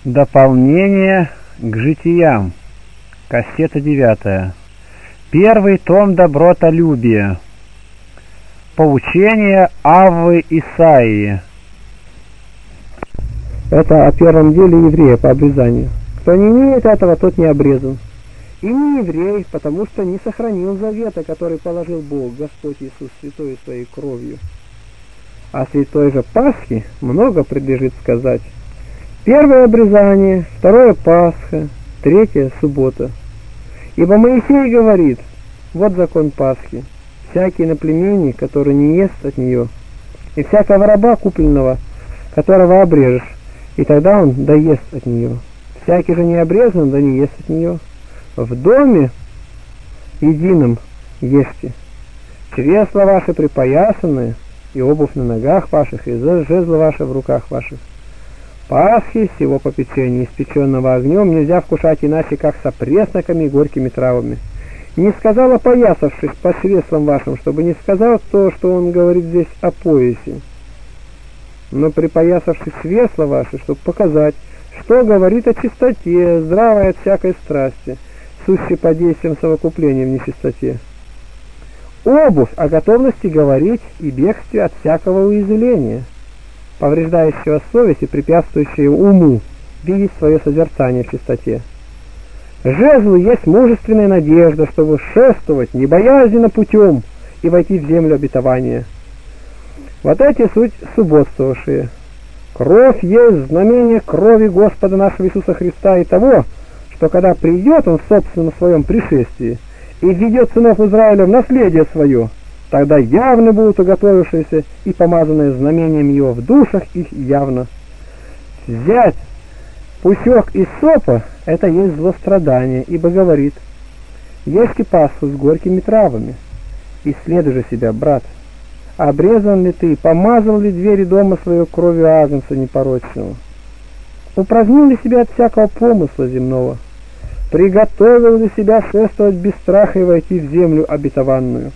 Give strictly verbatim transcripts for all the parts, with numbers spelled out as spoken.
Дополнение к житиям. Кассета девятая. Первый том добротолюбия. Поучение Аввы Исаии. Это о первом деле еврея по обрезанию. Кто не имеет этого, тот не обрезан. И не еврей, потому что не сохранил завета, который положил Бог, Господь Иисус Святой Своей кровью. О святой же Пасхе много предлежит сказать. Первое обрезание, второе Пасха, третье суббота. Ибо Моисей говорит, вот закон Пасхи, всякий иноплеменник, который не ест от нее, и всякого раба купленного, которого обрежешь, и тогда он доест от нее. Всякий же не обрезан, да не ест от нее. В доме едином ешьте. Чресла ваши припоясанные, и обувь на ногах ваших, и жезло ваше в руках ваших. Пасхи сего попечения, испеченного огнем, нельзя вкушать иначе, как со пресноками и горькими травами. Не сказал, опоясавшись по чреслам вашим, чтобы не сказал то, что он говорит здесь о поясе, но припоясавшись чресла ваши, чтобы показать, что говорит о чистоте, здравой от всякой страсти, сущей под действием совокупления в нечистоте. Обувь о готовности говорить и бегстве от всякого уязвления, повреждающего совесть и препятствующего уму видеть свое созерцание в чистоте. Жезл есть мужественная надежда, чтобы шествовать небоязненно путем и войти в землю обетования. Вот эти суть субботствовавшие. Кровь есть знамение крови Господа нашего Иисуса Христа и того, что когда придет Он в собственном своем пришествии и введет сынов Израиля в наследие свое, тогда явно будут уготовившиеся и помазанные знамением Его в душах их явно. Взять пусек из сопа — это есть злострадание, ибо говорит: ешьте Пасху с горькими травами, исследуй же себя, брат. Обрезан ли ты, помазал ли двери дома свою кровью агнца непорочного? Упразднил ли себя от всякого помысла земного? Приготовил ли себя шествовать без страха и войти в землю обетованную?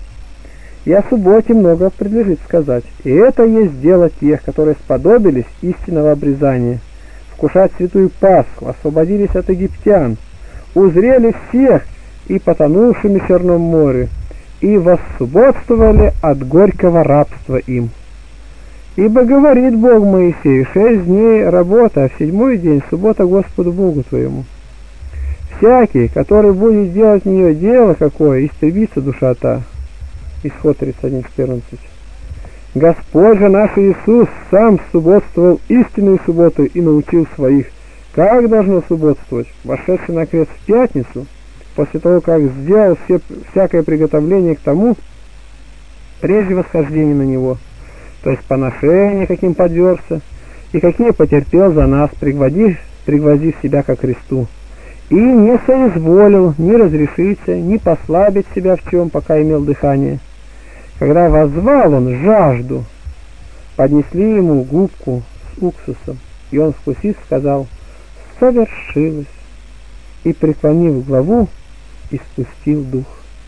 И о субботе много предлежит сказать, и это есть дело тех, которые сподобились истинного обрезания, вкушать святую Пасху, освободились от египтян, узрели всех и потонувшими в Черном море, и воссубботствовали от горького рабства им. Ибо говорит Бог Моисею: шесть дней работа, а в седьмой день суббота Господу Богу твоему. Всякий, который будет делать в нее дело какое, истребится душа та. Исход тридцать один четырнадцать. Господь же наш Иисус сам субботствовал истинную субботу и научил своих, как должно субботствовать, вошедший на крест в пятницу, после того, как сделал все, всякое приготовление к тому, прежде восхождения на него, то есть поношение, каким подвергся, и какие потерпел за нас, пригвоздив, пригвоздив себя ко кресту, и не соизволил ни разрешиться, ни послабить себя в чем, пока имел дыхание. Когда воззвал он жажду, поднесли ему губку с уксусом, и он, вкусив, сказал: совершилось, и, преклонив главу, испустил дух.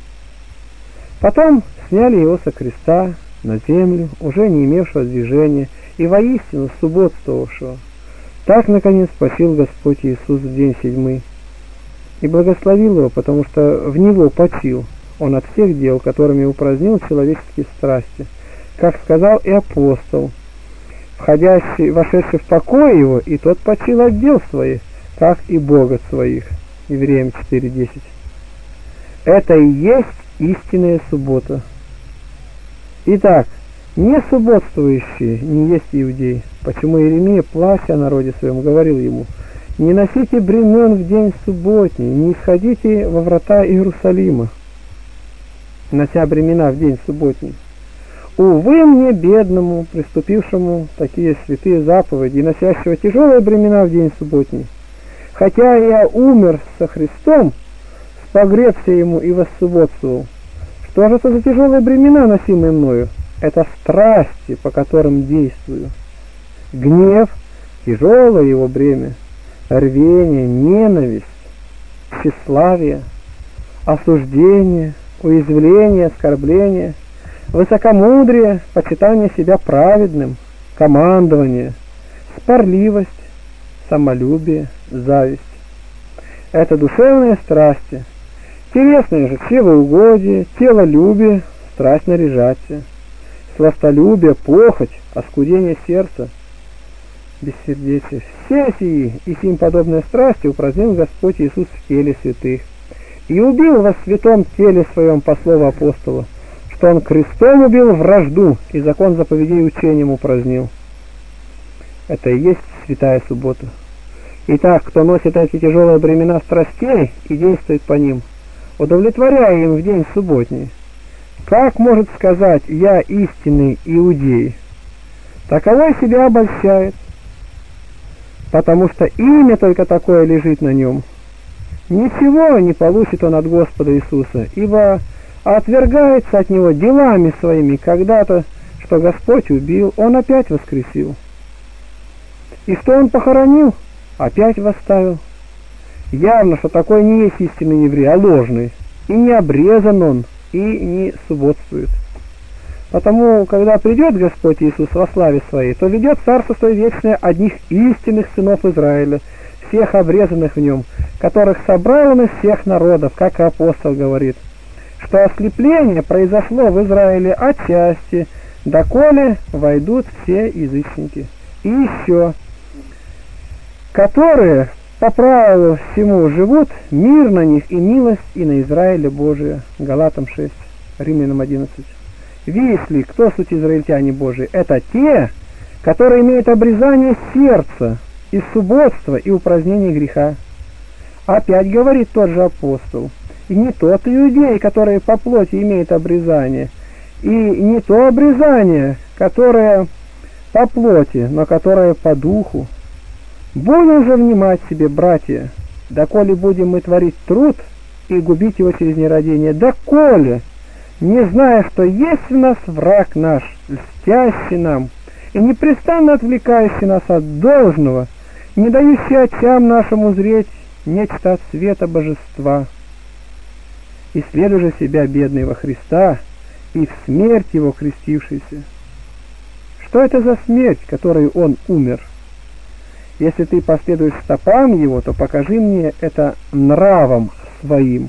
Потом сняли его со креста на землю, уже не имевшего движения и воистину субботствовавшего. Так, наконец, почил Господь Иисус в день седьмый и благословил его, потому что в него почил он от всех дел, которыми упразднил человеческие страсти, как сказал и апостол, входящий, вошедший в покой его, и тот почил от дел своих, как и Бога своих. Евреям четыре десять. Это и есть истинная суббота. Итак, не субботствующие не есть иудей. Почему Иеремия, плача о народе своем, говорил ему: не носите бремен в день субботний, не исходите во врата Иерусалима, нося бремена в день субботний. Увы мне, бедному, приступившему такие святые заповеди и носящего тяжелые бремена в день субботний. Хотя я умер со Христом, спогребся ему и воссубботствовал. Что же это за тяжелые бремена, носимые мною? Это страсти, по которым действую. Гнев, тяжелое его бремя, рвение, ненависть, тщеславие, осуждение, уязвление, оскорбление, высокомудрие, почитание себя праведным, командование, спорливость, самолюбие, зависть. Это душевные страсти. Телесные же чревоугодие, телолюбие, страсть наряжаться, сластолюбие, похоть, оскудение сердца, бессердечие. Все сии и сим подобные страсти упразднил Господь Иисус в теле святых и убил во святом теле своем по слову апостола, что он крестом убил вражду и закон заповедей учением упразднил. Это и есть святая суббота. Итак, кто носит эти тяжелые бремена страстей и действует по ним, удовлетворяя им в день субботний, как может сказать «я истинный иудей»? Таковой себя обольщает, потому что имя только такое лежит на нем. Ничего не получит он от Господа Иисуса, ибо отвергается от него делами своими. Когда-то, что Господь убил, он опять воскресил. И что он похоронил, опять восставил. Явно, что такой не есть истинный еврей, а ложный. И не обрезан он, и не субботствует. Потому, когда придет Господь Иисус во славе Своей, то ведет Царство Свое вечное одних истинных сынов Израиля, всех обрезанных в нем, которых собрал он из всех народов, как и апостол говорит, что ослепление произошло в Израиле отчасти, доколе войдут все язычники. И еще, которые по правилу всему живут, мир на них и милость и на Израиле Божие. Галатам шесть, Римлянам одиннадцать. Видишь ли, кто суть израильтяне Божии? Это те, которые имеют обрезание сердца и субботство и упразднение греха. Опять говорит тот же апостол, и не тот иудей, который по плоти имеет обрезание, и не то обрезание, которое по плоти, но которое по духу. Будем же внимать себе, братья, доколе будем мы творить труд и губить его через нерадение, доколе, не зная, что есть в нас враг наш, льстящий нам, и непрестанно отвлекающий нас от должного, не дающий очам нашим узреть нечто от света божества. Исследуй же себя, бедный во Христа, и в смерть его крестившийся. Что это за смерть, которой он умер? Если ты последуешь стопам его, то покажи мне это нравом своим.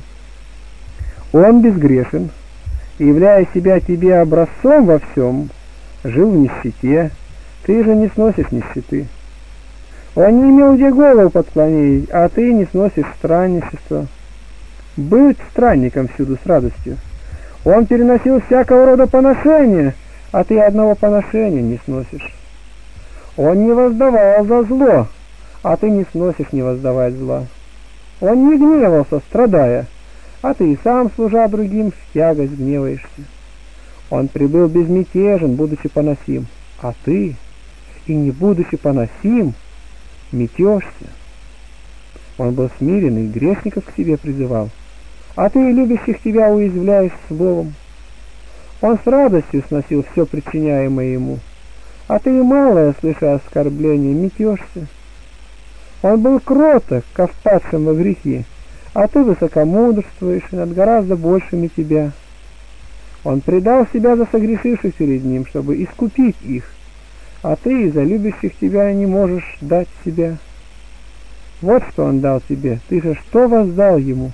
Он безгрешен, и, являя себя тебе образцом во всем, жил в нищете, ты же не сносишь нищеты. Он не имел где голову подклонить, а ты не сносишь странничество. Будь странником всюду с радостью. Он переносил всякого рода поношения, а ты одного поношения не сносишь. Он не воздавал за зло, а ты не сносишь не воздавать зла. Он не гневался, страдая, а ты и сам, служа другим, в тягость гневаешься. Он прибыл безмятежен, будучи поносим, а ты, и не будучи поносим, метешься. Он был смирен и грешников к себе призывал, а ты и любящих тебя уязвляешь словом. Он с радостью сносил все причиняемое ему, а ты и малое, слыша оскорбление, метешься. Он был кроток ко впадшим во грехи, а ты высокомудрствуешь и над гораздо большими тебя. Он предал себя за согрешивших перед ним, чтобы искупить их, а ты из-за любящих тебя не можешь дать себя. Вот что он дал тебе, ты же что воздал ему?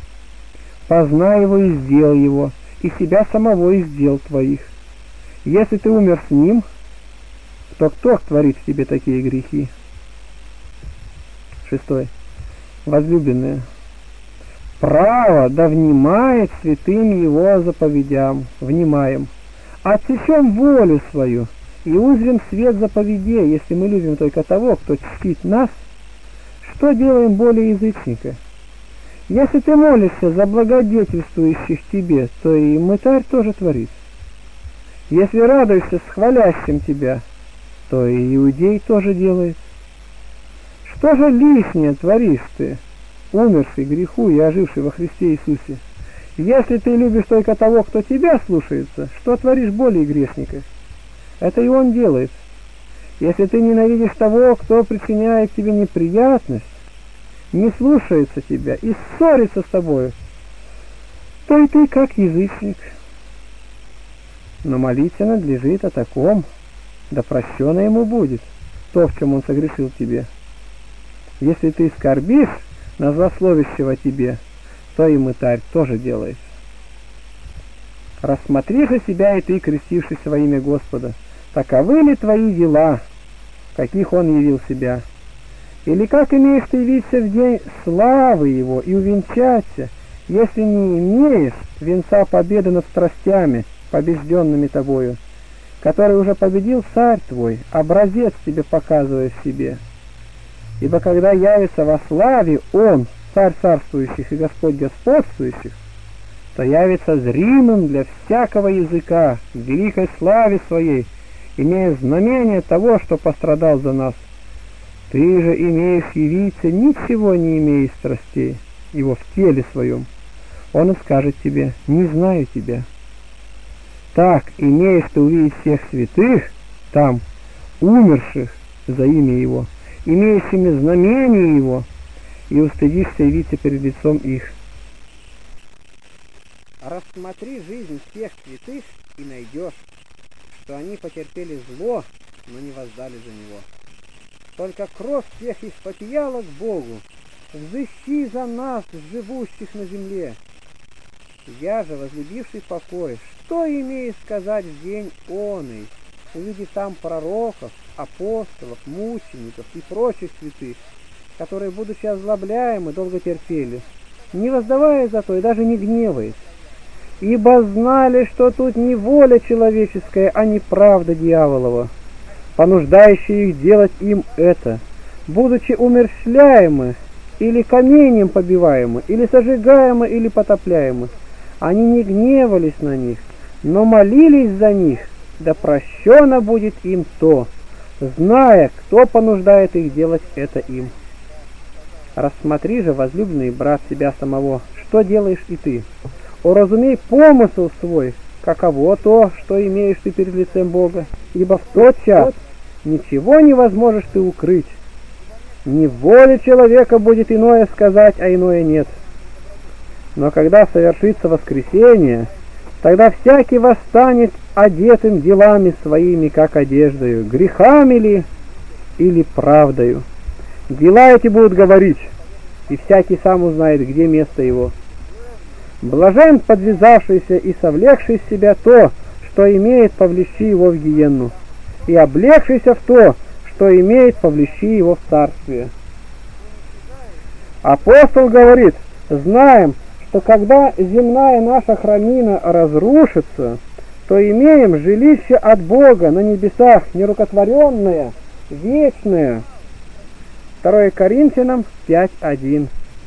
Познай его и сделай его, и себя самого из дел твоих. Если ты умер с ним, то кто творит в тебе такие грехи? Шестой. Возлюбленные, право да внимает святым его заповедям, внимаем, отсечем волю свою и узрим свет заповедей, если мы любим только того, кто чтит нас, что делаем более язычника? Если ты молишься за благодетельствующих тебе, то и мытарь тоже творит. Если радуешься с хвалящим тебя, то и иудей тоже делает. Что же лишнее творишь ты, умерший греху и оживший во Христе Иисусе? Если ты любишь только того, кто тебя слушается, что творишь более грешника? Это и он делает. Если ты ненавидишь того, кто причиняет тебе неприятность, не слушается тебя и ссорится с тобою, то и ты как язычник. Но молиться надлежит о таком, да прощено ему будет то, в чем он согрешил тебе. Если ты скорбишь на злословящего тебе, то и мытарь тоже делает. Рассмотри же себя и ты, крестившийся во имя Господа, таковы ли твои дела, каких Он явил себя? Или как имеешь ты явиться в день славы Его и увенчаться, если не имеешь венца победы над страстями, побежденными тобою, который уже победил царь твой, образец тебе показывая в себе? Ибо когда явится во славе Он, царь царствующих и Господь господствующих, то явится зримым для всякого языка в великой славе Своей, имея знамение того, что пострадал за нас. Ты же имеешь явиться, ничего не имея страстей Его в теле своем. Он и скажет тебе: не знаю тебя. Так имеешь ты увидеть всех святых там, умерших за имя Его, имеющими знамение Его, и устыдишься явиться перед лицом их. Рассмотри жизнь всех святых и найдешь, что они потерпели зло, но не воздали за него. Только кровь всех их попияла к Богу. Взыщи за нас, живущих на земле. Я же, возлюбивший покой, что имею сказать в день оный, увидев там пророков, апостолов, мучеников и прочих святых, которые, будучи озлобляемы, долго терпели, не воздавая за то и даже не гневаясь, ибо знали, что тут не воля человеческая, а не правда дьяволова, понуждающая их делать им это, будучи умерщвляемы, или каменем побиваемы, или сожигаемы, или потопляемы. Они не гневались на них, но молились за них, да прощено будет им то, зная, кто понуждает их делать это им. Рассмотри же, возлюбленный брат, себя самого, что делаешь и ты. Уразумей помысл свой, каково то, что имеешь ты перед лицем Бога, ибо в тот час ничего не возможешь ты укрыть. Не в воле человека будет иное сказать, а иное нет. Но когда совершится воскресение, тогда всякий восстанет одетым делами своими, как одеждою, грехами ли или правдою. Дела эти будут говорить, и всякий сам узнает, где место его. Блажен подвязавшийся и совлекший в себя то, что имеет, повлечи его в гиенну, и облегшийся в то, что имеет, повлечи его в царствие. Апостол говорит: знаем, что когда земная наша храмина разрушится, то имеем жилище от Бога на небесах, нерукотворенное, вечное. второе Коринфянам пять один.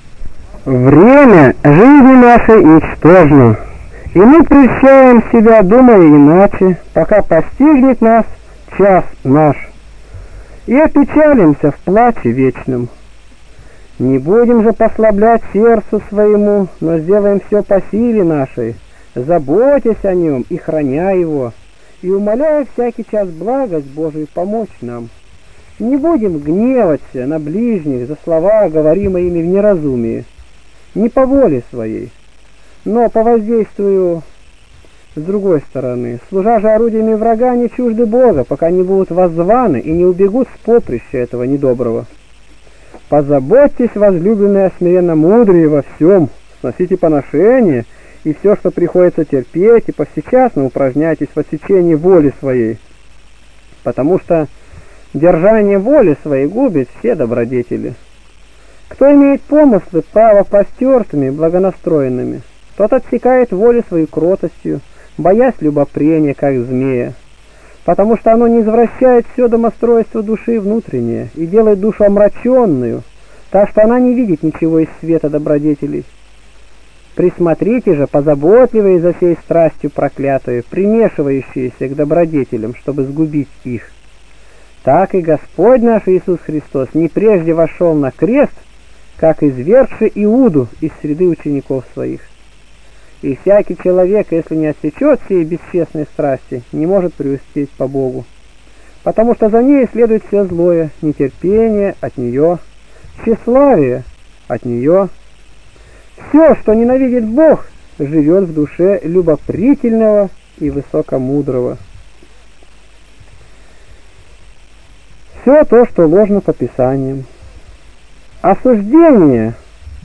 Время жизни нашей ничтожно, и мы прельщаем себя, думая иначе, пока постигнет нас час наш, и опечалимся в плаче вечном. Не будем же послаблять сердцу своему, но сделаем все по силе нашей, заботясь о нем и храня его, и умоляя всякий час благость Божию помочь нам. Не будем гневаться на ближних за слова, говоримые ими в неразумии, не по воле своей, но по воздействию с другой стороны, служа же орудиями врага не чужды Бога, пока не будут воззваны и не убегут с поприща этого недоброго. Позаботьтесь, возлюбленные, смиренно мудрые во всем, сносите поношение, и все, что приходится терпеть, и повсечасно упражняйтесь в отсечении воли своей, потому что держание воли своей губит все добродетели. Кто имеет помыслы право постертыми, благонастроенными, тот отсекает воли свою кротостью, боясь любопрения, как змея, потому что оно не извращает все домостройство души внутреннее и делает душу омраченную, так что она не видит ничего из света добродетелей. Присмотрите же, позаботливые за сей страстью проклятую, примешивающиеся к добродетелям, чтобы сгубить их. Так и Господь наш Иисус Христос не прежде вошел на крест, как извергший Иуду из среды учеников своих. И всякий человек, если не отсечет сей бесчестной страсти, не может преуспеть по Богу, потому что за ней следует все злое, нетерпение от нее, тщеславие от нее. Все, что ненавидит Бог, живет в душе любопрительного и высокомудрого. Все то, что ложно по Писаниям. Осуждение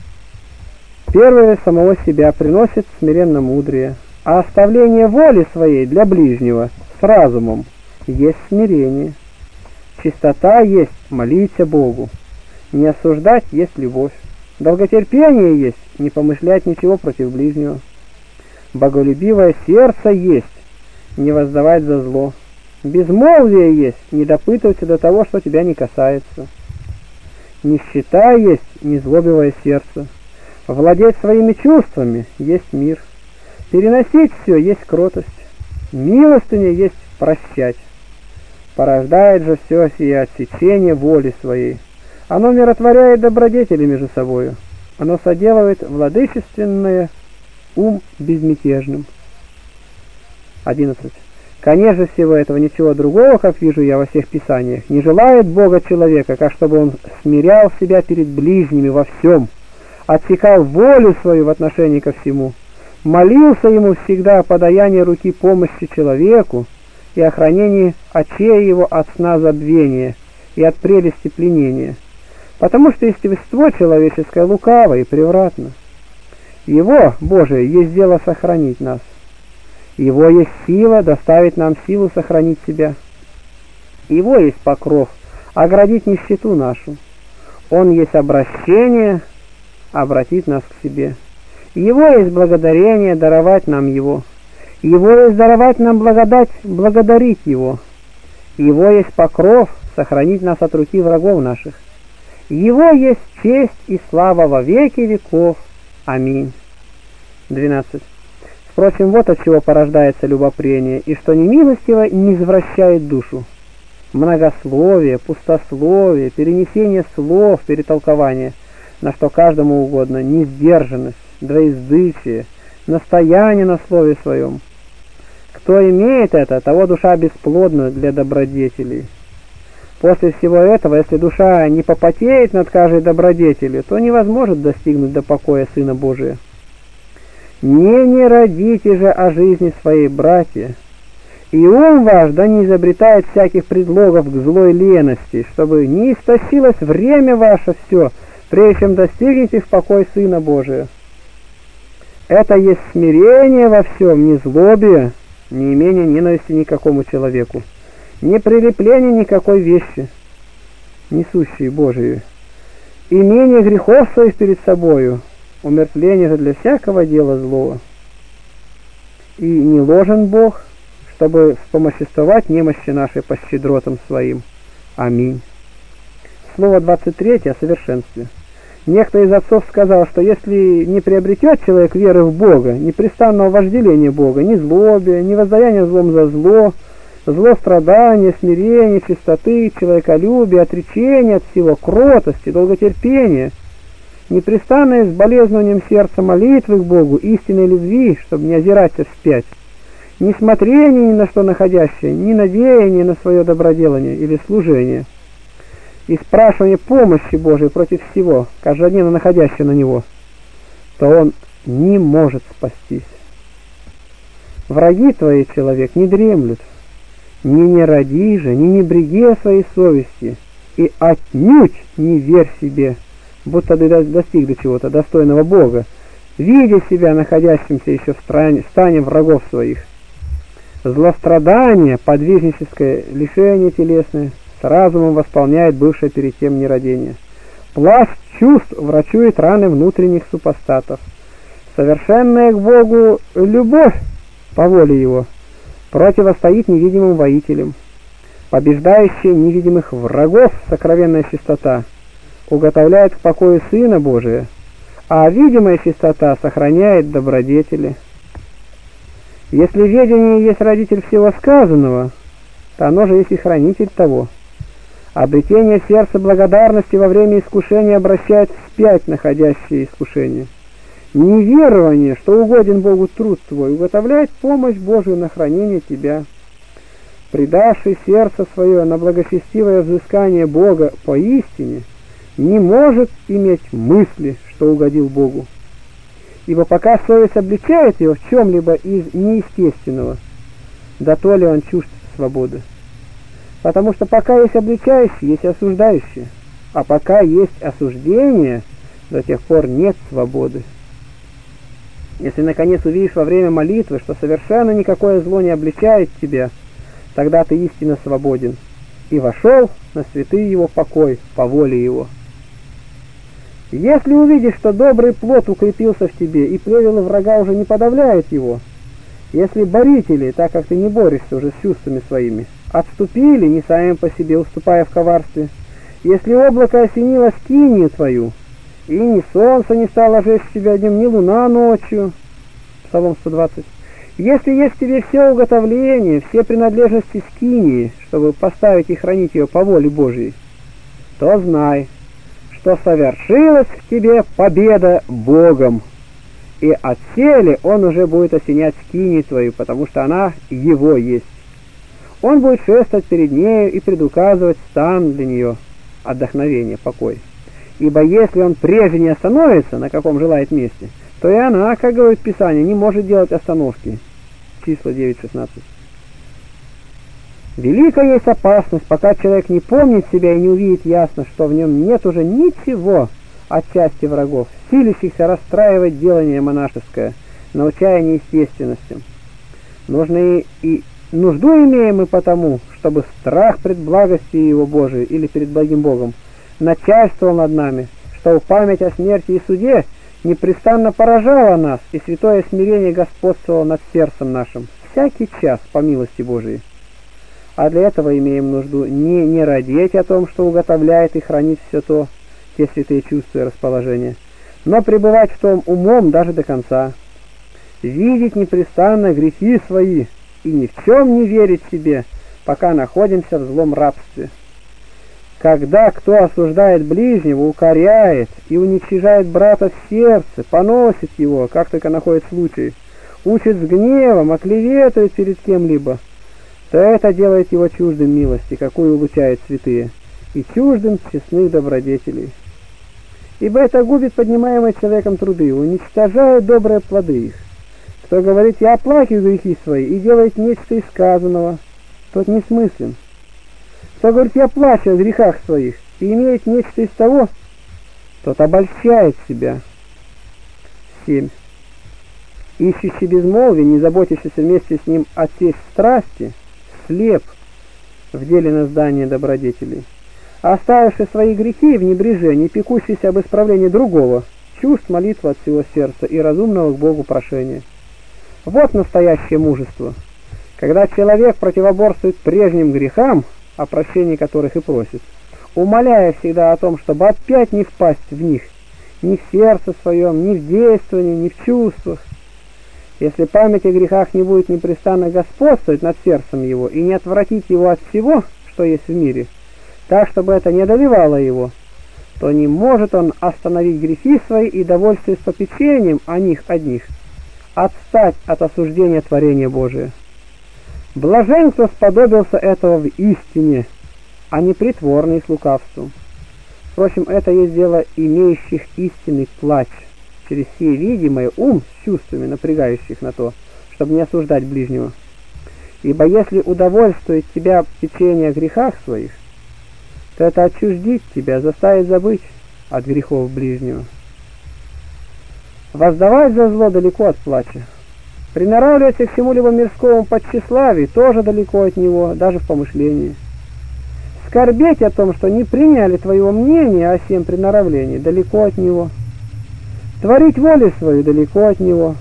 первое самого себя приносит смиренно мудрее, а оставление воли своей для ближнего с разумом есть смирение. Чистота есть молиться Богу, не осуждать есть любовь. Долготерпение есть не помышлять ничего против ближнего. Боголюбивое сердце есть не воздавать за зло. Безмолвие есть не допытываться до того, что тебя не касается. Нищета есть незлобивое сердце. Владеть своими чувствами есть мир. Переносить все есть кротость. Милостыня есть прощать. Порождает же все сие отсечение воли своей. Оно миротворяет добродетели между собою. Оно соделывает владычественное ум безмятежным. одиннадцать. Конечно, всего этого ничего другого, как вижу я во всех писаниях, не желает Бога человека, как чтобы он смирял себя перед ближними во всем, отсекал волю свою в отношении ко всему, молился ему всегда о подаянии руки помощи человеку и о хранении очей его от сна забвения и от прелести пленения, потому что естество человеческое лукаво и превратно. Его, Божие, есть дело сохранить нас. Его есть сила доставить нам силу сохранить себя. Его есть покров оградить нищету нашу. Он есть обращение обратить нас к себе. Его есть благодарение даровать нам Его. Его есть даровать нам благодать благодарить Его. Его есть покров сохранить нас от руки врагов наших. Его есть честь и слава во веки веков. Аминь. двенадцать. Впрочем, вот от чего порождается любопрение, и что немилостиво не извращает душу. Многословие, пустословие, перенесение слов, перетолкование, на что каждому угодно, несдержанность, двоеязычие, настояние на слове своем. Кто имеет это, того душа бесплодна для добродетелей. После всего этого, если душа не попотеет над каждой добродетелью, то невозможно достигнуть до покоя Сына Божия. Не не родите же о жизни своей, братья, и ум ваш да не изобретает всяких предлогов к злой лености, чтобы не истощилось время ваше все, прежде чем достигнете в покой Сына Божия. Это есть смирение во всем, не злобие, не имение ненависти никакому человеку, не прилепление никакой вещи, несущей Божию, имение грехов своих перед собою, умертвление же для всякого дела злого. И не ложен Бог, чтобы вспомоществовать немощи нашей по щедротам своим. Аминь. Слово двадцать третье о совершенстве. Некто из отцов сказал, что если не приобретет человек веры в Бога, непрестанного вожделения Бога, ни злобия, ни воздаяния злом за зло, зло страдания, смирения, чистоты, человеколюбия, отречения от всего, кротости, долготерпения, непрестанное с болезнованием сердца молитвы к Богу, истинной любви, чтобы не озираться вспять, ни смотрение ни на что находящее, ни надеяние на свое доброделание или служение, и спрашивание помощи Божией против всего, каждодневно находящего на него, то он не может спастись. Враги твои, человек, не дремлют, ни не ради же, ни не бреги о своей совести, и отнюдь не верь себе, будто ты достиг до чего-то достойного Бога, видя себя находящимся еще в стане врагов своих. Злострадание, подвижническое лишение телесное, с разумом восполняет бывшее перед тем нерадение. Пласт чувств врачует раны внутренних супостатов. Совершенная к Богу любовь по воле Его противостоит невидимым воителям. Побеждающая невидимых врагов сокровенная чистота уготовляет к покою Сына Божия, а видимая чистота сохраняет добродетели. Если ведение есть родитель всего сказанного, то оно же есть и хранитель того. Обретение сердца благодарности во время искушения обращает вспять находящее искушение. Неверование, что угоден Богу труд твой, уготовляет помощь Божию на хранение тебя. Предавший сердце свое на благочестивое взыскание Бога поистине, не может иметь мысли, что угодил Богу. Ибо пока совесть обличает его в чем-либо из неестественного, да то ли он чужд свободы. Потому что пока есть обличающий, есть осуждающий. А пока есть осуждение, до тех пор нет свободы. Если наконец увидишь во время молитвы, что совершенно никакое зло не обличает тебя, тогда ты истинно свободен и вошел на святый его покой по воле его. Если увидишь, что добрый плод укрепился в тебе, и плевелы врага уже не подавляют его, если борители, так как ты не борешься уже с чувствами своими, отступили, не сами по себе уступая в коварстве, если облако осенило скинию твою, и ни солнце не стало жечь тебя днем, ни луна ночью, Псалом сто двадцать, если есть в тебе все уготовления, все принадлежности скинии, чтобы поставить и хранить ее по воле Божьей, то знай, что совершилась в тебе победа Богом, и отселе он уже будет осенять скинию твою, потому что она его есть. Он будет шествовать перед нею и предуказывать стан для нее, отдохновение, покой. Ибо если он прежде не остановится, на каком желает месте, то и она, как говорит Писание, не может делать остановки. Числа девять шестнадцать. Великая есть опасность, пока человек не помнит себя и не увидит ясно, что в нем нет уже ничего от части врагов, силящихся расстраивать делание монашеское, научая неестественностям. Нужно и, и нужду имеем мы потому, чтобы страх пред благостью его Божией или перед благим Богом начальствовал над нами, чтобы память о смерти и суде непрестанно поражала нас, и святое смирение господствовало над сердцем нашим всякий час по милости Божией. А для этого имеем нужду не, не радеть о том, что уготовляет и хранит все то, те святые чувства и расположения, но пребывать в том умом даже до конца, видеть непрестанно грехи свои и ни в чем не верить себе, пока находимся в злом рабстве. Когда кто осуждает ближнего, укоряет и уничижает брата в сердце, поносит его, как только находит случай, учит с гневом, оклеветывает перед кем-либо, то это делает его чуждым милости, какую улучшают святые, и чуждым честных добродетелей. Ибо это губит поднимаемые человеком труды, уничтожает добрые плоды их. Кто говорит: «Я оплакиваю грехи свои», и делает нечто из сказанного, тот несмыслен. Кто говорит: «Я плачу о грехах своих», и имеет нечто из того, тот обольщает себя. семь. Ищущий безмолвие, не заботящийся вместе с ним отсечь страсти, слеп в деле наздания добродетелей. Оставивший свои грехи в небрежении, пекущийся об исправлении другого, чувств молитвы от всего сердца и разумного к Богу прошения. Вот настоящее мужество, когда человек противоборствует прежним грехам, о прощении которых и просит, умоляя всегда о том, чтобы опять не впасть в них, ни в сердце своем, ни в действовании, ни в чувствах. Если память о грехах не будет непрестанно господствовать над сердцем его и не отвратить его от всего, что есть в мире, так, чтобы это не одолевало его, то не может он остановить грехи свои и, довольствуясь попечением о них одних, отстать от осуждения творения Божия. Блажен, кто сподобился этого в истине, а не притворный с лукавством. Впрочем, это есть дело имеющих истинный плач, через все видимое ум с чувствами, напрягающих на то, чтобы не осуждать ближнего. Ибо если удовольствует тебя печение о грехах своих, то это отчуждит тебя, заставит забыть от грехов ближнего. Воздавать за зло далеко от плача. Приноравливаться к чему-либо мирскому по тщеславию тоже далеко от него, даже в помышлении. Скорбеть о том, что не приняли твоего мнения о сем приноравлении, далеко от него. Творить волю свою далеко от него,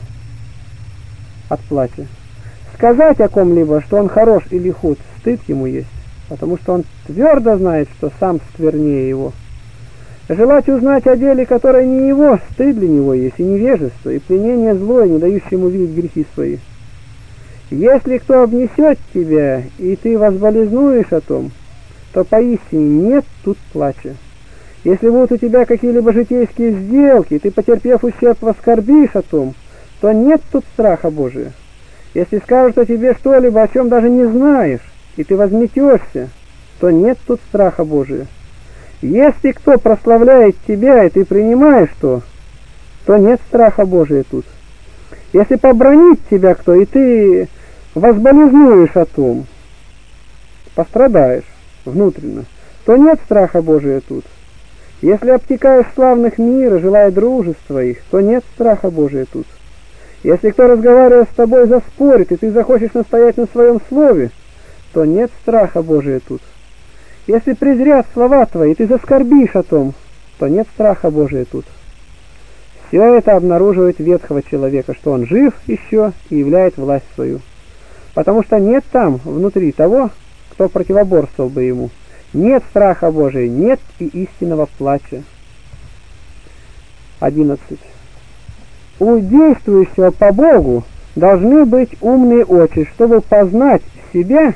от плача. Сказать о ком-либо, что он хорош или худ, стыд ему есть, потому что он твердо знает, что сам сквернее его. Желать узнать о деле, которое не его, стыд для него есть, и невежество, и пленение злое, не дающее ему видеть грехи свои. Если кто обнесет тебя, и ты возболезнуешь о том, то поистине нет тут плача. Если будут у тебя какие-либо житейские сделки, и ты, потерпев ущерб, воскорбишь о том, то нет тут страха Божия. Если скажут о тебе что-либо, о чем даже не знаешь, и ты возметешься, то нет тут страха Божия. Если кто прославляет тебя, и ты принимаешь то, то нет страха Божия тут. Если побранит тебя кто, и ты возболезнуешь о том, пострадаешь внутренно, то нет страха Божия тут. Если обтекаешь славных мира, желая дружества их, то нет страха Божия тут. Если кто, разговаривая с тобой, заспорит, и ты захочешь настоять на своем слове, то нет страха Божия тут. Если презрят слова твои, и ты заскорбишь о том, то нет страха Божия тут. Все это обнаруживает ветхого человека, что он жив еще и являет власть свою. Потому что нет там, внутри того, кто противоборствовал бы ему. Нет страха Божия, нет и истинного плача. одиннадцать. У действующего по Богу должны быть умные очи, чтобы познать себя,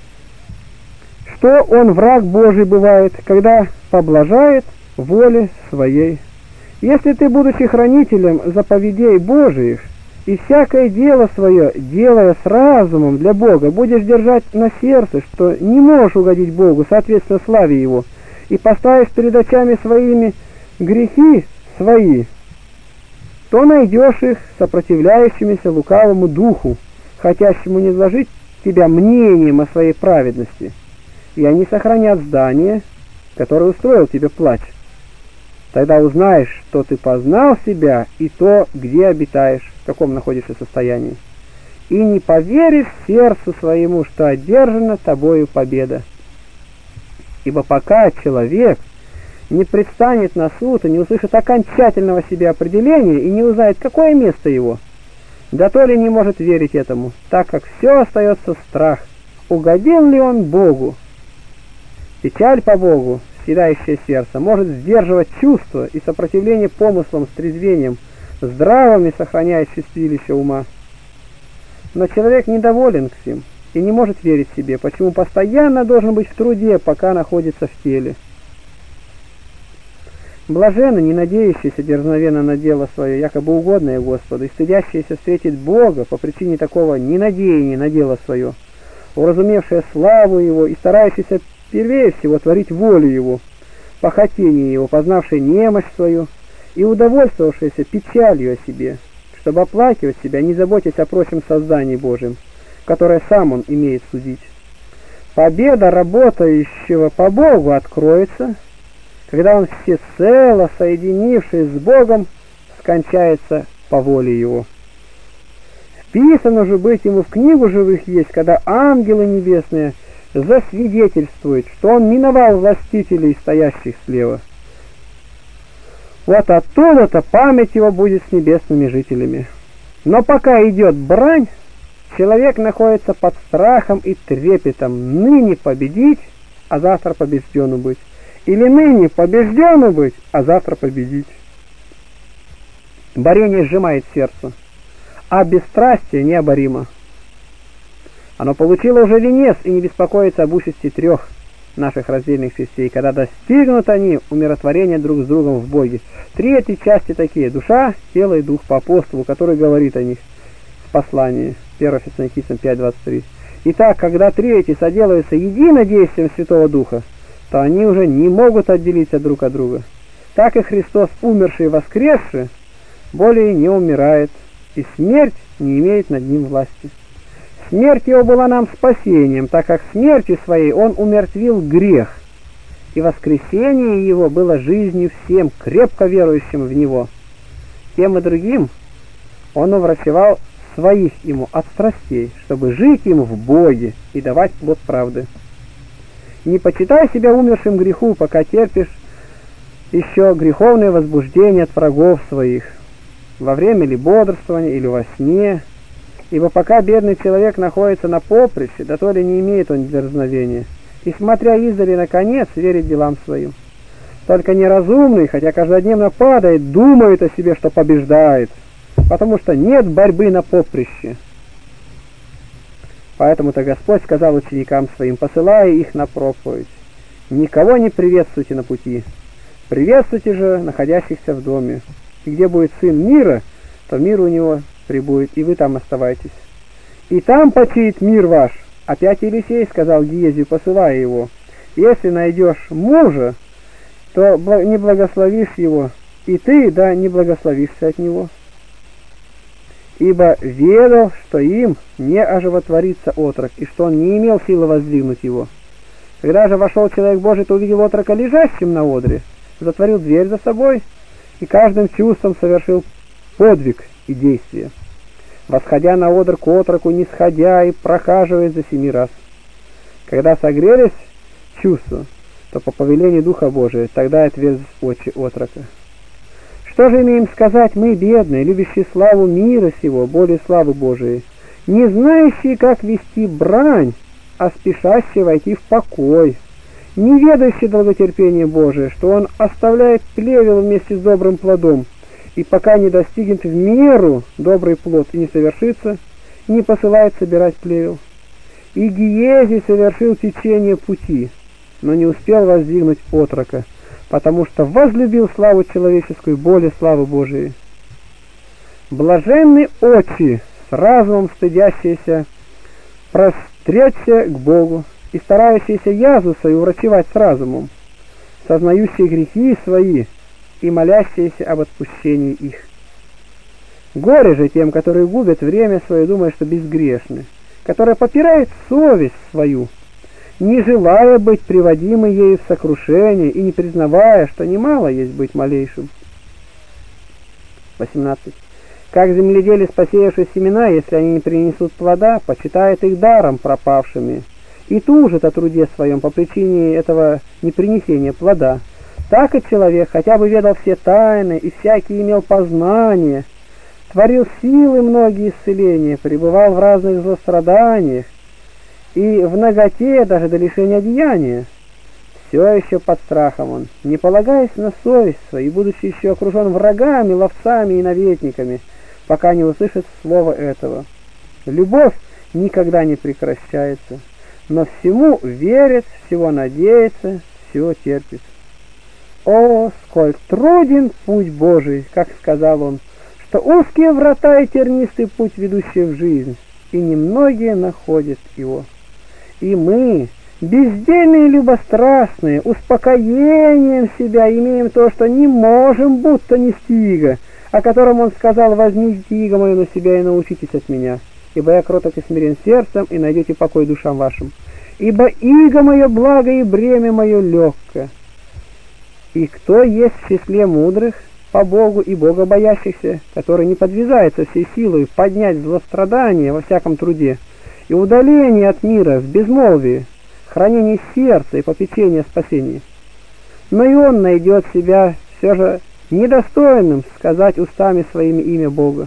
что он враг Божий бывает, когда поблажает воле своей. Если ты, будучи хранителем заповедей Божиих, и всякое дело свое, делая с разумом для Бога, будешь держать на сердце, что не можешь угодить Богу, соответственно славе Его, и поставишь перед очами своими грехи свои, то найдешь их сопротивляющимися лукавому духу, хотящему не изложить тебя мнением о своей праведности, и они сохранят здание, которое устроил тебе плач. Тогда узнаешь, что ты познал себя и то, где обитаешь, в каком находишься состоянии. И не поверишь сердцу своему, что одержана тобою победа. Ибо пока человек не предстанет на суд и не услышит окончательного себе определения и не узнает, какое место его, да то ли не может верить этому, так как все остается страх, угодил ли он Богу. Печаль по Богу, съедающее сердце, может сдерживать чувства и сопротивление помыслам с трезвением, здравыми сохраняя чистилище ума. Но человек недоволен к сим и не может верить себе, почему постоянно должен быть в труде, пока находится в теле. Блаженны, не надеющиеся дерзновенно на дело свое, якобы угодное Господу, и стыдящиеся встретить Бога по причине такого ненадеяния на дело свое, уразумевшие славу Его и старающиеся первее всего творить волю Его, по хотению Его, познавшие немощь свою и удовольствовавшиеся печалью о себе, чтобы оплакивать себя, не заботясь о прочем создании Божьем, которое сам Он имеет судить. Победа работающего по Богу откроется, когда он всецело, соединившись с Богом, скончается по воле Его. Вписано же быть Ему в книгу живых есть, когда ангелы небесные засвидетельствуют, что он миновал властителей, стоящих слева. Вот оттуда-то память его будет с небесными жителями. Но пока идет брань, человек находится под страхом и трепетом ныне победить, а завтра побежденным быть. Или ныне побежденным быть, а завтра победить. Борение сжимает сердце, а бесстрастие необоримо. Оно получило уже венец и не беспокоится об участи трех наших раздельных частей, когда достигнут они умиротворения друг с другом в Боге. Три эти части такие: душа, тело и дух, по апостолу, который говорит о них в послании первое Фессалоникийцам пять двадцать три. Итак, когда три эти соделаются едино действием Святого Духа, то они уже не могут отделиться друг от друга. Так и Христос, умерший и воскресший, более не умирает, и смерть не имеет над ним власти. Смерть его была нам спасением, так как смертью своей он умертвил грех, и воскресение его было жизнью всем, крепко верующим в него. Тем и другим он уврачевал своих ему от страстей, чтобы жить ему в Боге и давать плод правды. Не почитай себя умершим греху, пока терпишь еще греховное возбуждение от врагов своих, во время ли бодрствования или во сне, ибо пока бедный человек находится на поприще, да то ли не имеет он дерзновения, и, смотря издали на конец, верит делам своим. Только неразумный, хотя каждодневно падает, думает о себе, что побеждает, потому что нет борьбы на поприще. Поэтому-то Господь сказал ученикам своим, посылая их на проповедь: никого не приветствуйте на пути, приветствуйте же находящихся в доме. И где будет Сын мира, то мир у него прибудет, и вы там оставайтесь. И там почиет мир ваш. Опять Елисей сказал Гиезию, посылая его: если найдешь мужа, то не благословишь его, и ты, да, не благословишься от него. Ибо ведал, что им не оживотворится отрок, и что он не имел силы воздвигнуть его. Когда же вошел человек Божий, то увидел отрока лежащим на одре, затворил дверь за собой и каждым чувством совершил подвиг и действие, восходя на одр к отроку, не сходя и прохаживаясь за семи раз. Когда согрелись чувства, то по повелению Духа Божия тогда отверзлись очи отрока. Что же имеем сказать мы, бедные, любящие славу мира сего, более славы Божией, не знающие, как вести брань, а спешащие войти в покой, не ведающие долготерпения Божия, что Он оставляет плевел вместе с добрым плодом, и пока не достигнет в меру добрый плод и не совершится, не посылает собирать плевел. И Гиезий совершил течение пути, но не успел воздвигнуть отрока, потому что возлюбил славу человеческую более славы Божией. Блаженны очи, с разумом стыдящиеся простречься к Богу и старающиеся язву свою врачевать с разумом, сознающие грехи свои и молящиеся об отпущении их. Горе же тем, которые губят время свое, думая, что безгрешны, которые попирают совесть свою, не желая быть приводимой ею в сокрушение и не признавая, что немало есть быть малейшим. восемнадцать. Как земледелец, посеявший семена, если они не принесут плода, почитает их даром пропавшими и тужит о труде своем по причине этого непринесения плода, так и человек, хотя бы ведал все тайны и всякий имел познание, творил силы многие исцеления, пребывал в разных злостраданиях и в наготе даже до лишения одеяния, все еще под страхом он, не полагаясь на совесть свою, и будучи еще окружен врагами, ловцами и наветниками, пока не услышит слова этого. Любовь никогда не прекращается, но всему верит, всего надеется, всего терпит. О, сколь труден путь Божий, как сказал он, что узкие врата и тернистый путь, ведущий в жизнь, и немногие находят его. И мы, бездельные и любострастные, успокоением себя имеем то, что не можем будто нести иго, о котором он сказал: возьмите иго мое на себя и научитесь от меня, ибо я кроток и смирен сердцем, и найдете покой душам вашим. Ибо иго мое благо и бремя мое легко. И кто есть в числе мудрых по Богу и Бога боящихся, который не подвязается всей силой поднять злострадание во всяком труде и удаление от мира в безмолвии, хранение сердца и попечение спасения. Но и он найдет себя все же недостойным сказать устами своими имя Бога.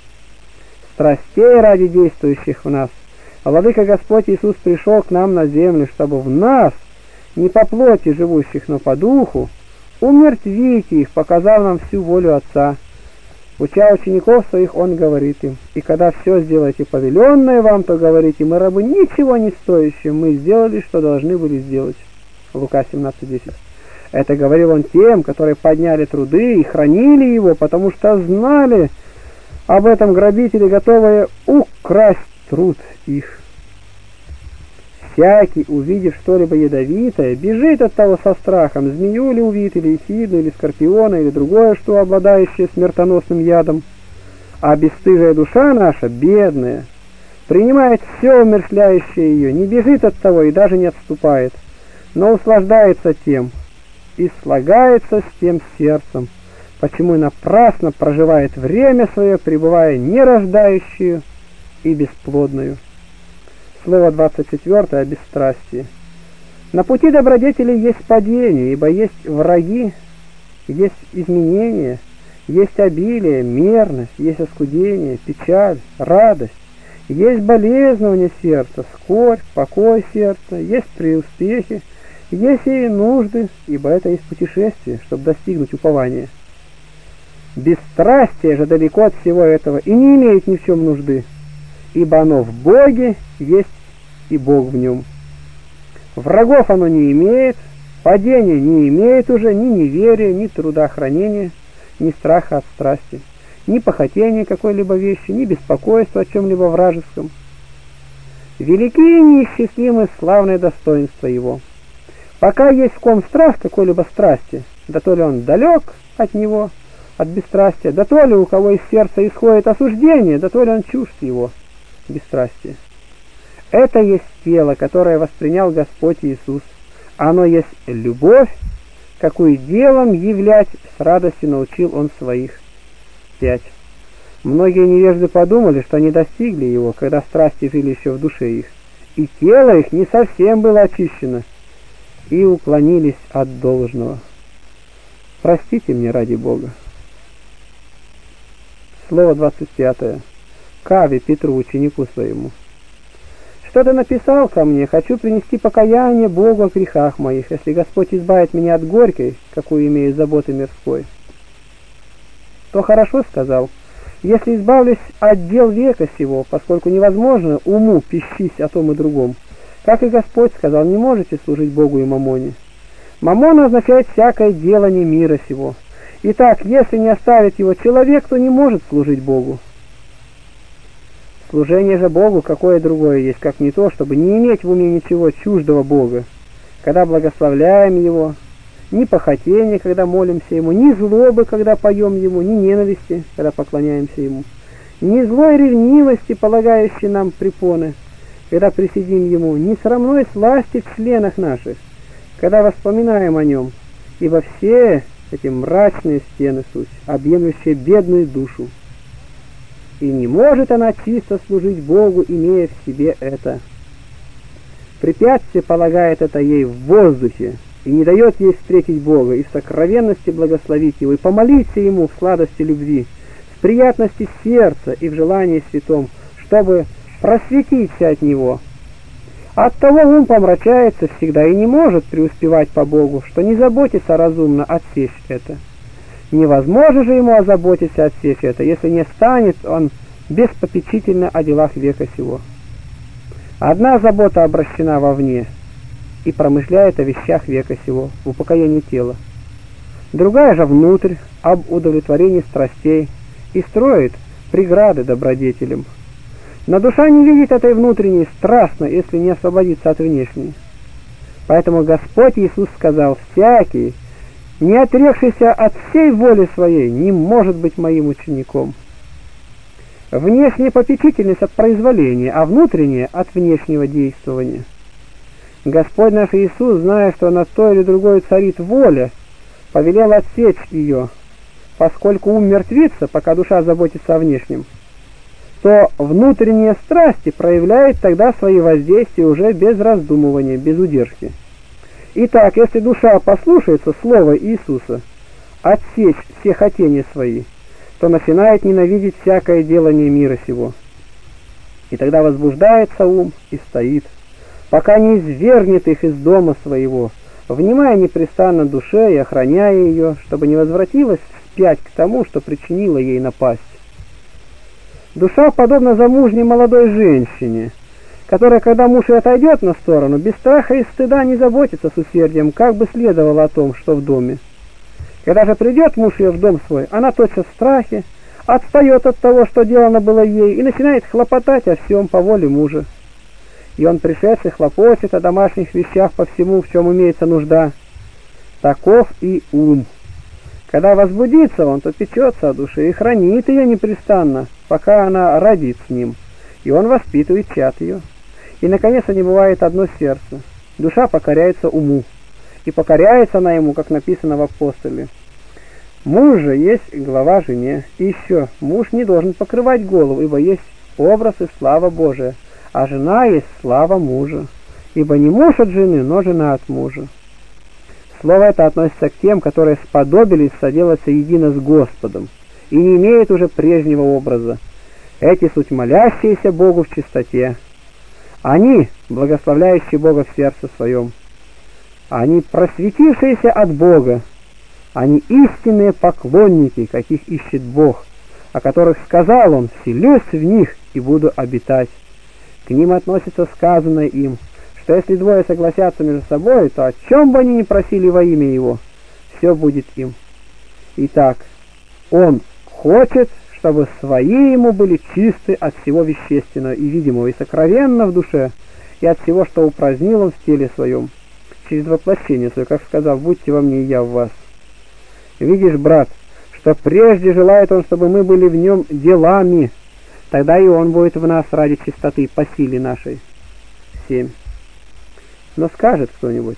Страстей ради действующих в нас Владыка Господь Иисус пришел к нам на землю, чтобы в нас, не по плоти живущих, но по духу, умертвить их, показав нам всю волю Отца. Уча учеников своих, Он говорит им: и когда все сделаете повеленное вам, то говорите: мы рабы ничего не стоящие, мы сделали, что должны были сделать. Лука семнадцать десять. Это говорил Он тем, которые подняли труды и хранили его, потому что знали об этом грабители, готовые украсть труд их. Всякий, увидев что-либо ядовитое, бежит от того со страхом: змею ли увидит, или ехидну, или скорпиона, или другое, что обладающее смертоносным ядом. А бесстыжая душа наша, бедная, принимает все умерщвляющее ее, не бежит от того и даже не отступает, но услаждается тем и слагается с тем сердцем, почему и напрасно проживает время свое, пребывая нерождающую и бесплодную. Слово двадцать четвёртое о бесстрастии. На пути добродетели есть падение, ибо есть враги, есть изменения, есть обилие, мерность, есть оскудение, печаль, радость, есть болезнывание сердца, скорбь, покой сердца, есть преуспехи, есть и нужды, ибо это есть путешествие, чтобы достигнуть упования. Бесстрастие же далеко от всего этого и не имеет ни в чем нужды, ибо оно в Боге есть и Бог в нем. Врагов оно не имеет, падения не имеет уже ни неверия, ни трудоохранения, ни страха от страсти, ни похотения какой-либо вещи, ни беспокойства о чем-либо вражеском. Велики и неисчислимы славные достоинства его. Пока есть в ком страх какой-либо страсти, да то ли он далек от него, от бесстрастия, да то ли у кого из сердца исходит осуждение, да то ли он чужд его, бесстрастие. Это есть тело, которое воспринял Господь Иисус. Оно есть любовь, какую делом являть с радостью научил он своих. пять. Многие невежды подумали, что они достигли его, когда страсти жили еще в душе их, и тело их не совсем было очищено, и уклонились от должного. Простите мне ради Бога. Слово двадцать пятое. Каве Петру, ученику своему. Что ты написал ко мне? Хочу принести покаяние Богу о грехах моих, если Господь избавит меня от горькой, какую имею заботы мирской. То хорошо сказал. Если избавлюсь от дел века сего, поскольку невозможно уму пищись о том и другом, как и Господь сказал, не можете служить Богу и мамоне. Мамона означает всякое делание мира сего. Итак, если не оставит его человек, то не может служить Богу. Служение же Богу какое другое есть, как не то, чтобы не иметь в уме ничего чуждого Бога, когда благословляем Его, ни похотения, когда молимся Ему, ни злобы, когда поем Ему, ни ненависти, когда поклоняемся Ему, ни злой ревнивости, полагающей нам препоны, когда присидим Ему, ни срамной сласти в членах наших, когда воспоминаем о Нем, ибо все эти мрачные стены суть, объемлющие бедную душу. И не может она чисто служить Богу, имея в себе это. Препятствие полагает это ей в воздухе, и не дает ей встретить Бога, и в сокровенности благословить Его, и помолиться Ему в сладости любви, в приятности сердца и в желании святом, чтобы просветиться от Него. Оттого ум помрачается всегда и не может преуспевать по Богу, что не заботится разумно отсечь это. Невозможно же ему озаботиться отсечь это, если не станет он беспопечительно о делах века сего. Одна забота обращена вовне и промышляет о вещах века сего, в упокоении тела. Другая же внутрь, об удовлетворении страстей, и строит преграды добродетелям. Но душа не видит этой внутренней страстно, если не освободится от внешней. Поэтому Господь Иисус сказал: «Всякий, не отрекшийся от всей воли своей, не может быть моим учеником». Внешняя попечительность от произволения, а внутренняя от внешнего действования. Господь наш Иисус, зная, что на то или другое царит воля, повелел отсечь ее, поскольку ум мертвится, пока душа заботится о внешнем, то внутренние страсти проявляют тогда свои воздействия уже без раздумывания, без удержки. Итак, если душа послушается слова Иисуса, отсечь все хотения свои, то начинает ненавидеть всякое делание мира сего. И тогда возбуждается ум и стоит, пока не извергнет их из дома своего, внимая непрестанно душе и охраняя ее, чтобы не возвратилась вспять к тому, что причинило ей напасть. Душа подобна замужней молодой женщине, которая, когда муж и отойдет на сторону, без страха и стыда не заботится с усердием, как бы следовало о том, что в доме. Когда же придет муж ее в дом свой, она тотчас в страхе, отстает от того, что делано было ей, и начинает хлопотать о всем по воле мужа. И он, пришедший, хлопочет о домашних вещах по всему, в чем имеется нужда. Таков и ум. Когда возбудится он, то печется о душе и хранит ее непрестанно, пока она родит с ним, и он воспитывает чад ее. И, наконец, не бывает одно сердце. Душа покоряется уму, и покоряется она ему, как написано в апостоле. Муж же есть глава жене, и еще муж не должен покрывать голову, ибо есть образ и слава Божия, а жена есть слава мужа, ибо не муж от жены, но жена от мужа. Слово это относится к тем, которые сподобились соделаться едино с Господом и не имеют уже прежнего образа. Эти суть молящиеся Богу в чистоте. Они, благословляющие Бога в сердце своем. Они просветившиеся от Бога. Они истинные поклонники, каких ищет Бог, о которых сказал Он: «Вселюсь в них и буду обитать». К ним относится сказанное им, что если двое согласятся между собой, то о чем бы они ни просили во имя Его, все будет им. Итак, Он хочет, чтобы свои Ему были чисты от всего вещественного и видимого, и сокровенно в душе, и от всего, что упразднил Он в теле Своем, через воплощение Свое, как сказал: «Будьте во мне, и я в вас». Видишь, брат, что прежде желает Он, чтобы мы были в Нем делами, тогда и Он будет в нас ради чистоты по силе нашей. семь. Но скажет кто-нибудь: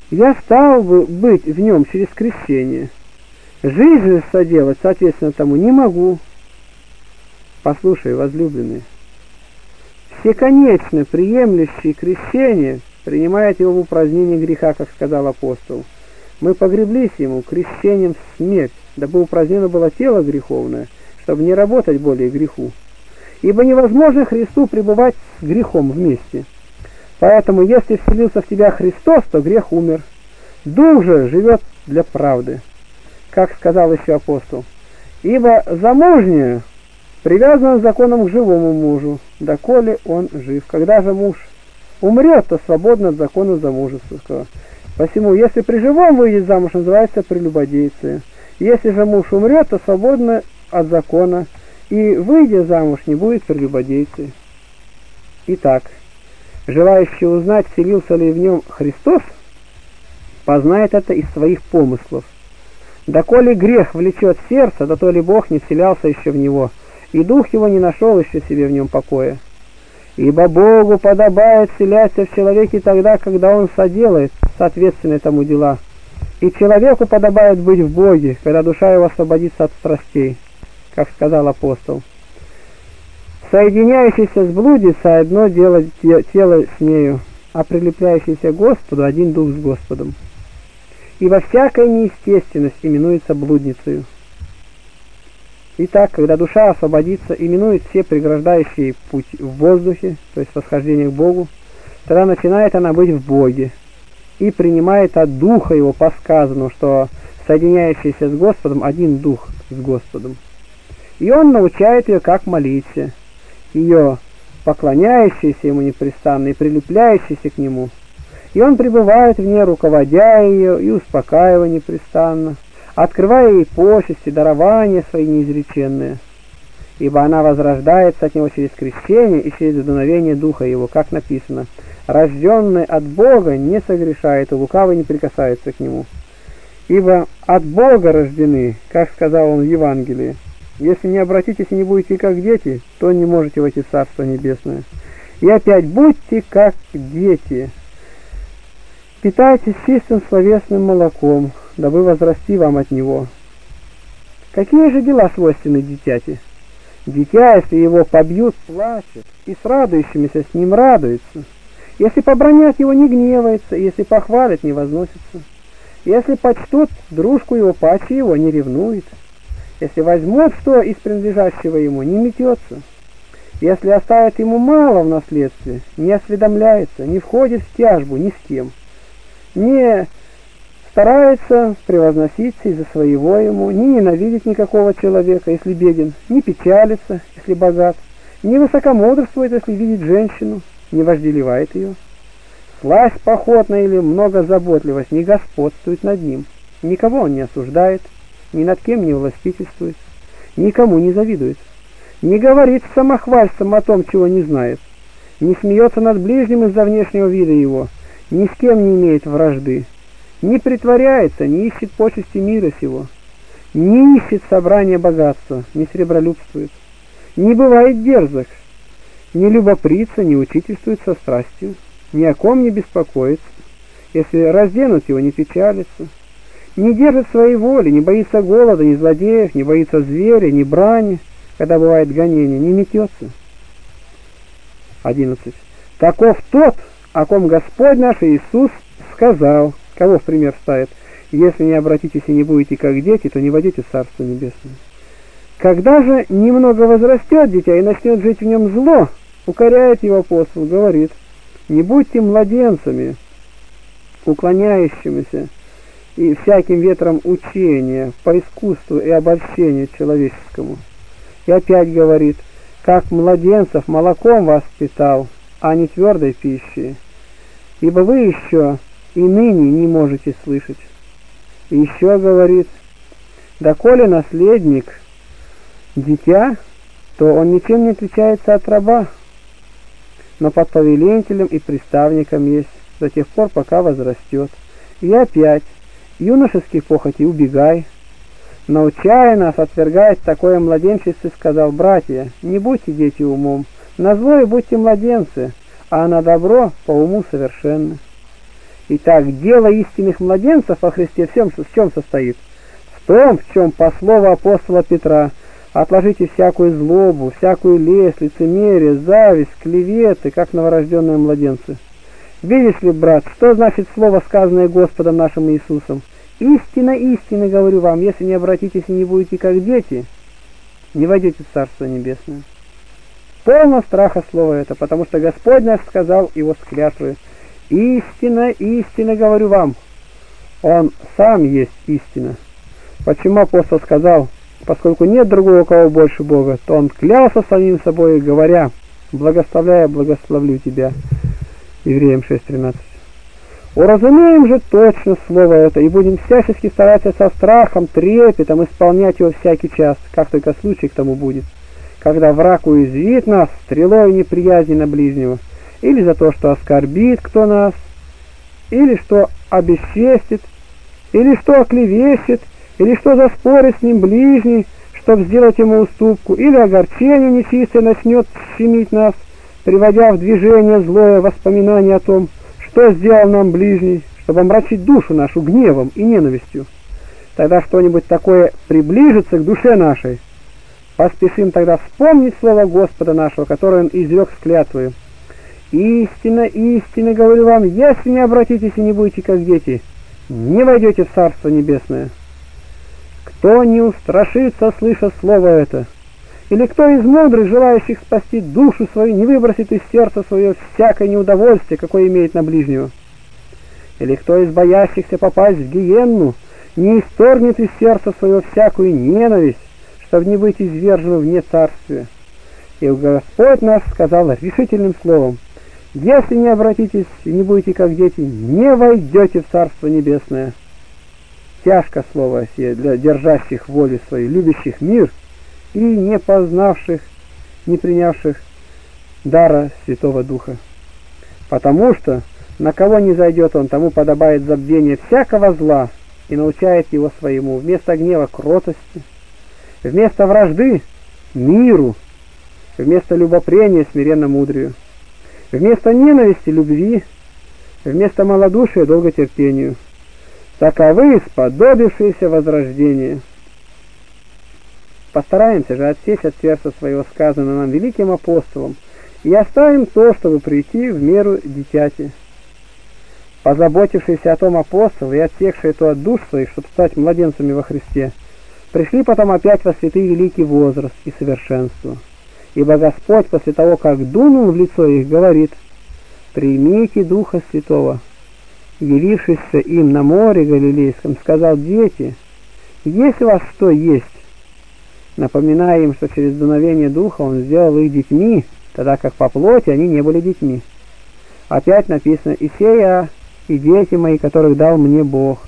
я стал бы быть в нем через крещение. Жизнь же соделать, соответственно тому, не могу. Послушай, возлюбленный, всеконечно приемлющий крещение принимает его в упразднение греха, как сказал апостол. Мы погреблись ему крещением в смерть, дабы упразднено было тело греховное, чтобы не работать более греху. Ибо невозможно Христу пребывать с грехом вместе. Поэтому, если вселился в тебя Христос, то грех умер. Дух же живет для правды, как сказал еще апостол. Ибо замужняя привязана законом к живому мужу, доколе он жив. Когда же муж умрет, то свободно от закона замужества. Посему, если при живом выйдет замуж, называется прелюбодействие. Если же муж умрет, то свободно от закона, и, выйдя замуж, не будет прелюбодействия. Итак, желающий узнать, вселился ли в нем Христос, познает это из своих помыслов. Доколе грех влечет сердце, да то ли Бог не вселялся еще в него, и дух его не нашел еще себе в нем покоя. Ибо Богу подобает вселяться в человеке тогда, когда он соделает соответственные тому дела. И человеку подобает быть в Боге, когда душа его освободится от страстей, как сказал апостол. Соединяющийся с блудицей одно дело тело с нею, а прилепляющийся к Господу один дух с Господом. Ибо всякая неестественность именуется блудницею. Итак, когда душа освободится и минует все преграждающие путь в воздухе, то есть восхождение к Богу, тогда начинает она быть в Боге и принимает от Духа Его по сказанному, что соединяющийся с Господом один Дух с Господом. И Он научает ее, как молиться, ее поклоняющейся Ему непрестанно и прилепляющейся к Нему. И Он пребывает в ней, руководя ее и успокаивая непрестанно, открывая ей почести, дарования свои неизреченные, ибо она возрождается от него через крещение и через дуновение Духа Его, как написано: рожденный от Бога не согрешает, и лукавый не прикасается к нему. Ибо от Бога рождены, как сказал он в Евангелии: если не обратитесь и не будете как дети, то не можете войти в Царство Небесное. И опять: будьте как дети, питайтесь чистым словесным молоком, дабы возрасти вам от него. Какие же дела свойственны дитяти? Дитя, если его побьют, плачет, и с радующимися с ним радуется. Если побранят его, не гневается, если похвалят, не возносится. Если почтут дружку его, паче его, не ревнует. Если возьмут что из принадлежащего ему, не метется. Если оставят ему мало в наследстве, не осведомляется, не входит в тяжбу ни с кем, не старается превозноситься из-за своего ему, не ненавидит никакого человека, если беден, не печалится, если богат, не высокомудрствует, если видит женщину, не вожделевает ее. Сласть походная или многозаботливость не господствует над ним, никого он не осуждает, ни над кем не властительствует, никому не завидует, не говорит с самохвальством о том, чего не знает, не смеется над ближним из-за внешнего вида его, ни с кем не имеет вражды, не притворяется, не ищет почести мира сего, не ищет собрания богатства, не сребролюбствует, не бывает дерзок, не любопрится, не учительствует со страстью, ни о ком не беспокоится, если разденут его, не печалится, не держит своей воли, не боится голода, ни злодеев, не боится зверя, ни брани, когда бывает гонение, не метется. одиннадцать. Таков тот, о ком Господь наш Иисус сказал, кого в пример ставит: если не обратитесь и не будете как дети, то не войдете в Царство Небесное. Когда же немного возрастет дитя и начнет жить в нем зло, укоряет его апостол, говорит: не будьте младенцами, уклоняющимися и всяким ветром учения по искусству и обольщению человеческому. И опять говорит: как младенцев молоком вас питал, а не твердой пищей, ибо вы еще и ныне не можете слышать. И еще говорит: доколе наследник дитя, то он ничем не отличается от раба, но под повелителем и приставником есть до тех пор, пока возрастет. И опять: юношеских похотей убегай. Научая нас отвергать такое младенчество, сказал: братья, не будьте дети умом, на злое будьте младенцы, а на добро по уму совершенны. Итак, дело истинных младенцев во Христе в чем, в чем состоит? В том, в чем по слову апостола Петра: отложите всякую злобу, всякую лесть, лицемерие, зависть, клеветы, как новорожденные младенцы. Видишь ли, брат, что значит слово, сказанное Господом нашим Иисусом? Истинно, истинно говорю вам, если не обратитесь и не будете как дети, не войдете в Царство Небесное. Полно страха слово это, потому что Господь наш сказал его с клятвой: истинно, истинно говорю вам, Он сам есть истина. Почему апостол сказал: поскольку нет другого кого больше Бога, то он клялся самим собой, говоря: благословляя, благословлю тебя. Евреям шесть тринадцать. Уразумеем же точно слово это, и будем всячески стараться со страхом, трепетом исполнять его всякий час, как только случай к тому будет, когда враг уязвит нас стрелой неприязни на ближнего, или за то, что оскорбит кто нас, или что обесчестит, или что оклевещет, или что заспорит с ним ближний, чтобы сделать ему уступку, или огорчение нечистое начнет щемить нас, приводя в движение злое воспоминание о том, что сделал нам ближний, чтобы омрачить душу нашу гневом и ненавистью. Тогда что-нибудь такое приближится к душе нашей. Поспешим тогда вспомнить слово Господа нашего, которое Он изрек с клятвою: истинно, истинно говорю вам, если не обратитесь и не будете как дети, не войдете в Царство Небесное. Кто не устрашится, слыша слово это? Или кто из мудрых, желающих спасти душу свою, не выбросит из сердца свое всякое неудовольствие, какое имеет на ближнего? Или кто из боящихся попасть в гиенну, не исторгнет из сердца своего всякую ненависть, чтобы не быть изверженным вне царствия? И Господь наш сказал решительным словом: если не обратитесь и не будете как дети, не войдете в Царство Небесное. Тяжко слово сие для держащих волю свою, любящих мир и не познавших, не принявших дара Святого Духа. Потому что на кого не зайдет он, тому подобает забвение всякого зла и научает его своему, вместо гнева кротости, вместо вражды миру, вместо любопрения смиренно мудрию, вместо ненависти любви, вместо малодушия долготерпению. Таковы сподобившиеся возрождения. Постараемся же отсечь от сердца своего сказанного нам великим апостолом и оставим то, чтобы прийти в меру дитяти. Позаботившиеся о том апостолы и отсекшие то от душ своих, чтобы стать младенцами во Христе, пришли потом опять во святый великий возраст и совершенство. Ибо Господь после того, как дунул в лицо их, говорит: примите Духа Святого. Явившийся им на море Галилейском, сказал: дети, если у вас что есть, напоминая им, что через дуновение Духа Он сделал их детьми, тогда как по плоти они не были детьми. Опять написано: и сея, и дети мои, которых дал мне Бог.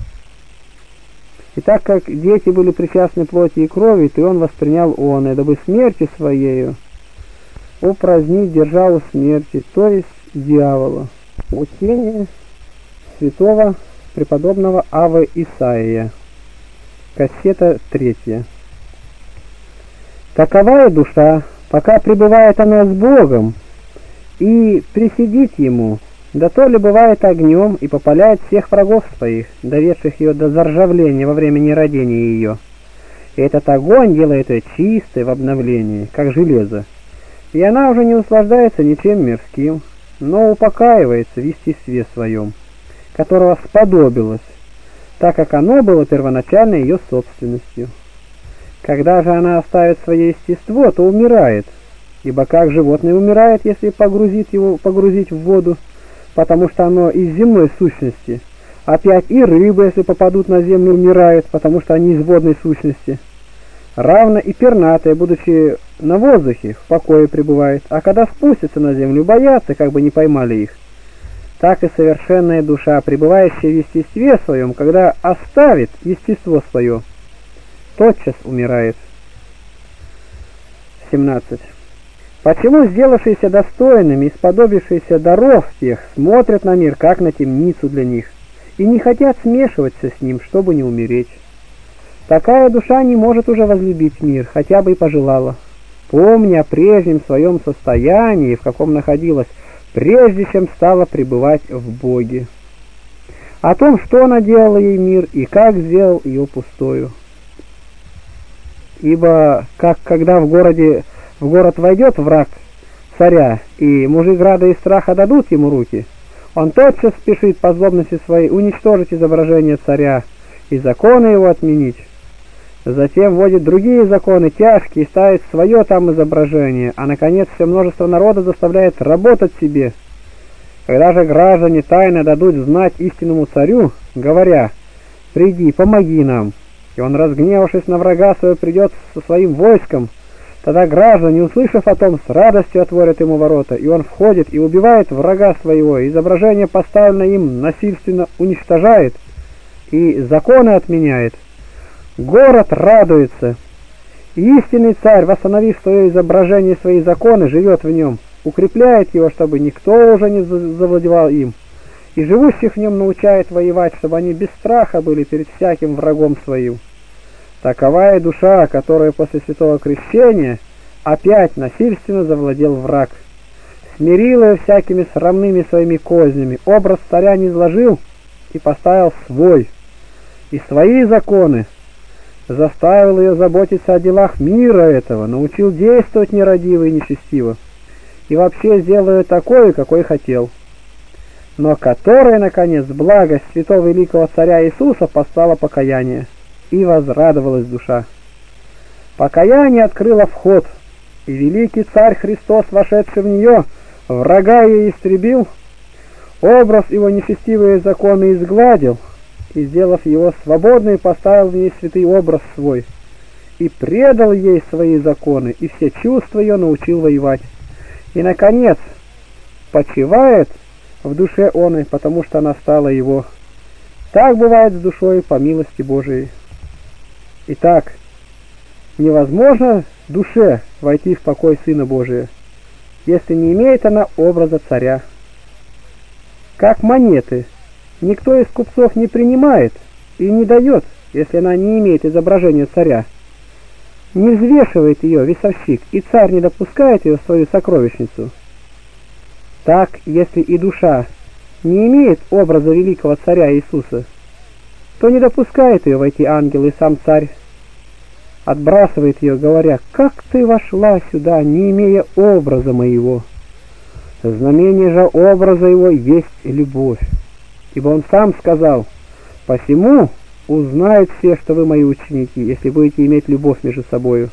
И так как дети были причастны плоти и крови, то Он воспринял он, и дабы смерти своею упразднить державу смерти, то есть дьявола. Учение святого преподобного Авы Исаия. Кассета третья. Таковая душа, пока пребывает она с Богом и присидит Ему, да то ли бывает огнем и попаляет всех врагов своих, доведших ее до заржавления во время нерадения ее. И этот огонь делает ее чистой в обновлении, как железо. И она уже не услаждается ничем мирским, но упокаивается в естестве своем, которого сподобилось, так как оно было первоначально ее собственностью. Когда же она оставит свое естество, то умирает, ибо как животное умирает, если погрузит его, погрузить в воду, потому что оно из земной сущности. Опять и рыбы, если попадут на землю, умирают, потому что они из водной сущности. Равно и пернатые, будучи на воздухе, в покое пребывают, а когда спустятся на землю, боятся, как бы не поймали их. Так и совершенная душа, пребывающая в естестве своем, когда оставит естество свое, тотчас умирает. семнадцать. Почему сделавшиеся достойными и сподобившиеся даров тех смотрят на мир, как на темницу для них, и не хотят смешиваться с ним, чтобы не умереть? Такая душа не может уже возлюбить мир, хотя бы и пожелала, помня о прежнем своем состоянии, в каком находилась, прежде чем стала пребывать в Боге. о том, что наделала ей мир и как сделал ее пустою. Ибо как когда в городе в город войдет враг царя, и мужи града из страха дадут ему руки, он тотчас спешит по злобности своей уничтожить изображение царя и законы его отменить. Затем вводит другие законы тяжкие и ставит свое там изображение, а наконец все множество народа заставляет работать себе. Когда же граждане тайно дадут знать истинному царю, говоря: «Приди, помоги нам», и он, разгневавшись на врага своего, придет со своим войском, тогда граждане, услышав о том, с радостью отворят ему ворота, и он входит и убивает врага своего, и изображение, поставленное им, насильственно уничтожает и законы отменяет. Город радуется, и истинный царь, восстановив свое изображение и свои законы, живет в нем, укрепляет его, чтобы никто уже не завладевал им, и живущих в нем научает воевать, чтобы они без страха были перед всяким врагом своим. Такова и душа, которая после святого крещения опять насильственно завладел враг. Смирил ее всякими срамными своими кознями, образ царя не изложил и поставил свой, и свои законы. Заставил ее заботиться о делах мира этого, научил действовать нерадиво и нечестиво, и вообще сделал ее такой, какой хотел. Но которая, наконец, благость святого великого царя Иисуса послала покаяние, и возрадовалась душа. Покаяние открыло вход, и великий царь Христос, вошедший в нее, врага ее истребил, образ его нечестивые законы изгладил, и, сделав его свободной, поставил в ней святый образ свой, и предал ей свои законы, и все чувства ее научил воевать. И, наконец, почивает в душе он, потому что она стала его. Так бывает с душой по милости Божией. Итак, невозможно душе войти в покой Сына Божия, если не имеет она образа царя. Как монеты, никто из купцов не принимает и не дает, если она не имеет изображения царя. Не взвешивает ее весовщик, и царь не допускает ее в свою сокровищницу. Так, если и душа не имеет образа великого царя Иисуса, то не допускает ее войти ангел, и сам царь отбрасывает ее, говоря: «Как ты вошла сюда, не имея образа моего?» Знамение же образа его есть любовь. Ибо он сам сказал: «Посему узнают все, что вы мои ученики, если будете иметь любовь между собою».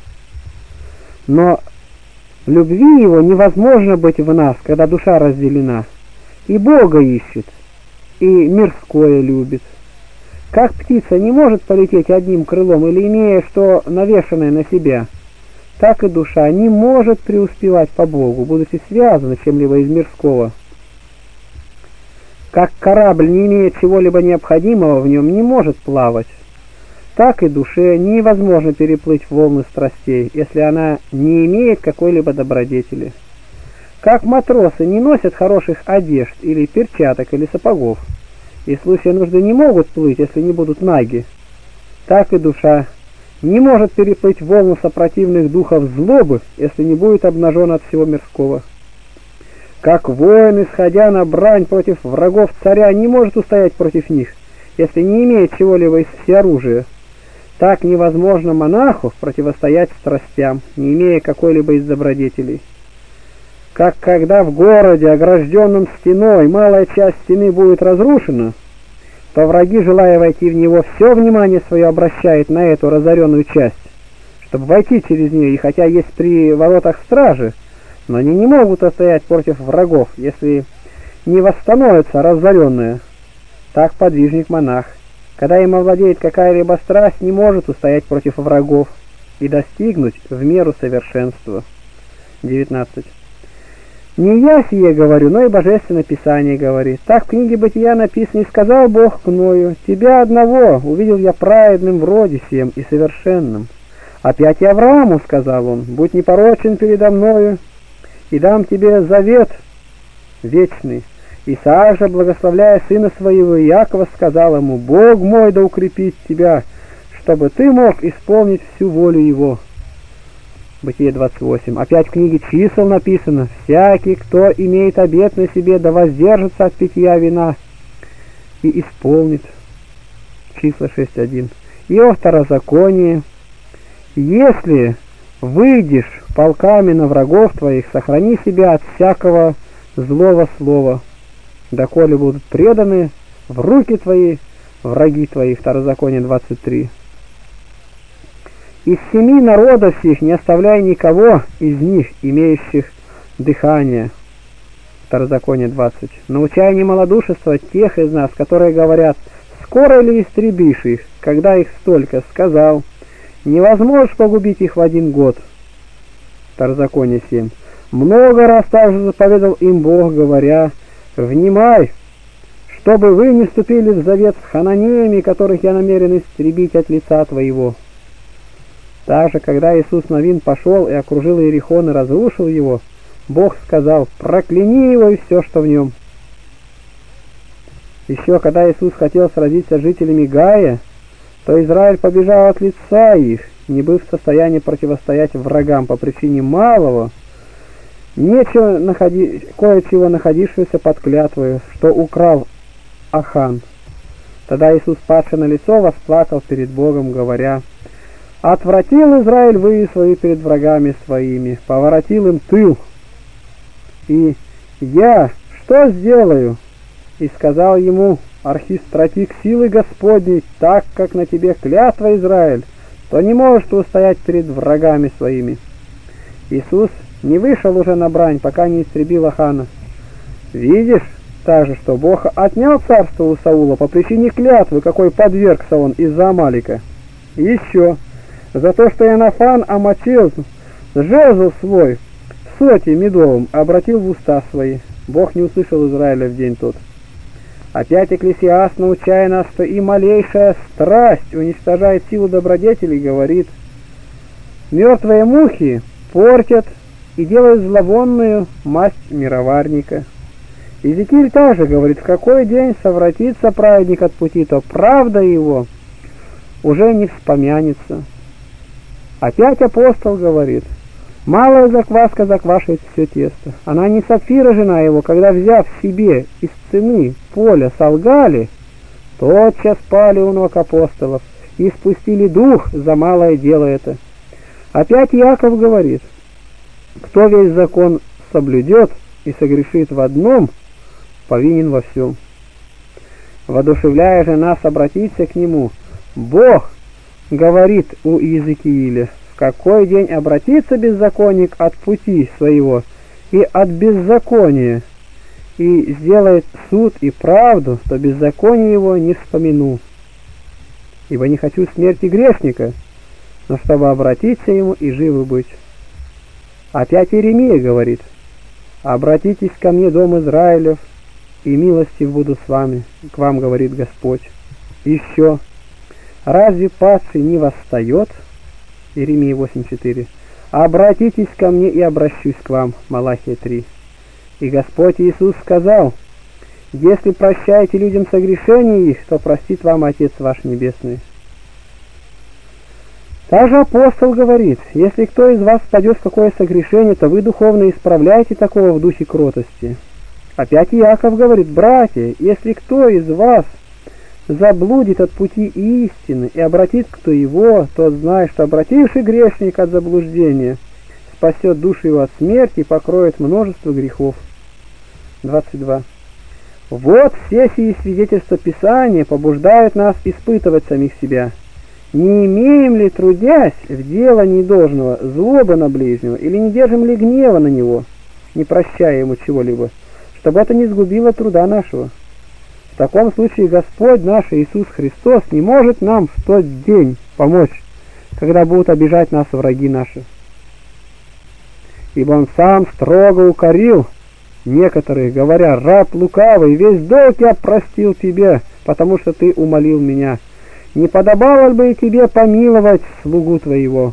Но любви его невозможно быть в нас, когда душа разделена, и Бога ищет, и мирское любит. Как птица не может полететь одним крылом или имея что навешанное на себя, так и душа не может преуспевать по Богу, будучи связана чем-либо из мирского. Как корабль, не имея чего-либо необходимого в нем, не может плавать, так и душе невозможно переплыть волны страстей, если она не имеет какой-либо добродетели. Как матросы не носят хороших одежд или перчаток или сапогов, и в случае нужды не могут плыть, если не будут наги, так и душа не может переплыть волну сопротивных духов злобы, если не будет обнажена от всего мирского. Как воин, исходя на брань против врагов царя, не может устоять против них, если не имеет чего-либо из всеоружия, так невозможно монаху противостоять страстям, не имея какой-либо из добродетелей. Как когда в городе, огражденном стеной, малая часть стены будет разрушена, то враги, желая войти в него, все внимание свое обращают на эту разоренную часть, чтобы войти через нее, и хотя есть при воротах стражи, но они не могут устоять против врагов, если не восстановится разоренная. Так подвижник-монах, когда им овладеет какая-либо страсть, не может устоять против врагов и достигнуть в меру совершенства. девятнадцать. Не я сие говорю, но и Божественное Писание говорит. Так в книге Бытия написано: «И сказал Бог к Ною: тебя одного увидел я праведным в роде сем и совершенным. Опять и Аврааму сказал он: будь непорочен передо мною, и дам тебе завет вечный. Исаак же, благословляя сына своего Иакова, сказал ему: Бог мой да укрепит тебя, чтобы ты мог исполнить всю волю его». Бытие двадцать восемь. Опять в книге Чисел написано: «Всякий, кто имеет обет на себе, да воздержится от питья вина, и исполнит. Числа шесть один. И о второзаконии: если выйдешь полками на врагов твоих, сохрани себя от всякого злого слова, доколе будут преданы в руки твои враги твои. Второзаконие двадцать три. Из семи народов сих не оставляй никого из них, имеющих дыхание. Второзаконие двадцать. Научай не малодушествовать тех из нас, которые говорят: скоро ли истребишь их, когда их столько? Сказал: не возможешь погубить их в один год. Второзаконие семь. Много раз также заповедал им Бог, говоря: внимай, чтобы вы не вступили в завет с хананеями, которых я намерен истребить от лица твоего. Также, когда Иисус Навин пошел и окружил Иерихон и разрушил его, Бог сказал: прокляни его и все, что в нем. Еще когда Иисус хотел сразиться с жителями Гая, то Израиль побежал от лица их, не быв в состоянии противостоять врагам по причине малого, нечего находи... кое-чего находившегося под клятвою, что украл Ахан. Тогда Иисус, падший на лицо, восплакал перед Богом, говоря: отвратил Израиль выи свои перед врагами своими, поворотил им тыл. И я что сделаю? И сказал ему архистратик силы Господней: так как на тебе клятва, Израиль, то не можешь ты устоять перед врагами своими. Иисус не вышел уже на брань, пока не истребил Ахана. Видишь также, что Бог отнял царство у Саула по причине клятвы, какой подвергся он из-за Амалика. И еще за то, что Иоаннафан омочил жезл свой в соте медовым, обратил в уста свои. Бог не услышал Израиля в день тот. Опять Экклесиаст, научая нас, что и малейшая страсть уничтожает силу добродетелей, говорит: мертвые мухи портят и делают зловонную масть мироварника. Иезекииль также говорит: в какой день совратится праведник от пути, то правда его уже не вспомянется. Опять апостол говорит: малая закваска заквашивает все тесто. Она не Сапфира, жена его, когда, взяв себе из цены поля, солгали, тотчас пали у ног апостолов и спустили дух за малое дело это. Опять Иаков говорит: кто весь закон соблюдет и согрешит в одном, повинен во всем. Воодушевляя же нас обратиться к нему, Бог говорит у Иезекииля: в какой день обратится беззаконник от пути своего и от беззакония, и сделает суд и правду, то беззаконие его не вспомину. Ибо не хочу смерти грешника, но чтобы обратиться ему и живы быть. Опять Иеремия говорит: обратитесь ко мне, дом Израилев, и милостив буду с вами, к вам говорит Господь. Еще: разве падший не восстает? Иеремия восемь четыре. Обратитесь ко мне и обращусь к вам. Малахия три. И Господь Иисус сказал: если прощаете людям согрешения их, то простит вам Отец ваш Небесный. Также апостол говорит: если кто из вас впадет в какое согрешение, то вы духовно исправляете такого в духе кротости. Опять Иаков говорит: братья, если кто из вас заблудит от пути истины и обратит кто его, тот знай, что обративший грешник от заблуждения спасет душу его от смерти и покроет множество грехов. двадцать два. Вот все сии свидетельства Писания побуждают нас испытывать самих себя. Не имеем ли, трудясь в делании должного, злобы на ближнего, или не держим ли гнева на него, не прощая ему чего-либо, чтобы это не сгубило труда нашего? В таком случае Господь наш Иисус Христос не может нам в тот день помочь, когда будут обижать нас враги наши. Ибо Он сам строго укорил некоторых, говоря: раб лукавый, весь долг я простил тебе, потому что ты умолил меня. Не подобало бы и тебе помиловать слугу твоего?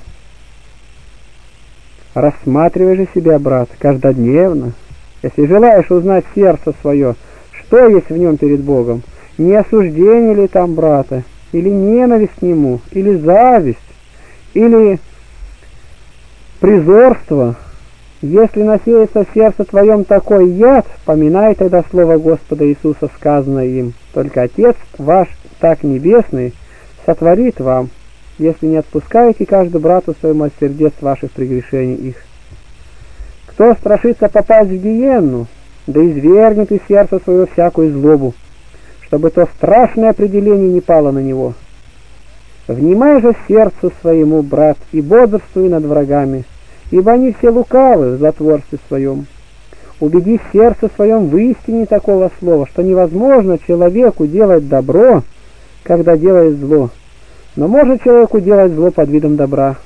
Рассматривай же себя, брат, каждодневно, если желаешь узнать сердце свое, что есть в нем перед Богом, не осуждение ли там брата, или ненависть к нему, или зависть, или призорство, Если насеется в сердце твоем такой яд, поминай тогда слово Господа Иисуса, сказанное им. Только Отец ваш, так небесный, сотворит вам, если не отпускаете каждому брату своему от сердец ваших прегрешений их. Кто страшится попасть в гиенну, да извергнет из сердца своего всякую злобу, чтобы то страшное определение не пало на него. Внимай же сердцу своему, брат, и бодрствуй над врагами, ибо они все лукавы в затворстве своем. Убеди в сердце своем в истине такого слова, что невозможно человеку делать добро, когда делает зло, но может человеку делать зло под видом добра.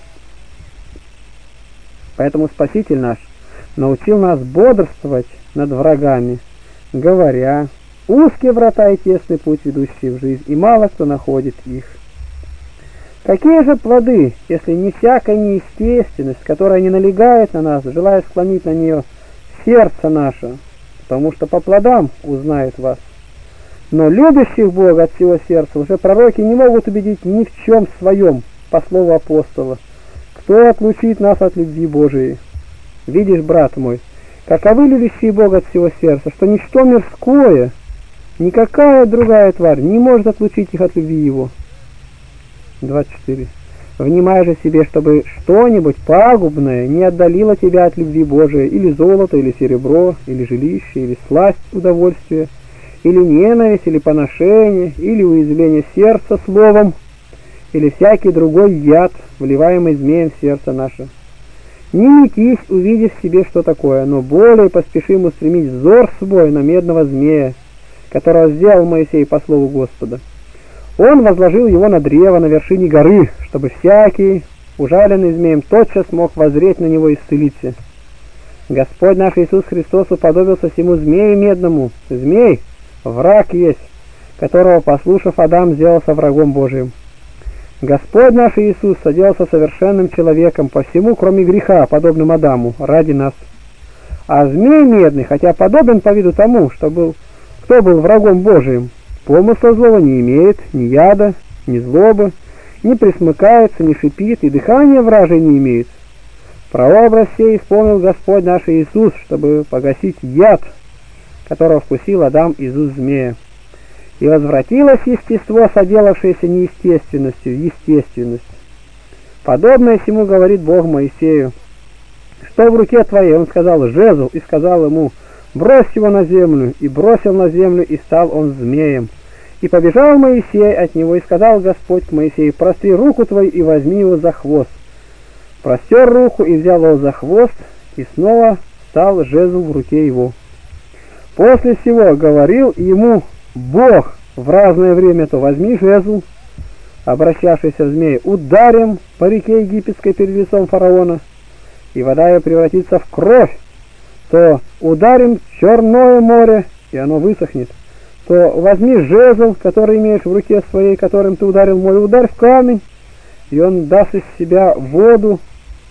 Поэтому Спаситель наш научил нас бодрствовать над врагами, говоря: узкие врата и тесный путь, ведущий в жизнь, и мало кто находит их. Какие же плоды, если не всякая неестественность, которая не налегает на нас, желая склонить на нее сердце наше, потому что по плодам узнает вас. Но любящих Бога от всего сердца уже пророки не могут убедить ни в чем своем, по слову апостола. Кто отлучит нас от любви Божией? Видишь, брат мой, каковы любящие Бога от всего сердца, что ничто мирское, никакая другая тварь не может отлучить их от любви Его. двадцать четыре. Внимай же себе, чтобы что-нибудь пагубное не отдалило тебя от любви Божией, или золото, или серебро, или жилище, или сласть, удовольствие, или ненависть, или поношение, или уязвление сердца словом, или всякий другой яд, вливаемый змеем в сердце наше. Не метись, увидев в себе что такое, но более поспешим устремить взор свой на медного змея, которого сделал Моисей по слову Господа. Он возложил его на древо на вершине горы, чтобы всякий, ужаленный змеем, тотчас мог воззреть на него и исцелиться. Господь наш Иисус Христос уподобился всему змею медному. Змей — враг есть, которого, послушав, Адам сделался врагом Божиим. Господь наш Иисус соделался совершенным человеком по всему, кроме греха, подобным Адаму, ради нас. А змей медный, хотя подобен по виду тому, что был, кто был врагом Божиим, помысла злого не имеет, ни яда, ни злобы, не присмыкается, не шипит, и дыхания вражьей не имеет. Прообраз сей исполнил Господь наш Иисус, чтобы погасить яд, которого вкусил Адам из уст змея. И возвратилось естество, соделавшееся неестественностью, в естественность. Подобное всему говорит Бог Моисею: что в руке твоей? Он сказал: жезл, и сказал ему: брось его на землю, и бросил на землю, и стал он змеем. И побежал Моисей от него, и сказал Господь к Моисею: простри руку твою и возьми его за хвост. Простер руку и взял его за хвост, и снова стал жезл в руке его. После всего говорил ему Бог в разное время: то возьми жезл, обращавшийся в змея, ударим по реке египетской перед лицом фараона, и вода ее превратится в кровь, то ударим Черное море, и оно высохнет, то возьми жезл, который имеешь в руке своей, которым ты ударил море, ударь в камень, и он даст из себя воду.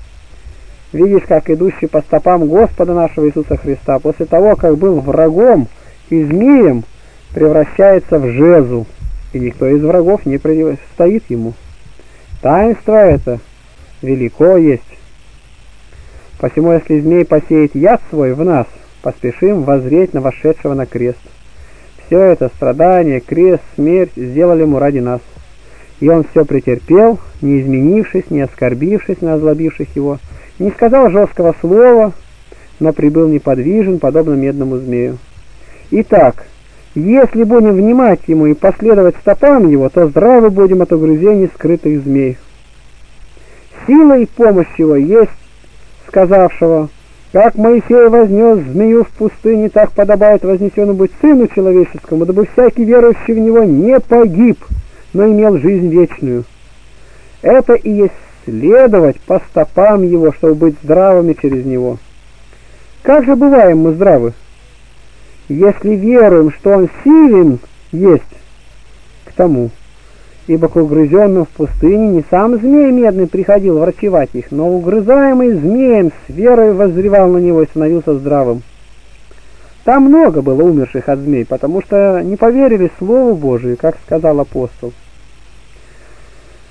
Видишь, как идущий по стопам Господа нашего Иисуса Христа, после того, как был врагом и змеем, превращается в жезл, и никто из врагов не противостоит ему. Таинство это велико есть. Посему, если змей посеет яд свой в нас, поспешим воззреть на вошедшего на крест. Все это страдание, крест, смерть сделали ему ради нас. И он все претерпел, не изменившись, не оскорбившись на озлобивших его, не сказал жесткого слова, но прибыл неподвижен, подобно медному змею. Итак, если будем внимать ему и последовать стопам его, то здравы будем от угрызений скрытых змей. Сила и помощь его есть, сказавшего: как Моисей вознес змею в пустыне, так подобает вознесенному быть сыну человеческому, дабы всякий верующий в него не погиб, но имел жизнь вечную. Это и есть следовать по стопам его, чтобы быть здравыми через него. Как же бываем мы здравы? Если веруем, что он силен есть к тому. Ибо к угрызенным в пустыне не сам змей медный приходил врачевать их, но угрызаемый змеем с верой воззревал на него и становился здравым. Там много было умерших от змей, потому что не поверили Слову Божию, как сказал апостол.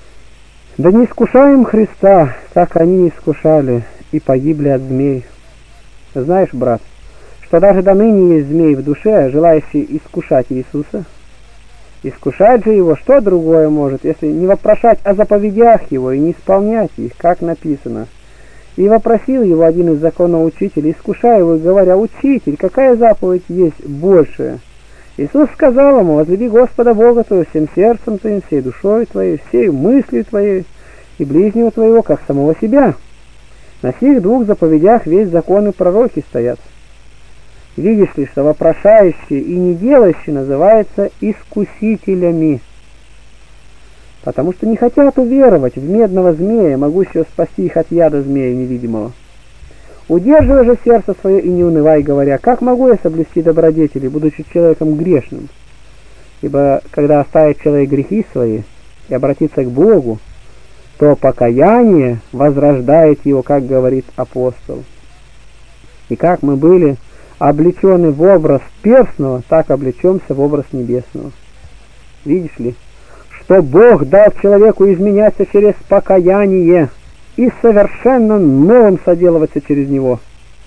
Да не искушаем Христа, как они искушали и погибли от змей. Знаешь, брат, что даже до ныне есть змей в душе, желающий искушать Иисуса? Искушать же его что другое может, если не вопрошать о заповедях его и не исполнять их, как написано. И вопросил его один из законоучителей, искушая его, говоря: «Учитель, какая заповедь есть большая?» Иисус сказал ему: «Возлюби Господа Бога твоего всем сердцем твоим, всей душой твоей, всей мыслью твоей и ближнего твоего, как самого себя». На сих двух заповедях весь закон и пророки стоят. Видишь ли, что вопрошающие и не делающие называются искусителями, потому что не хотят уверовать в медного змея, могущего спасти их от яда змея невидимого. Удерживай же сердце свое и не унывай, говоря: «Как могу я соблюсти добродетели, будучи человеком грешным?» Ибо когда оставит человек грехи свои и обратится к Богу, то покаяние возрождает его, как говорит апостол. И как мы были облечены в образ перстного, так облечемся в образ небесного. Видишь ли, что Бог дал человеку изменяться через покаяние и совершенно новым соделываться через него.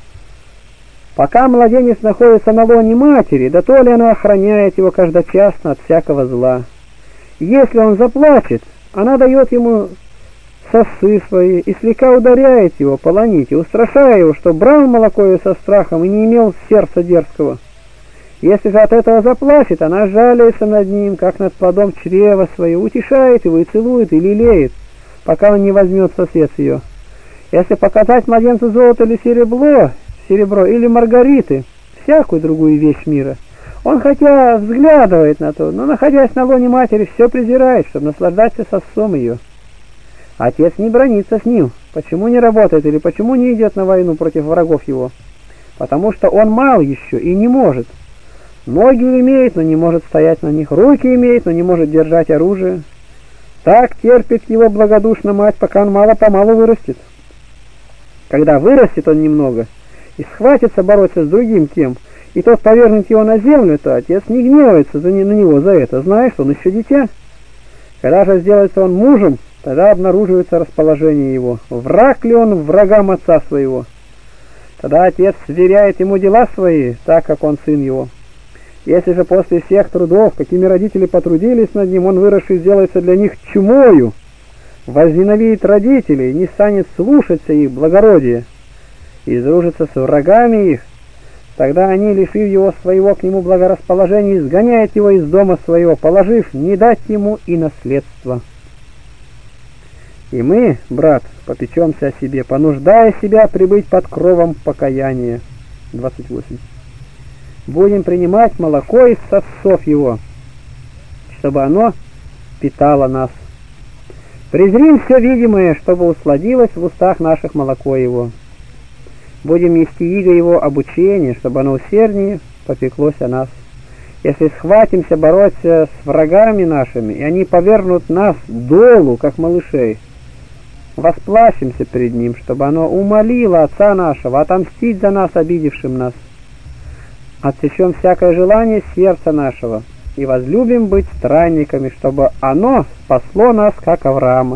Пока младенец находится на лоне матери, да то ли она охраняет его каждочасно от всякого зла. Если он заплачет, она дает ему сосы свои и слегка ударяет его по ланите, устрашая его, что брал молоко ее со страхом и не имел сердца дерзкого. Если же от этого заплачет, она жалуется над ним, как над плодом чрева своего, утешает его и целует, и лелеет, пока он не возьмет сосед ее. Если показать младенцу золото или серебро, серебро или маргариты, всякую другую вещь мира, он хотя взглядывает на то, но, находясь на лоне матери, все презирает, чтобы наслаждаться сосом ее. Отец не бранится с ним. Почему не работает или почему не идет на войну против врагов его? Потому что он мал еще и не может. Ноги имеет, но не может стоять на них. Руки имеет, но не может держать оружие. Так терпит его благодушно мать, пока он мало-помалу вырастет. Когда вырастет он немного и схватится бороться с другим кем, и тот повернет его на землю, то отец не гневается за не, на него за это, зная, что он еще дитя. Когда же сделается он мужем, тогда обнаруживается расположение его. Враг ли он врагам отца своего? Тогда отец сверяет ему дела свои, так как он сын его. Если же после всех трудов, какими родители потрудились над ним, он выросший сделается для них чумою, возненавидит родителей, не станет слушаться их благородия и дружится с врагами их, тогда они, лишив его своего к нему благорасположения, изгоняют его из дома своего, положив не дать ему и наследство. И мы, брат, попечемся о себе, понуждая себя прибыть под кровом покаяния. двадцать восемь. Будем принимать молоко из сосов его, чтобы оно питало нас. Презрим все видимое, чтобы усладилось в устах наших молоко его. Будем нести иго его обучение, чтобы оно усерднее попеклось о нас. Если схватимся бороться с врагами нашими, и они повергнут нас долу, как малышей, восплачемся перед ним, чтобы оно умолило Отца нашего отомстить за нас, обидевшим нас. Отсечем всякое желание сердца нашего и возлюбим быть странниками, чтобы оно спасло нас, как Авраама.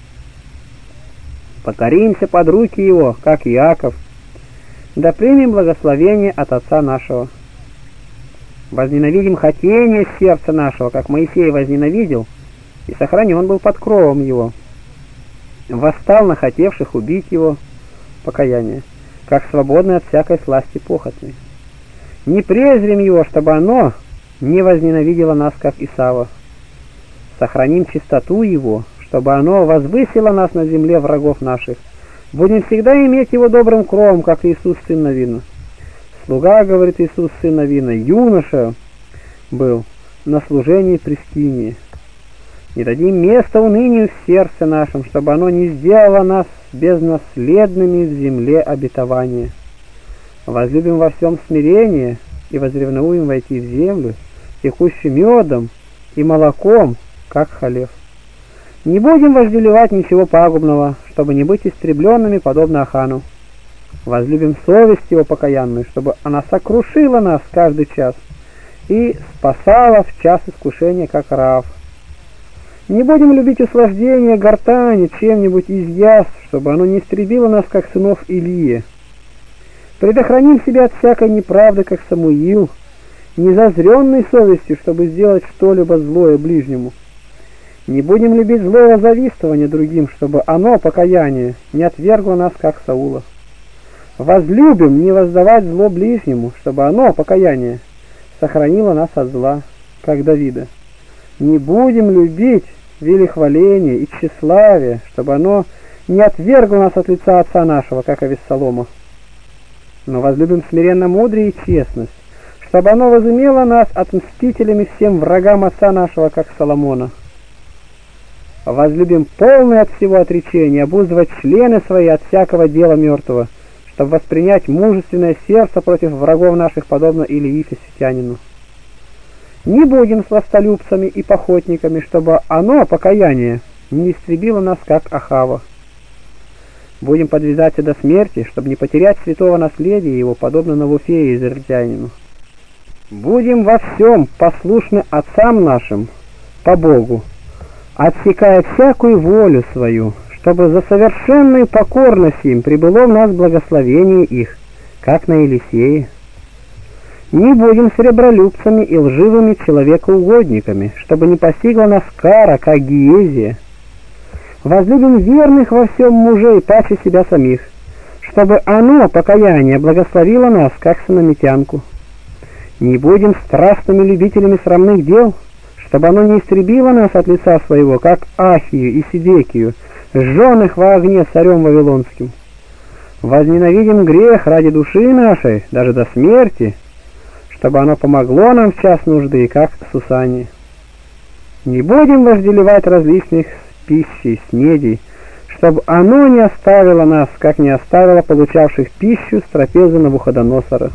Покоримся под руки его, как Иаков, да примем благословение от Отца нашего. Возненавидим хотение сердца нашего, как Моисей возненавидел, и сохранен был под кровом его. Восстал на хотевших убить его, покаяние, как свободный от всякой сласти похотной. Не презрим его, чтобы оно не возненавидело нас, как Исава. Сохраним чистоту его, чтобы оно возвысило нас на земле врагов наших. Будем всегда иметь его добрым кровом, как Иисус, сын Навина. Слуга, говорит Иисус, сын Навина, юноша был на служении при скинии. Не дадим места унынию в сердце нашем, чтобы оно не сделало нас безнаследными в земле обетования. Возлюбим во всем смирение и возревнуем войти в землю, текущим медом и молоком, как Халев. Не будем вожделевать ничего пагубного, чтобы не быть истребленными, подобно Ахану. Возлюбим совесть его покаянную, чтобы она сокрушила нас каждый час и спасала в час искушения, как Раав. Не будем любить услаждение гортани чем-нибудь из яств, чтобы оно не истребило нас, как сынов Илии. Предохраним себя от всякой неправды, как Самуил, незазренной совестью, чтобы сделать что-либо злое ближнему. Не будем любить злого завистования другим, чтобы оно, покаяние, не отвергло нас, как Саула. Возлюбим не воздавать зло ближнему, чтобы оно, покаяние, сохранило нас от зла, как Давида. Не будем любить велихваление и тщеславие, чтобы оно не отвергло нас от лица отца нашего, как Авессалома. Но возлюбим смиренно мудрее и честность, чтобы оно возымело нас отмстителями всем врагам отца нашего, как Соломона. Возлюбим полное от всего отречения, обуздывать члены свои от всякого дела мертвого, чтобы воспринять мужественное сердце против врагов наших, подобно Илии Фиситянину. Не будем сластолюбцами и похотниками, чтобы оно, покаяние, не истребило нас, как Ахава. Будем подвязаться до смерти, чтобы не потерять святого наследия его, подобно Навуфею израильтянину. Будем во всем послушны отцам нашим, по Богу, отсекая всякую волю свою, чтобы за совершенную покорность им прибыло в нас благословение их, как на Елисее. Не будем сребролюбцами и лживыми человекоугодниками, чтобы не постигла нас кара, как Гиезия. Возлюбим верных во всем мужей паче себя самих, чтобы оно, покаяние, благословило нас, как сыномитянку. Не будем страстными любителями срамных дел, чтобы оно не истребило нас от лица своего, как Ахию и Сидекию, сжёных во огне царем Вавилонским. Возненавидим грех ради души нашей, даже до смерти, чтобы оно помогло нам в час нужды, как Сусанне. Не будем вожделевать различных пищей, снедей, чтобы оно не оставило нас, как не оставило получавших пищу с трапезы Навуходоносора.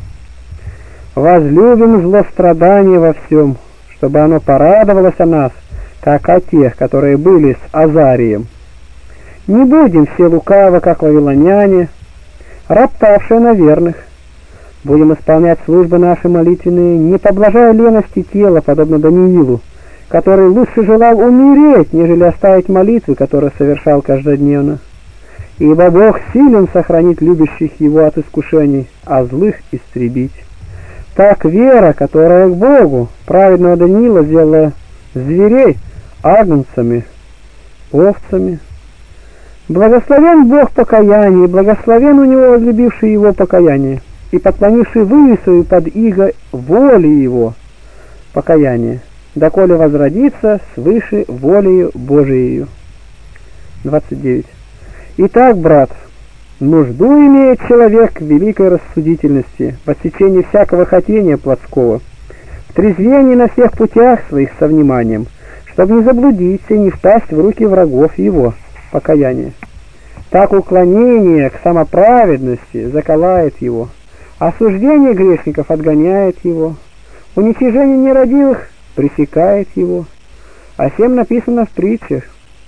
Возлюбим злострадание во всем, чтобы оно порадовалось о нас, как о тех, которые были с Азарием. Не будем все лукавы, как вавилоняне, роптавшие на верных. Будем исполнять службы наши молитвенные, не поблажая лености тела, подобно Даниилу, который лучше желал умереть, нежели оставить молитвы, которые совершал каждодневно. Ибо Бог силен сохранить любящих Его от искушений, а злых истребить. Так вера, которая к Богу, праведного Даниила, сделала зверей агнцами, овцами. Благословен Бог покаяние, благословен у Него возлюбивший Его покаяние, и поклонивший выю свою под иго воли Его покаяние, доколе возродится свыше волею Божиею. двадцать девять. Итак, брат, нужду имеет человек в великой рассудительности, в отсечении всякого хотения плотского, в трезвении на всех путях своих со вниманием, чтобы не заблудиться и не впасть в руки врагов его, покаяние. Так уклонение к самоправедности заколает его, осуждение грешников отгоняет его, уничижение нерадивых пресекает его. А всем написано в притчах: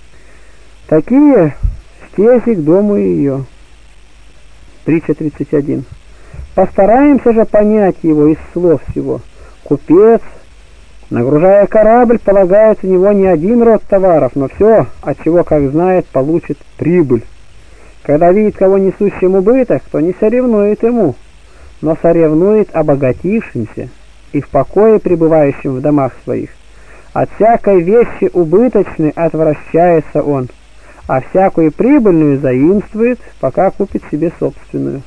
такие стези к дому ее. Притча тридцать один. Постараемся же понять его из слов всего. Купец, нагружая корабль, полагает у него не один род товаров, но все, от чего, как знает, получит прибыль. Когда видит кого несущим убыток, то не соревнует ему, но соревнует обогатившимся и в покое пребывающим в домах своих. От всякой вещи убыточной отвращается он, а всякую прибыльную заимствует, пока купит себе собственную.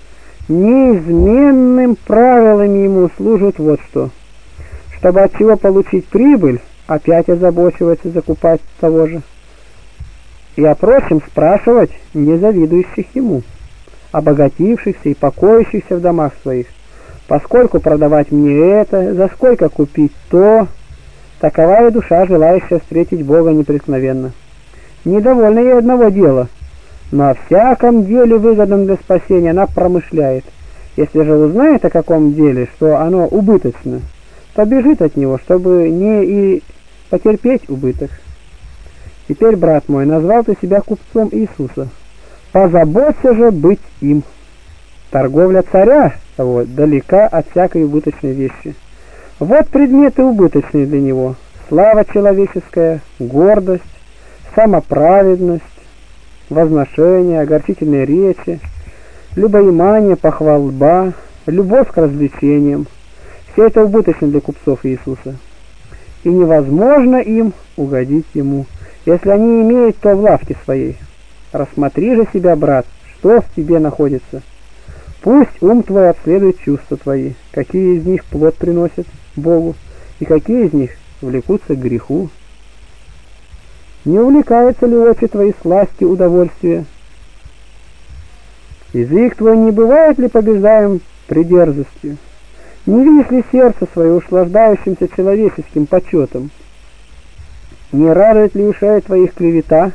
Неизменным правилами ему служит вот что: чтобы от чего получить прибыль, опять озабочиваться закупать того же, и о прочем спрашивать не завидующих ему, обогатившихся и покоящихся в домах своих. Поскольку продавать мне это, за сколько купить то, такова и душа, желающая встретить Бога непреткновенно. Недовольна ей одного дела, но о всяком деле, выгодном для спасения, она промышляет. Если же узнает о каком деле, что оно убыточно, то бежит от него, чтобы не и потерпеть убыток. Теперь, брат мой, назвал ты себя купцом Иисуса. Позаботься же быть им. Торговля царя того далека от всякой убыточной вещи. Вот предметы убыточные для него: слава человеческая, гордость, самоправедность, возношение, огорчительные речи, любоимание, похвалба, любовь к развлечениям. Все это убыточно для купцов Иисуса. И невозможно им угодить Ему, если они имеют то в лавке своей. Рассмотри же себя, брат, что в тебе находится. Пусть ум твой обследует чувства твои, какие из них плод приносят Богу, и какие из них влекутся к греху. Не увлекаются ли очи твои сластью удовольствия? Язык твой не бывает ли побеждаем придерзостью? Не видишь ли сердце свое услаждающимся человеческим почетом? Не радует ли ушей твоих клевета?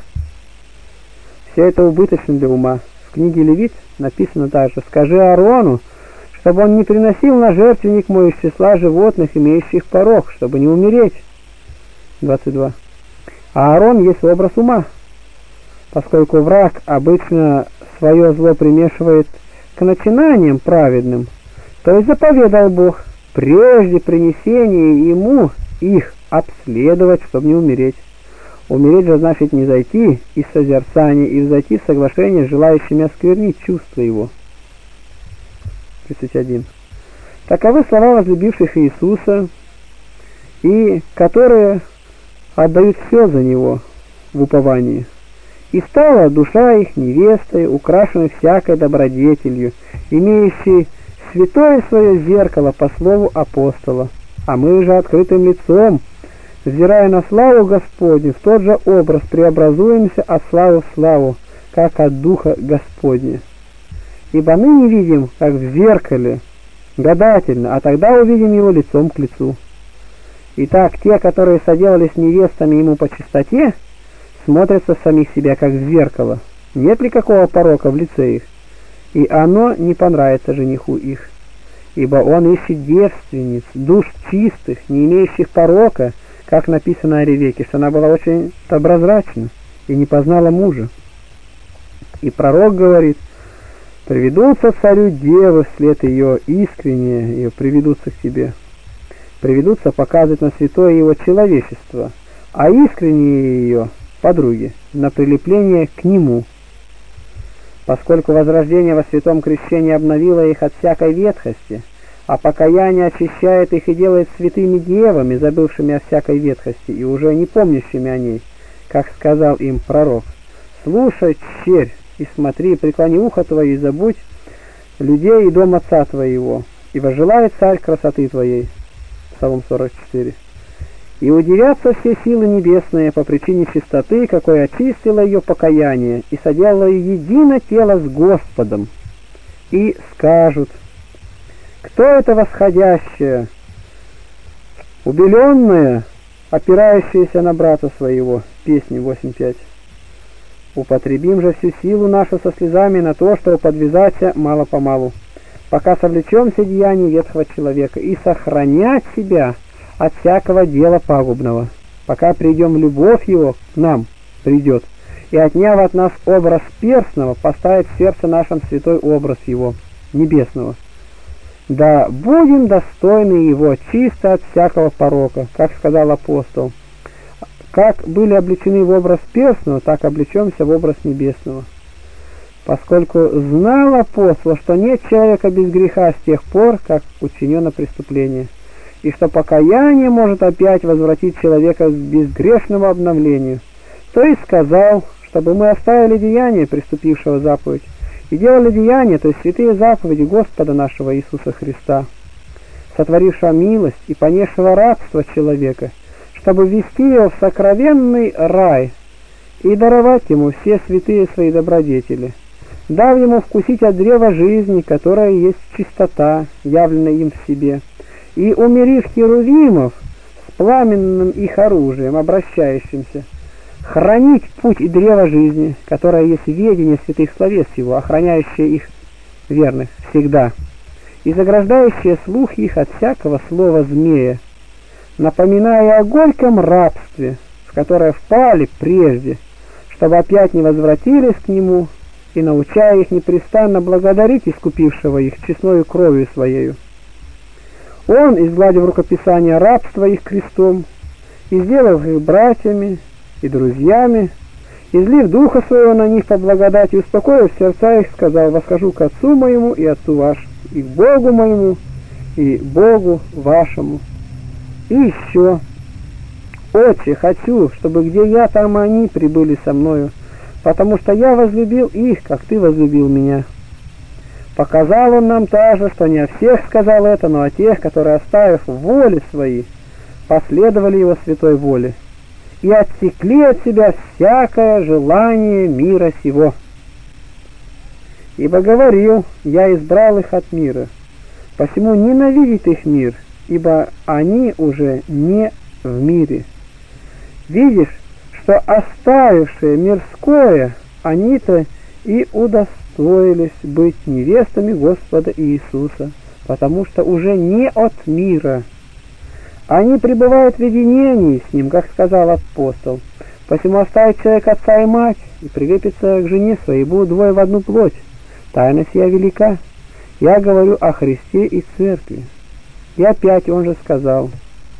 Все это убыточно для ума. В книге Левит написано также: «Скажи Аарону, чтобы он не приносил на жертвенник мой из числа животных, имеющих порок, чтобы не умереть». двадцать два. А Аарон есть образ ума, поскольку враг обычно свое зло примешивает к начинаниям праведным, то есть заповедал Бог прежде принесения ему их обследовать, чтобы не умереть. Умереть же значит не зайти из созерцания и взойти в соглашение с желающими осквернить чувства его. тридцать один. Таковы слова возлюбивших Иисуса, и которые отдают все за Него в уповании. И стала душа их невестой, украшенной всякой добродетелью, имеющей святое свое зеркало по слову апостола. А мы уже открытым лицом, взирая на славу Господню, в тот же образ преобразуемся от славы в славу, как от Духа Господня. Ибо ныне видим, как в зеркале, гадательно, а тогда увидим Его лицом к лицу. Итак, те, которые соделались невестами Ему по чистоте, смотрятся самих себя, как в зеркало. Нет ли какого порока в лице их? И оно не понравится жениху их. Ибо он ищет девственниц, душ чистых, не имеющих порока, как написано о Ревекке, что она была очень доброзрачна и не познала мужа. И пророк говорит: «Приведутся царю девы вслед ее, искренние ее приведутся к тебе». Приведутся показывать на святое его человечество, а искренние ее подруги на прилепление к нему. Поскольку возрождение во святом крещении обновило их от всякой ветхости, а покаяние очищает их и делает святыми девами, забывшими о всякой ветхости и уже не помнящими о ней, как сказал им пророк: «Слушай, черь, и смотри, преклони ухо твое и забудь людей и дом отца твоего, ибо желает царь красоты твоей». Псалом сорок четыре. «И удивятся все силы небесные по причине чистоты, какой очистило ее покаяние, и соделало едино тело с Господом. И скажут: кто это восходящее, убеленное, опирающееся на брата своего?» Песни восемь пять. «Употребим же всю силу нашу со слезами на то, чтобы подвязаться мало-помалу, пока совлечем все деяния ветхого человека, и сохранять себя от всякого дела пагубного, пока придем в любовь его к нам придет, и отняв от нас образ перстного, поставит в сердце нашем святой образ его, небесного. Да будем достойны его чисто от всякого порока, как сказал апостол. Как были облечены в образ перстного, так облечемся в образ небесного. Поскольку знал апостол, что нет человека без греха с тех пор, как учинено преступление, и что покаяние может опять возвратить человека к безгрешному обновлению, то и сказал, чтобы мы оставили деяния преступившего заповедь и делали деяния, то есть святые заповеди Господа нашего Иисуса Христа, сотворившего милость и понесшего рабство человека, чтобы ввести его в сокровенный рай и даровать ему все святые свои добродетели, дав ему вкусить от древа жизни, которая есть чистота, явленная им в себе, и умерив херувимов с пламенным их оружием, обращающимся, хранить путь и древо жизни, которое есть ведение святых словес его, охраняющее их верных всегда, и заграждающее слух их от всякого слова змея, напоминая о горьком рабстве, в которое впали прежде, чтобы опять не возвратились к нему, и научая их непрестанно благодарить искупившего их честною кровью своею. Он, изгладив рукописание рабства их крестом, и сделав их братьями и друзьями, излив духа своего на них по благодати, успокоив сердца их, сказал: восхожу к Отцу моему и Отцу вашему, и к Богу моему, и Богу вашему. И еще: Отче, хочу, чтобы где я, там и они прибыли со мною, потому что я возлюбил их, как ты возлюбил меня. Показал он нам также, что не о всех сказал это, но о тех, которые, оставив воли свои, последовали его святой воле и отсекли от себя всякое желание мира сего. Ибо говорил: я избрал их от мира, посему ненавидит их мир, ибо они уже не в мире. Видишь, что оставившие мирское, они-то и удостоились быть невестами Господа Иисуса, потому что уже не от мира. Они пребывают в единении с Ним, как сказал апостол. Посему оставит человек отца и мать, и прилепится к жене своей, и будут двое в одну плоть. Тайна сия велика. Я говорю о Христе и Церкви. И опять он же сказал: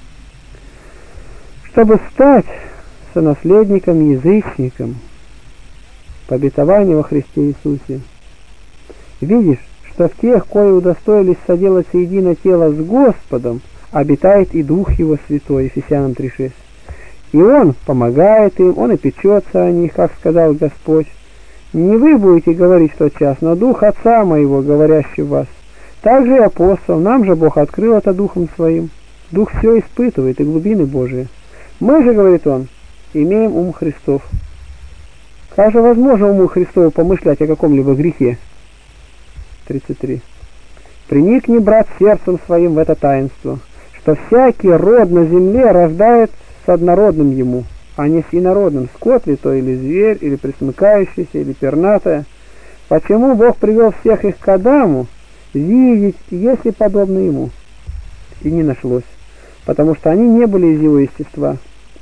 чтобы стать сонаследником язычником по обетованию во Христе Иисусе. Видишь, что в тех, кои удостоились соделать едино тело с Господом, обитает и Дух Его Святой, Ефесянам три шесть. И Он помогает им, Он и печется о них, как сказал Господь. Не вы будете говорить в тот час, но Дух Отца Моего, говорящий в вас. Также и апостол, нам же Бог открыл это Духом Своим. Дух все испытывает, и глубины Божии. Мы же, говорит он, имеем ум Христов. Как же возможно уму Христову помышлять о каком-либо грехе? тридцать три. Приникни, брат, сердцем своим в это таинство, что всякий род на земле рождает с однородным ему, а не с инородным, скот ли то, или зверь, или пресмыкающийся, или пернатое. Почему Бог привел всех их к Адаму, видеть, если подобно ему? И не нашлось, потому что они не были из его естества.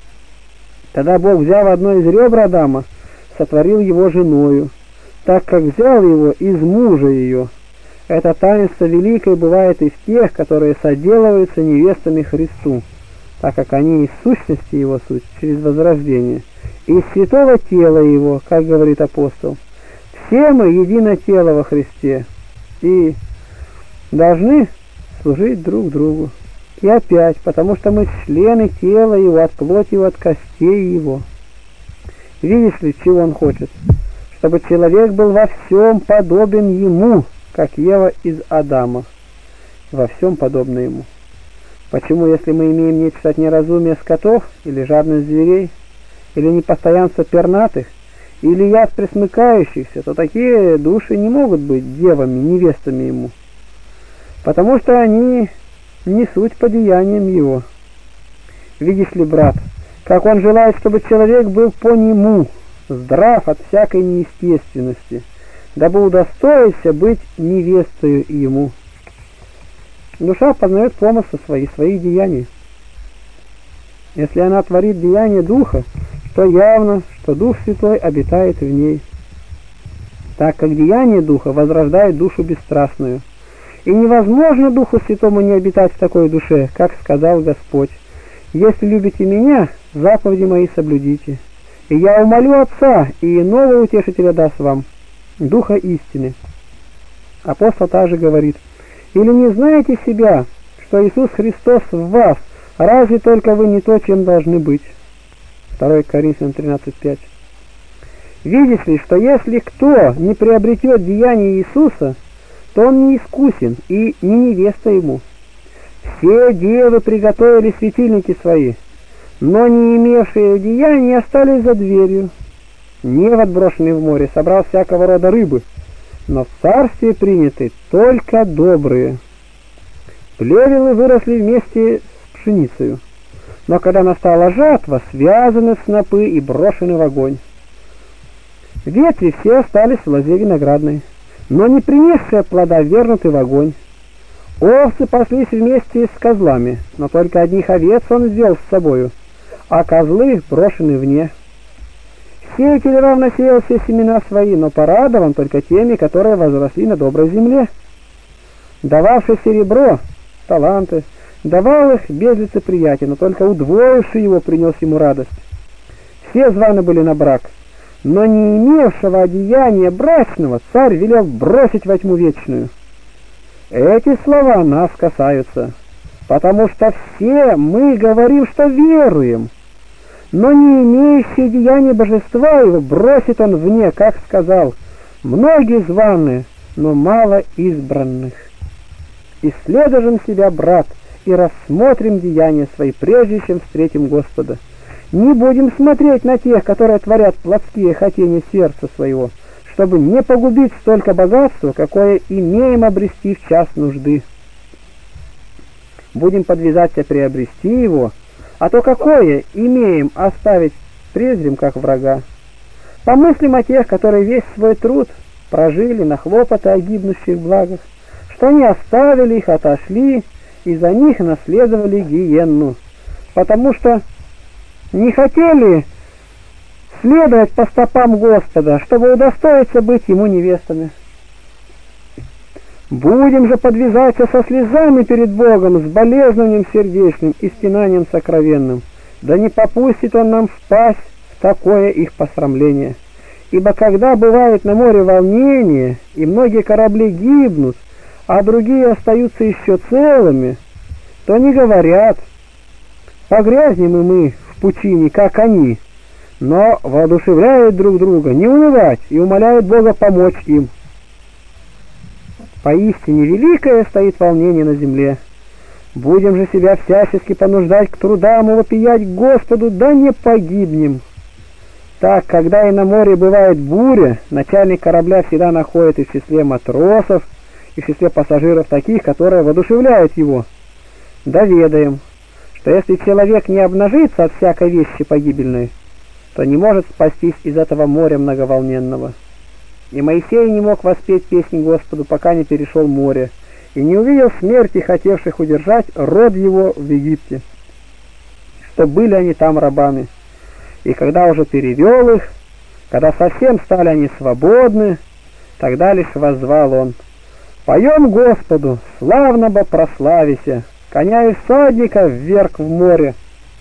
Тогда Бог, взяв одно из ребр Адама, сотворил его женою, так как взял его из мужа ее. Это таинство великое бывает и в тех, которые соделываются невестами Христу, так как они из сущности его суть, через возрождение, и из святого тела его, как говорит апостол. Все мы едино тело во Христе и должны служить друг другу. И опять, потому что мы члены тела его, от плоти его, от костей его. Видишь ли, чего он хочет? Чтобы человек был во всем подобен ему, как Ева из Адама, во всем подобно ему. Почему, если мы имеем нечто от неразумия скотов, или жадность зверей, или непостоянство пернатых, или яд пресмыкающихся, то такие души не могут быть девами, невестами ему, потому что они не суть по деяниям его. Видишь ли, брат, как он желает, чтобы человек был по нему, здрав от всякой неестественности, дабы удостоился быть невестою ему. Душа познает помыслы свои, свои деяния. Если она творит деяния Духа, то явно, что Дух Святой обитает в ней, так как деяние Духа возрождает душу бесстрастную. И невозможно Духу Святому не обитать в такой душе, как сказал Господь: «Если любите Меня, заповеди Мои соблюдите, и я умолю Отца, и иного утешителя даст вам, Духа истины». Апостол также говорит: «Или не знаете себя, что Иисус Христос в вас, разве только вы не то, чем должны быть?» второе Коринфянам тринадцать пять. Видишь ли, что если кто не приобретет деяние Иисуса, то он не искусен и не невеста ему. Все девы приготовили светильники свои, но не имевшие деяния остались за дверью. Нев, отброшенный в море, собрал всякого рода рыбы, но в царстве приняты только добрые. Плевелы выросли вместе с пшеницей, но когда настала жатва, связаны снопы и брошены в огонь. Ветви все остались в лозе виноградной, но не принесшие плода вернуты в огонь. Овцы паслись вместе с козлами, но только одних овец он взял с собою, а козлы брошены вне. Сеятель равно сеял все семена свои, но порадован только теми, которые возросли на доброй земле. Дававший серебро, таланты, давал их без лицеприятия, но только удвоивший его принес ему радость. Все званы были на брак, но не имевшего одеяния брачного царь велел бросить во тьму вечную. Эти слова нас касаются, потому что все мы говорим, что веруем, но не имеющий деяния божества его бросит он вне, как сказал: многие званы, но мало избранных. Исследуем себя, брат, и рассмотрим деяния свои, прежде чем встретим Господа. Не будем смотреть на тех, которые творят плотские хотения сердца своего, чтобы не погубить столько богатства, какое имеем обрести в час нужды. Будем подвязаться приобрести его, а то какое имеем оставить презрим, как врага. Помыслим о тех, которые весь свой труд прожили на хлопоты о гибнущих благах, что они оставили их, отошли, и за них наследовали гиенну, потому что не хотели следовать по стопам Господа, чтобы удостоиться быть Ему невестами. Будем же подвязаться со слезами перед Богом, с болезненным сердечным и стенанием сокровенным, да не попустит Он нам впасть в такое их посрамление. Ибо когда бывает на море волнение, и многие корабли гибнут, а другие остаются еще целыми, то не говорят: погрязнем и мы в пучине, как они, но воодушевляют друг друга не унывать и умоляют Бога помочь им. Поистине великое стоит волнение на земле. Будем же себя всячески понуждать к трудам и вопиять к Господу, да не погибнем. Так, когда и на море бывает буря, начальник корабля всегда находит и в числе матросов, и в числе пассажиров таких, которые воодушевляют его. Да ведаем, что если человек не обнажится от всякой вещи погибельной, то не может спастись из этого моря многоволненного. И Моисей не мог воспеть песнь Господу, пока не перешел море, и не увидел смерти, хотевших удержать род его в Египте, что были они там рабами. И когда уже перевел их, когда совсем стали они свободны, тогда лишь воззвал он: «Поем Господу, славно бы прославися, коня и всадника вверх в море».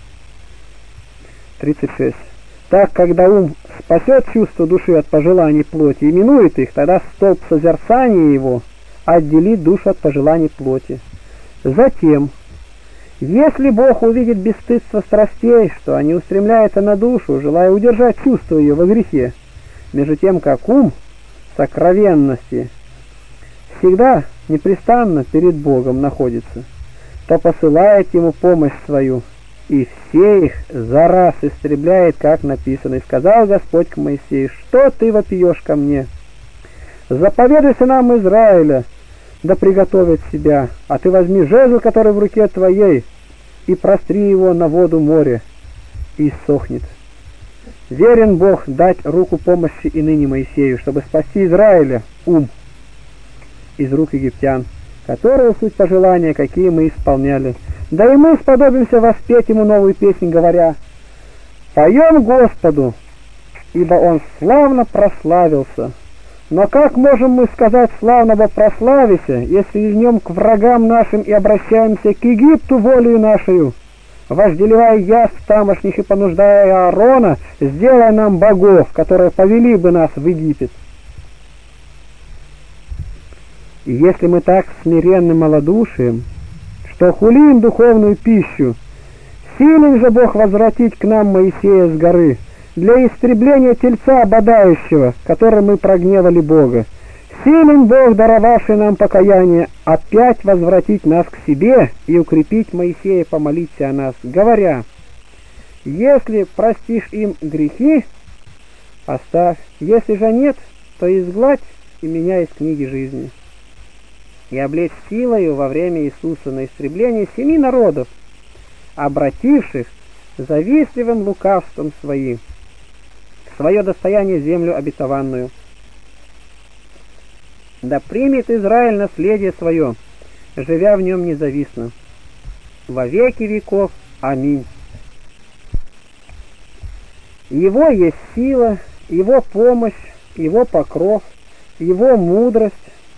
тридцать шесть. Так, когда ум спасет чувство души от пожеланий плоти и минует их, тогда столб созерцания его отделит душу от пожеланий плоти. Затем, если Бог увидит бесстыдство страстей, что они устремляются на душу, желая удержать чувство ее во грехе, между тем как ум сокровенности всегда непрестанно перед Богом находится, то посылает ему помощь свою, и все их за раз истребляет, как написано. И сказал Господь к Моисею: что ты вопиешь ко мне? Заповедай сынам Израиля, да приготовят себя, а ты возьми жезл, который в руке твоей, и простри его на воду моря, и иссохнет. Верен Бог дать руку помощи и ныне Моисею, чтобы спасти Израиля, ум, из рук египтян, которые суть пожелания, какие мы исполняли. Да и мы сподобимся воспеть ему новую песнь, говоря: «Поем Господу, ибо Он славно прославился». Но как можем мы сказать «славно бы прославися», если идем к врагам нашим и обращаемся к Египту волею нашою, вожделевая яств тамошних и понуждая Аарона: «Сделай нам богов, которые повели бы нас в Египет». И если мы так смиренным малодушием, что хулим духовную пищу, силен же Бог возвратить к нам Моисея с горы, для истребления тельца ободающего, которым мы прогневали Бога. Силен Бог, даровавший нам покаяние, опять возвратить нас к себе и укрепить Моисея помолиться о нас, говоря: «Если простишь им грехи, оставь, если же нет, то изгладь и меня из книги жизни». И облечь силою во время Иисуса на истребление семи народов, обративших завистливым лукавством своим свое достояние землю обетованную. Да примет Израиль наследие свое, живя в нем независно. Во веки веков. Аминь. Его есть сила, Его помощь, Его покров, Его мудрость,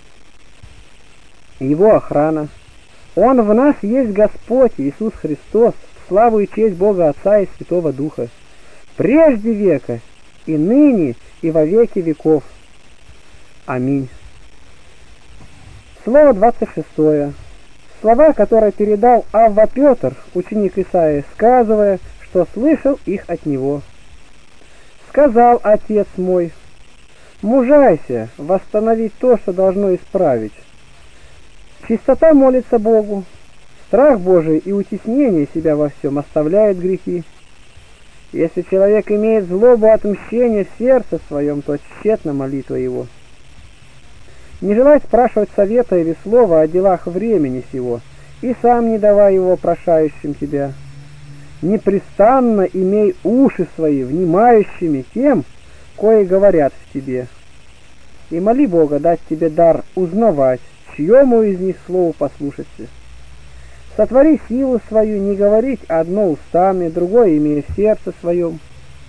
Его охрана. Он в нас есть Господь Иисус Христос, в славу и честь Бога Отца и Святого Духа, прежде века и ныне, и во веки веков. Аминь. Слово двадцать шестое. Слова, которые передал Авва Петр, ученик Исаии, сказывая, что слышал их от него. «Сказал Отец мой, мужайся, восстановить то, что должно исправить. Чистота молится Богу, страх Божий и утеснение себя во всем оставляет грехи. Если человек имеет злобу отмщения в сердце своем, то тщетна молитва его. Не желай спрашивать совета или слова о делах времени сего, и сам не давай его прошающим тебя. Непрестанно имей уши свои внимающими тем, кои говорят в тебе. И моли Бога дать тебе дар узнавать, чьему из них слову послушаться. Сотвори силу свою не говорить одно устами, другое имея в сердце своем».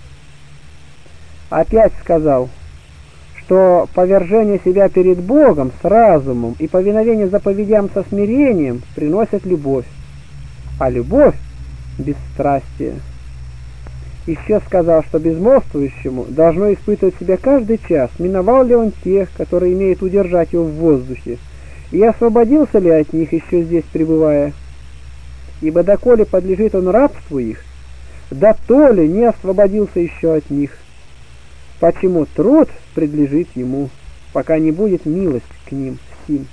Опять сказал, что повержение себя перед Богом с разумом и повиновение заповедям со смирением приносят любовь, а любовь — бесстрастие. Еще сказал, что безмолвствующему должно испытывать себя каждый час, миновал ли он тех, которые имеют удержать его в воздухе, и освободился ли от них еще здесь пребывая. Ибо доколе подлежит он рабству их, да то ли не освободился еще от них. Почему труд предлежит ему, пока не будет милость к ним сим.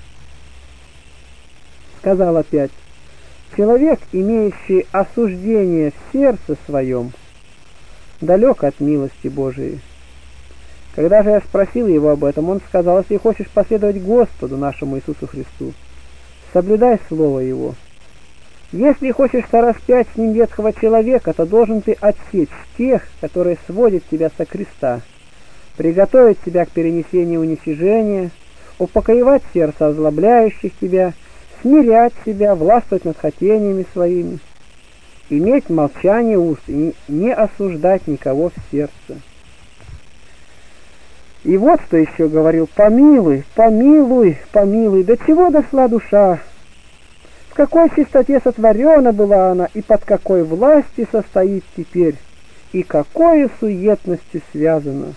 Сказал опять, человек, имеющий осуждение в сердце своем, далек от милости Божией. Когда же я спросил его об этом, он сказал, если хочешь последовать Господу нашему Иисусу Христу, соблюдай Слово Его. Если хочешь сораспять с ним ветхого человека, то должен ты отсечь тех, которые сводят тебя со креста, приготовить себя к перенесению уничижения, упокоивать сердца озлобляющих тебя, смирять себя, властвовать над хотениями своими, иметь молчание уст и не осуждать никого в сердце. И вот что еще говорил: помилуй, помилуй, помилуй, до чего дошла душа, в какой чистоте сотворена была она, и под какой власти состоит теперь, и какой суетностью связана.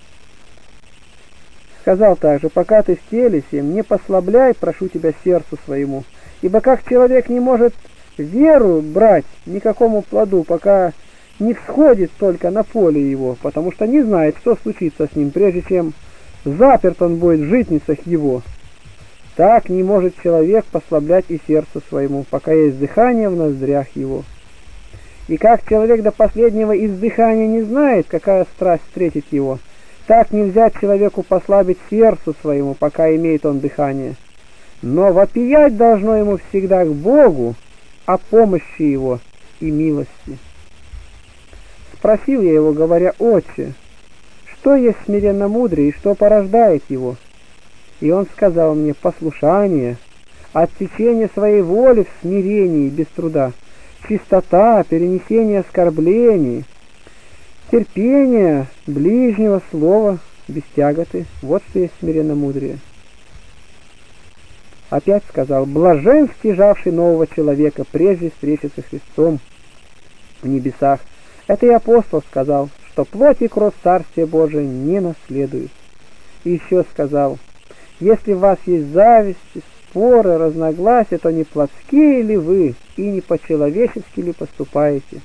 Сказал также: пока ты в теле сем, не послабляй, прошу тебя, сердцу своему, ибо как человек не может веру брать никакому плоду, пока не всходит только на поле его, потому что не знает, что случится с ним, прежде чем заперт он будет в житницах его, так не может человек послаблять и сердцу своему, пока есть дыхание в ноздрях его. И как человек до последнего издыхания не знает, какая страсть встретит его, так нельзя человеку послабить сердцу своему, пока имеет он дыхание. Но вопиять должно ему всегда к Богу о помощи его и милости. Спросил я его, говоря: «Отче, что есть смиренно-мудрее и что порождает его?» И он сказал мне: послушание, отсечение своей воли в смирении без труда, чистота, перенесение оскорблений, терпение ближнего слова без тяготы. Вот что есть смиренно-мудрее. Опять сказал: блажен стяжавший нового человека, прежде встречи со Христом в небесах. Это и апостол сказал, что плоть и кровь Царствия Божия не наследуют. И еще сказал: если в вас есть зависть, споры, разногласия, то не плотские ли вы и не по-человечески ли поступаете?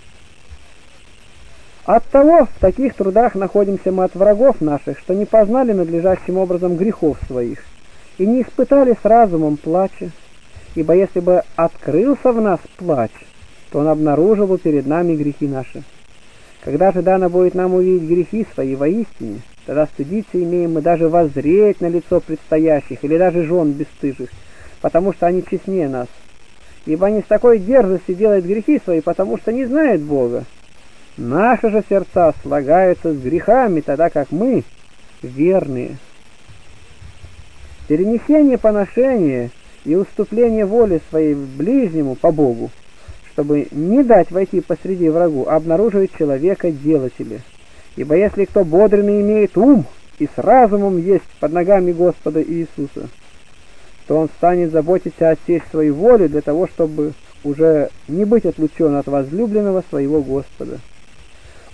Оттого в таких трудах находимся мы от врагов наших, что не познали надлежащим образом грехов своих и не испытали с разумом плача, ибо если бы открылся в нас плач, то он обнаружил бы перед нами грехи наши. Когда же дано будет нам увидеть грехи свои воистине, тогда стыдиться имеем мы даже воззреть на лицо предстоящих или даже жен бесстыжих, потому что они честнее нас. Ибо они с такой дерзостью делают грехи свои, потому что не знают Бога. Наши же сердца слагаются с грехами, тогда как мы верные. Перенесение поношения и уступление воли своей ближнему по Богу, чтобы не дать войти посреди врагу, обнаруживает человека делателя. Ибо если кто бодрый имеет ум и с разумом есть под ногами Господа Иисуса, то он станет заботиться отсечь свою волю для того, чтобы уже не быть отлучен от возлюбленного своего Господа.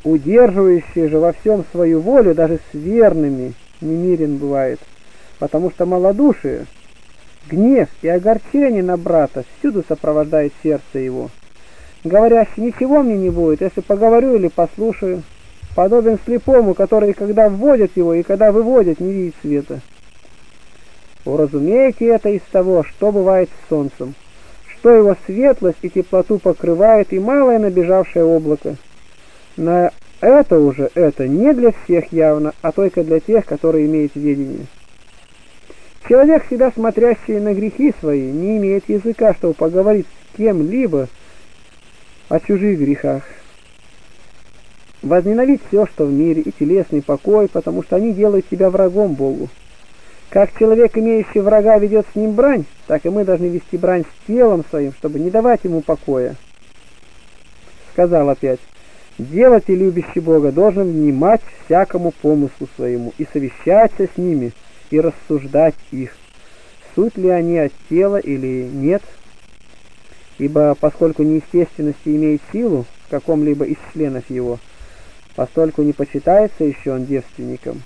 Удерживающий же во всем свою волю, даже с верными, немирен бывает, потому что малодушие, гнев и огорчение на брата всюду сопровождает сердце его. Говорящий: ничего мне не будет, если поговорю или послушаю, подобен слепому, который, когда вводят его и когда выводят, не видит света. Уразумейте это из того, что бывает с солнцем, что его светлость и теплоту покрывает и малое набежавшее облако. Но это уже это не для всех явно, а только для тех, которые имеют ведение. Человек, всегда смотрящий на грехи свои, не имеет языка, чтобы поговорить с кем-либо о чужих грехах. Возненавидь все, что в мире, и телесный покой, потому что они делают тебя врагом Богу. Как человек, имеющий врага, ведет с ним брань, так и мы должны вести брань с телом своим, чтобы не давать ему покоя. Сказал опять: делатель, любящий Бога, должен внимать всякому помыслу своему и совещаться с ними, и рассуждать их, суть ли они от тела или нет, ибо поскольку неестественности имеет силу в каком-либо из членов его, постольку не почитается еще он девственником.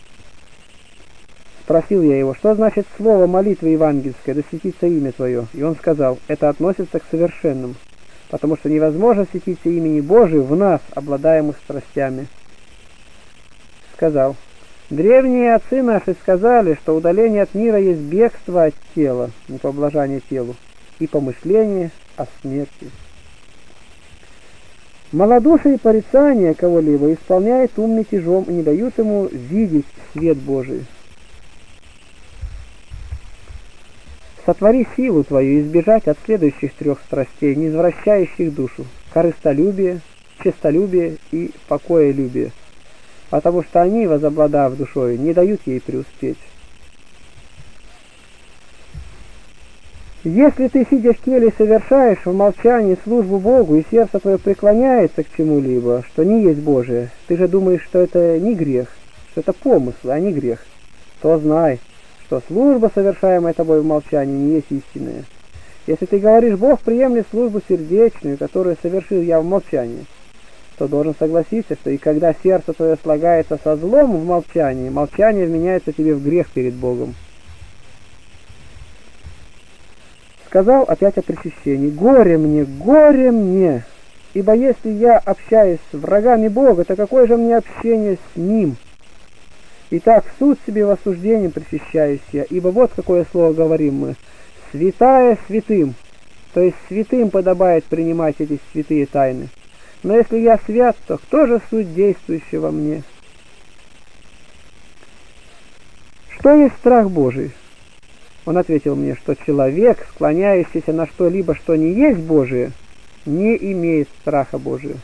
Спросил я его, что значит слово молитвы евангельской: да светится имя Твое? И он сказал: это относится к совершенным, потому что невозможно светиться имени Божию в нас, обладаемых страстями. Сказал: древние отцы наши сказали, что удаление от мира есть бегство от тела, непоблажание телу, и помышление о смерти. Малодушие и порицание кого-либо исполняет ум мятежом и не дают ему видеть свет Божий. Сотвори силу твою избежать от следующих трех страстей, не извращающих душу: корыстолюбие, честолюбие и покоелюбие, потому что они, возобладав душой, не дают ей преуспеть. Если ты, сидя в теле, совершаешь в молчании службу Богу, и сердце твое преклоняется к чему-либо, что не есть Божие, ты же думаешь, что это не грех, что это помысл, а не грех, то знай, что служба, совершаемая тобой в молчании, не есть истинная. Если ты говоришь: Бог приемлет службу сердечную, которую совершил я в молчании, то должен согласиться, что и когда сердце твое слагается со злом в молчании, молчание вменяется тебе в грех перед Богом. Сказал опять о причащении: горе мне, горе мне, ибо если я общаюсь с врагами Бога, то какое же мне общение с Ним? Итак, в суд себе в осуждении причащаюсь я, ибо вот какое слово говорим мы: святая святым, то есть святым подобает принимать эти святые тайны. Но если я свят, то кто же суть действующий во мне? Что есть страх Божий? Он ответил мне, что человек, склоняющийся на что-либо, что не есть Божие, не имеет страха Божия.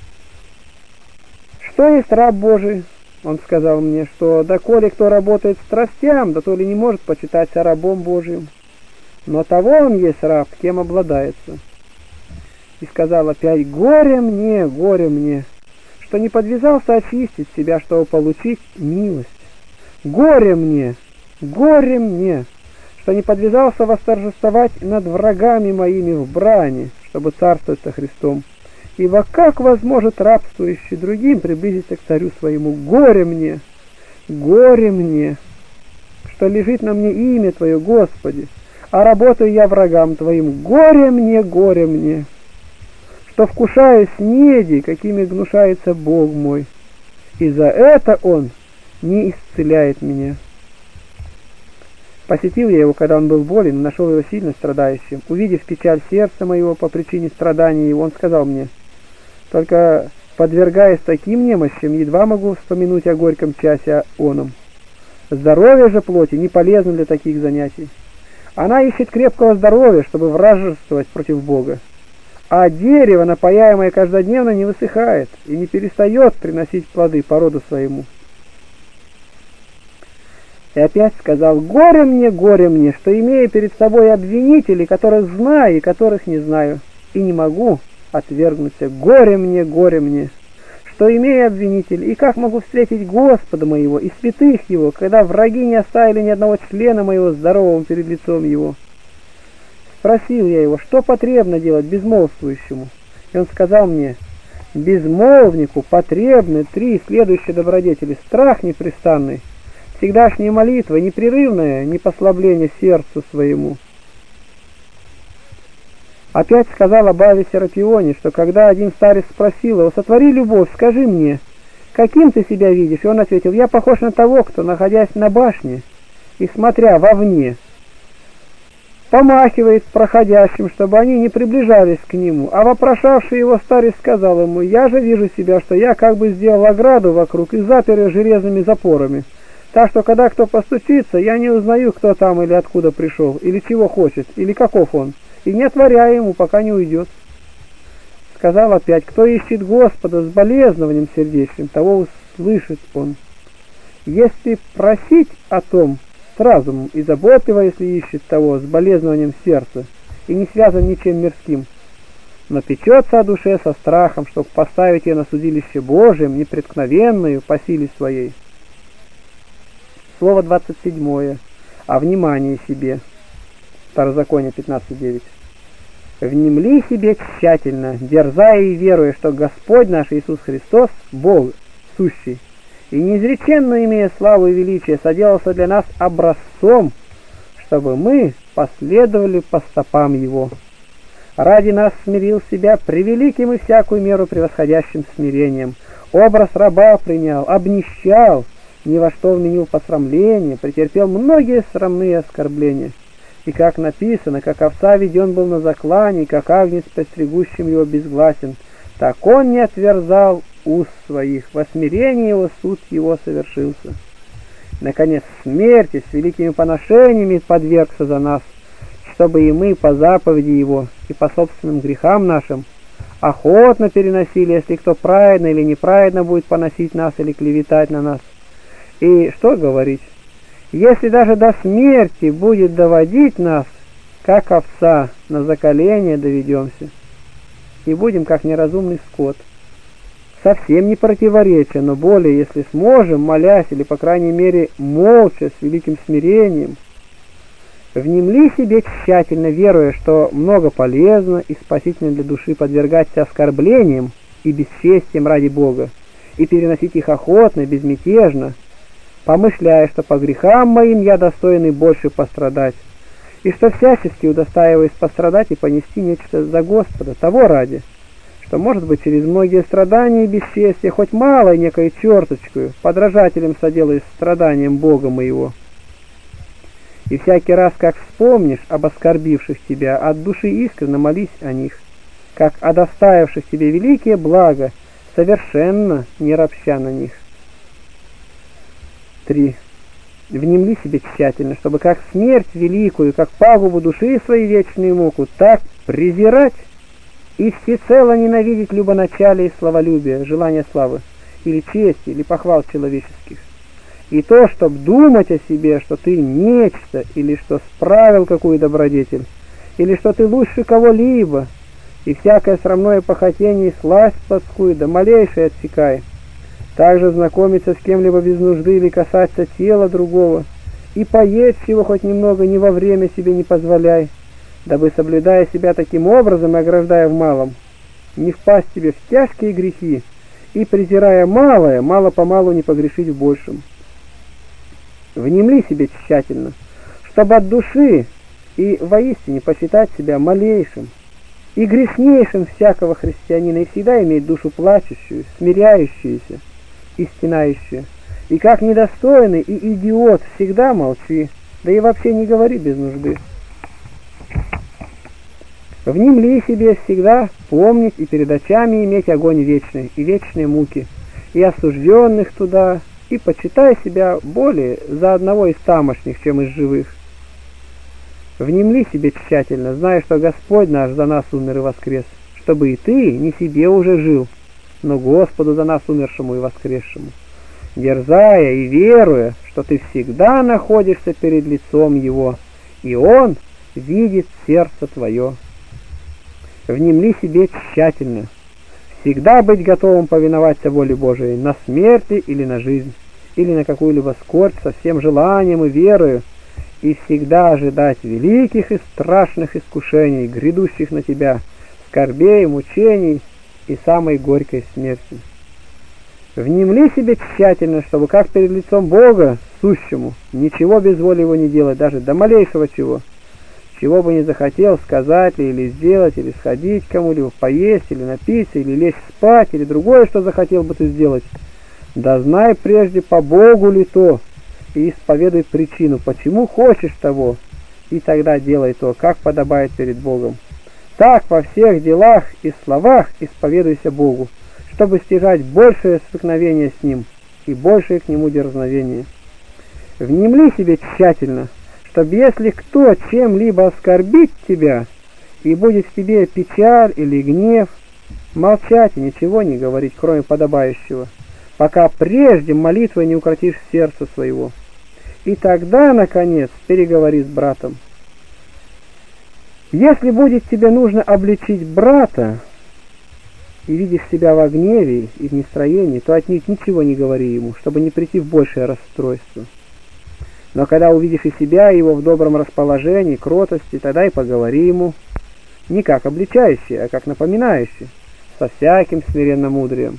Что есть раб Божий? Он сказал мне, что доколе кто работает страстям, да то ли не может почитаться рабом Божьим, но того он есть раб, кем обладается. И сказал опять: горе мне, горе мне, что не подвязался очистить себя, чтобы получить милость. Горе мне, горе мне, что не подвязался восторжествовать над врагами моими в брани, чтобы царствовать со Христом. Ибо как возможет рабствующий другим приблизиться к царю своему? Горе мне, горе мне, что лежит на мне имя Твое, Господи, а работаю я врагам Твоим. Горе мне, горе мне, что вкушаю снеди, какими гнушается Бог мой, и за это Он не исцеляет меня. Посетил я его, когда он был болен, и нашел его сильно страдающим. Увидев печаль сердца моего по причине страдания его, он сказал мне: только подвергаясь таким немощам, едва могу вспомянуть о горьком часе оном. Здоровье же плоти не полезно для таких занятий. Она ищет крепкого здоровья, чтобы вражествовать против Бога. А дерево, напояемое каждодневно, не высыхает и не перестает приносить плоды по роду своему. И опять сказал: горе мне, горе мне, что имею перед собой обвинителей, которых знаю и которых не знаю, и не могу отвергнуться. Горе мне, горе мне, что имею обвинителей, и как могу встретить Господа моего и святых Его, когда враги не оставили ни одного члена моего здоровым перед лицом Его. Спросил я его, что потребно делать безмолвствующему, и он сказал мне: Безмолвнику потребны три следующие добродетели: страх непрестанный, всегдашняя молитва, непрерывное непослабление сердцу своему. Опять сказал об Аве Серапионе, что когда один старец спросил его: «Сотвори любовь, скажи мне, каким ты себя видишь?» И он ответил: «Я похож на того, кто, находясь на башне и смотря вовне, помахивает проходящим, чтобы они не приближались к нему». А вопрошавший его старец сказал ему: «Я же вижу себя, что я как бы сделал ограду вокруг и запер ее железными запорами, так что когда кто постучится, я не узнаю, кто там или откуда пришел, или чего хочет, или каков он, и не отворяю ему, пока не уйдет». Сказал опять: «Кто ищет Господа с болезнованием сердечным, того услышит он. Если просить о том с разумом, и заботливо, если ищет того с болезнованием сердца, и не связан ничем мирским, но печется о душе со страхом, чтобы поставить ее на судилище Божием, непреткновенную по силе своей». Слово двадцать седьмое. О внимании себе. Второзаконие пятнадцать девять. «Внемли себе тщательно, дерзая и веруя, что Господь наш Иисус Христос, Бог сущий, и неизреченно имея славу и величие, соделался для нас образцом, чтобы мы последовали по стопам Его. Ради нас смирил себя превеликим и всякую меру превосходящим смирением, образ раба принял, обнищал, ни во что вменил посрамление, претерпел многие срамные оскорбления. И как написано, как овца веден был на заклане, как агнец постригущим его безгласен, так он не отверзал уст своих, во смирении его суд его совершился. Наконец, смерти с великими поношениями подвергся за нас, чтобы и мы по заповеди его и по собственным грехам нашим охотно переносили, если кто праведно или неправедно будет поносить нас или клеветать на нас. И что говорить? Если даже до смерти будет доводить нас, как овца, на заколение доведемся, и будем как неразумный скот. Совсем не противоречия, но более, если сможем, молясь или, по крайней мере, молча, с великим смирением, внемли себе тщательно, веруя, что много полезно и спасительно для души подвергаться оскорблениям и бесчестиям ради Бога, и переносить их охотно, безмятежно, помышляя, что по грехам моим я достойный больше пострадать, и что всячески удостаиваюсь пострадать и понести нечто за Господа, того ради, что, может быть, через многие страдания и бесчестия, хоть малой некой черточкою, подражателем соделаюсь страданием Бога моего. И всякий раз, как вспомнишь об оскорбивших тебя, от души искренне молись о них, как о доставивших тебе великие блага, совершенно не ропща на них. три. Внемли себе тщательно, чтобы как смерть великую, как пагубу души своей вечную муку, так презирать и всецело ненавидеть любоначалие и славолюбие, желание славы, или чести, или похвал человеческих. И то, чтоб думать о себе, что ты нечто, или что справил какую добродетель, или что ты лучше кого-либо, и всякое срамное похотение и сласть плотскую, да малейшее отсекай. Также знакомиться с кем-либо без нужды или касаться тела другого, и поесть его хоть немного не во время себе не позволяй, дабы, соблюдая себя таким образом и ограждая в малом, не впасть тебе в тяжкие грехи, и, презирая малое, мало-помалу не погрешить в большем. Внемли себе тщательно, чтобы от души и воистине посчитать себя малейшим и грешнейшим всякого христианина, и всегда иметь душу плачущую, смиряющуюся и стенающую, и как недостойный и идиот всегда молчи, да и вообще не говори без нужды. Внемли себе всегда помнить и перед очами иметь огонь вечный и вечные муки, и осужденных туда, и почитай себя более за одного из тамошних, чем из живых. Внемли себе тщательно, зная, что Господь наш за нас умер и воскрес, чтобы и ты не себе уже жил, но Господу за нас умершему и воскресшему, дерзая и веруя, что ты всегда находишься перед лицом Его, и Он видит сердце твое. Внемли себе тщательно, всегда быть готовым повиноваться воле Божией на смерти или на жизнь, или на какую-либо скорбь со всем желанием и верою, и всегда ожидать великих и страшных искушений, грядущих на тебя, скорбей, мучений и самой горькой смерти. Внемли себе тщательно, чтобы как перед лицом Бога, сущему, ничего без воли его не делать, даже до малейшего чего, чего бы не захотел сказать или сделать, или сходить к кому-либо, поесть, или напиться, или лечь спать, или другое, что захотел бы ты сделать. Да знай прежде, по Богу ли то, и исповедуй причину, почему хочешь того, и тогда делай то, как подобает перед Богом. Так во всех делах и словах исповедуйся Богу, чтобы стяжать большее столкновение с Ним и большее к Нему дерзновение. Внемли себе тщательно, чтобы если кто чем-либо оскорбит тебя, и будет в тебе печаль или гнев, молчать и ничего не говорить, кроме подобающего, пока прежде молитвой не укротишь сердце своего. И тогда, наконец, переговори с братом. Если будет тебе нужно обличить брата, и видишь себя во гневе и в нестроении, то отнюдь ничего не говори ему, чтобы не прийти в большее расстройство. Но когда увидишь и себя, и его в добром расположении, кротости, тогда и поговори ему, не как обличающий, а как напоминающий, со всяким смиренно-мудрием.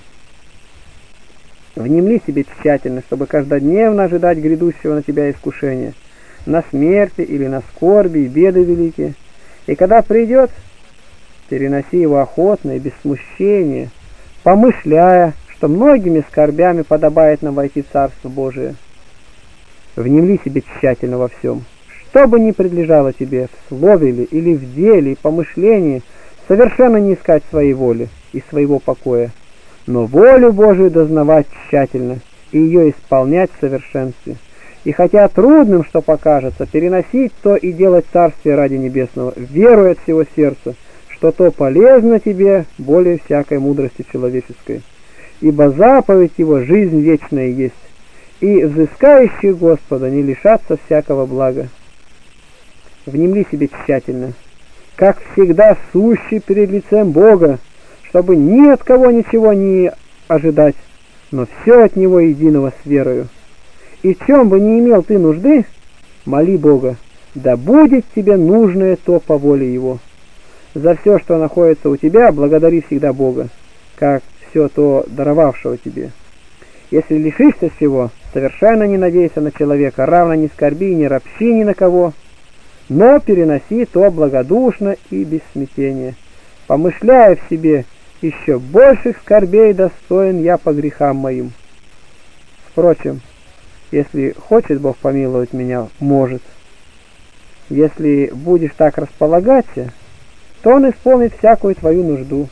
Внемли себе тщательно, чтобы каждодневно ожидать грядущего на тебя искушения, на смерти или на скорби и беды великие, и когда придет, переноси его охотно и без смущения, помышляя, что многими скорбями подобает нам войти в Царство Божие. Внемли себе тщательно во всем, что бы ни предлежало тебе, в слове ли, или в деле и помышлении, совершенно не искать своей воли и своего покоя, но волю Божию дознавать тщательно и ее исполнять в совершенстве. И хотя трудным, что покажется, переносить то и делать Царствие ради Небесного, веруя от всего сердца, что то полезно тебе более всякой мудрости человеческой. Ибо заповедь его жизнь вечная есть, и взыскающие Господа не лишатся всякого блага. Внемли себе тщательно, как всегда сущий перед лицем Бога, чтобы ни от кого ничего не ожидать, но все от Него единого с верою. И в чем бы ни имел ты нужды, моли Бога, да будет тебе нужное то по воле Его. За все, что находится у тебя, благодари всегда Бога, как все то даровавшего тебе. Если лишишься всего, совершенно не надейся на человека, равно не скорби и не ропщи ни на кого, но переноси то благодушно и без смятения, помышляя в себе, еще больших скорбей достоин я по грехам моим. Впрочем, если хочет Бог помиловать меня, может. Если будешь так располагаться, то Он исполнит всякую твою нужду.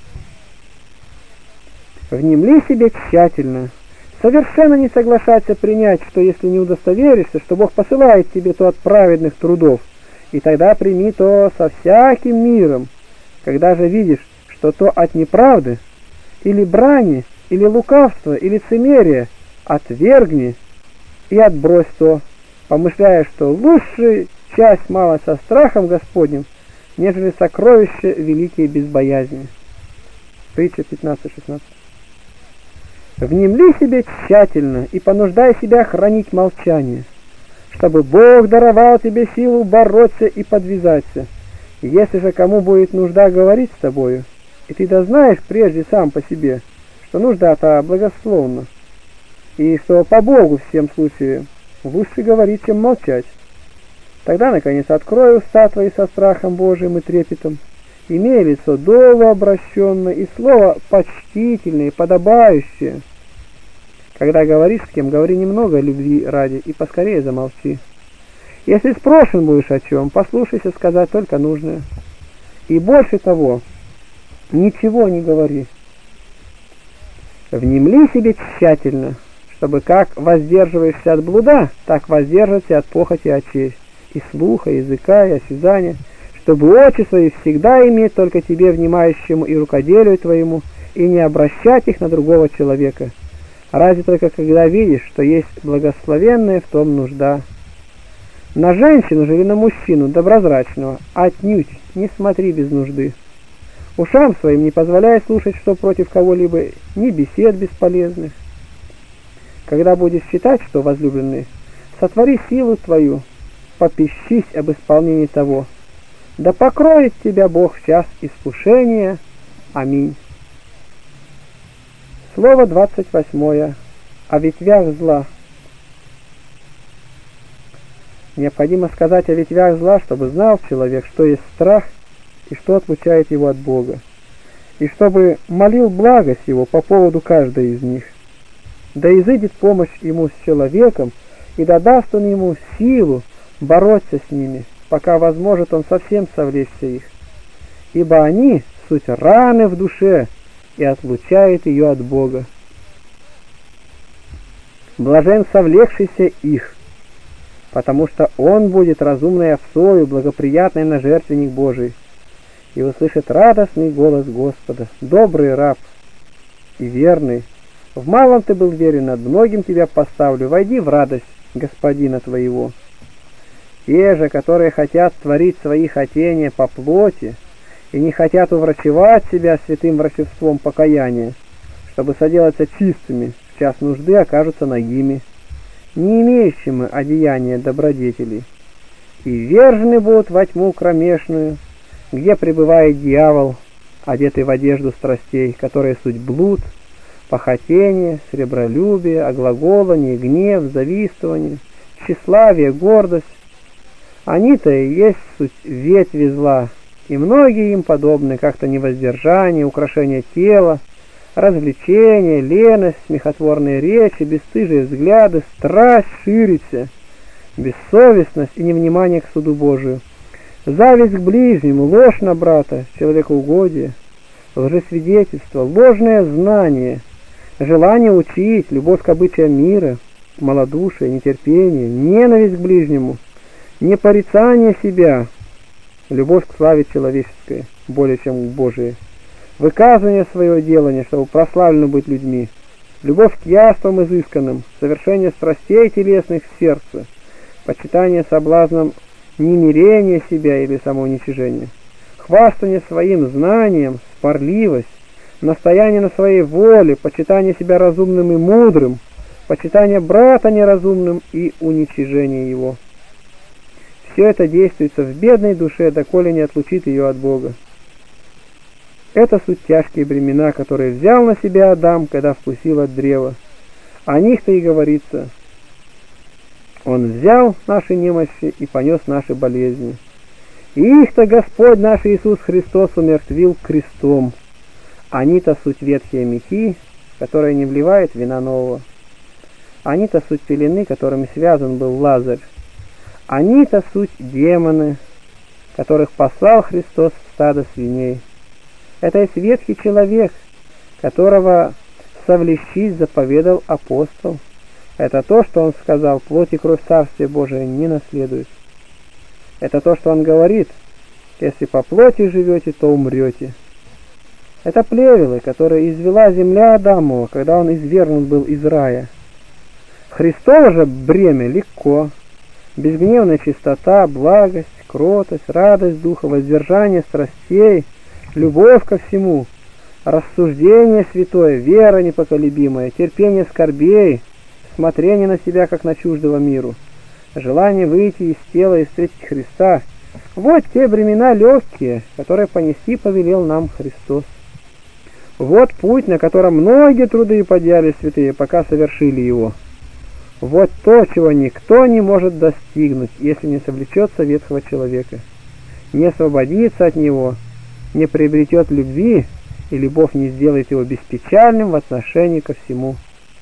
Внемли себе тщательно, совершенно не соглашаться принять, что если не удостоверишься, что Бог посылает тебе то от праведных трудов, и тогда прими то со всяким миром, когда же видишь, что то от неправды, или брани, или лукавства, или лицемерия, отвергни и отбрось то, помышляя, что лучше часть мала со страхом Господним, нежели сокровища великие без боязни. Притча пятнадцать шестнадцать. Внемли себе тщательно и понуждай себя хранить молчание, чтобы Бог даровал тебе силу бороться и подвязаться. Если же кому будет нужда говорить с тобою, и ты дознаешь прежде сам по себе, что нужда-то благословна, и что по Богу в всем случае лучше говорить, чем молчать, тогда, наконец, открой уста твои со страхом Божиим и трепетом, имея лицо долго обращенное и слово почтительное и подобающее. Когда говоришь с кем, говори немного любви ради и поскорее замолчи. Если спрошен будешь о чем, послушайся сказать только нужное. И больше того, ничего не говори. Внемли себе тщательно, чтобы как воздерживаешься от блуда, так воздерживаться от похоти очей, и слуха, и языка, и осязания, чтобы очи свои всегда иметь только тебе внимающему и рукоделию твоему, и не обращать их на другого человека, разве только когда видишь, что есть благословенная в том нужда. На женщину же или на мужчину доброзрачного отнюдь не смотри без нужды. Ушам своим не позволяй слушать, что против кого-либо, ни бесед бесполезных. Когда будешь считать, что возлюбленный, сотвори силу твою, попищись об исполнении того. Да покроет тебя Бог в час искушения. Аминь. Слово двадцать восьмое. О ветвях зла. Необходимо сказать о ветвях зла, чтобы знал человек, что есть страх и что отлучает его от Бога, и чтобы молил благость его по поводу каждой из них. Да изыдет помощь ему с человеком, и да даст он ему силу бороться с ними, пока возможет он совсем совлечься их. Ибо они суть раны в душе и отлучает ее от Бога. Блажен совлекшийся их, потому что он будет разумной овцою, благоприятной на жертвенник Божий, и услышит радостный голос Господа: добрый раб и верный, в малом ты был верен, над многим тебя поставлю, войди в радость Господина твоего. Те же, которые хотят творить свои хотения по плоти и не хотят уврачевать себя святым врачевством покаяния, чтобы соделаться чистыми, в час нужды окажутся нагими, не имеющими одеяния добродетелей, и вержены будут во тьму кромешную, где пребывает дьявол, одетый в одежду страстей, которые суть блуд, похотение, сребролюбие, оглаголание, гнев, завистование, тщеславие, гордость. Они-то и есть суть ветви зла, и многие им подобны, как-то невоздержание, украшение тела, развлечения, леность, смехотворные речи, бесстыжие взгляды, страсть ширится, бессовестность и невнимание к суду Божию, зависть к ближнему, ложь на брата, человекоугодие, лжесвидетельство, ложное знание, желание учить, любовь к обычаям мира, малодушие, нетерпение, ненависть к ближнему, непорицание себя, любовь к славе человеческой, более чем к Божией, выказывание своего делания, чтобы прославлено быть людьми, любовь к яствам изысканным, совершение страстей телесных в сердце, почитание соблазном немирения себя или самоуничижения, хвастание своим знанием, спорливость, настояние на своей воле, почитание себя разумным и мудрым, почитание брата неразумным и уничижение его. Все это действуется в бедной душе, доколе не отлучит ее от Бога. Это суть тяжкие бремена, которые взял на себя Адам, когда вкусил от древа. О них-то и говорится: Он взял наши немощи и понес наши болезни. И их-то Господь наш Иисус Христос умертвил крестом. Они-то суть ветхие мехи, которые не вливает вина нового. Они-то суть пелены, которыми связан был Лазарь. Они-то суть демоны, которых послал Христос в стадо свиней. Это есть ветхий человек, которого совлечить заповедал апостол. Это то, что он сказал: плоть и кровь Царствия Божия не наследует. Это то, что он говорит: если по плоти живете, то умрете. Это плевелы, которые извела земля Адамова, когда он извергнут был из рая. Христово же бремя легко. Безгневная чистота, благость, кротость, радость духа, воздержание страстей, любовь ко всему, рассуждение святое, вера непоколебимая, терпение скорбей, смотрение на себя, как на чуждого миру, желание выйти из тела и встретить Христа. Вот те бремена легкие, которые понести повелел нам Христос. Вот путь, на котором многие труды подъяли святые, пока совершили его. Вот то, чего никто не может достигнуть, если не совлечется ветхого человека, не освободится от него, не приобретет любви, и любовь не сделает его беспечальным в отношении ко всему.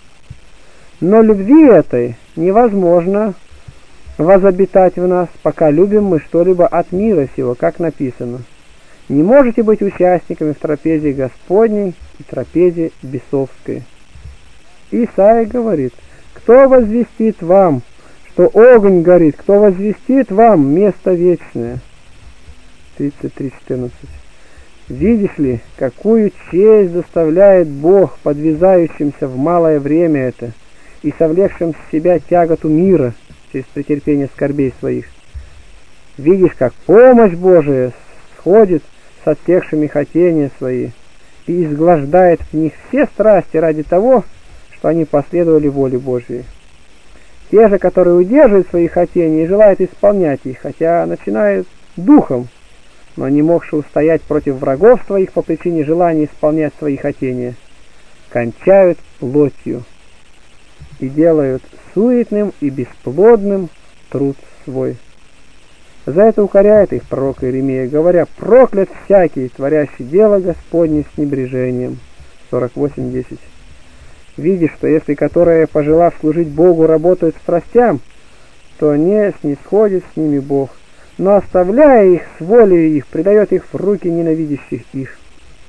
Но любви этой невозможно возобитать в нас, пока любим мы что-либо от мира сего, как написано: не можете быть участниками в трапезе Господней и трапезе бесовской. Исаия говорит: кто возвестит вам, что огонь горит, кто возвестит вам место вечное? тридцать три четырнадцать. Видишь ли, какую честь доставляет Бог подвязающимся в малое время это и совлекшим с себя тяготу мира через претерпение скорбей своих. Видишь, как помощь Божия сходит с отсекшими хотения свои и изглаждает в них все страсти ради того, что они последовали воле Божьей. Те же, которые удерживают свои хотения и желают исполнять их, хотя начинают духом, но не могши устоять против врагов своих по причине желания исполнять свои хотения, кончают плотью и делают суетным и бесплодным труд свой. За это укоряет их пророк Иеремия, говоря: проклят всякий, творящий дело Господне с небрежением. сорок восемь десять. Видишь, что если которые, пожелав служить Богу, работают страстям, то не снисходит с ними Бог, но, оставляя их с волей их, предает их в руки ненавидящих их.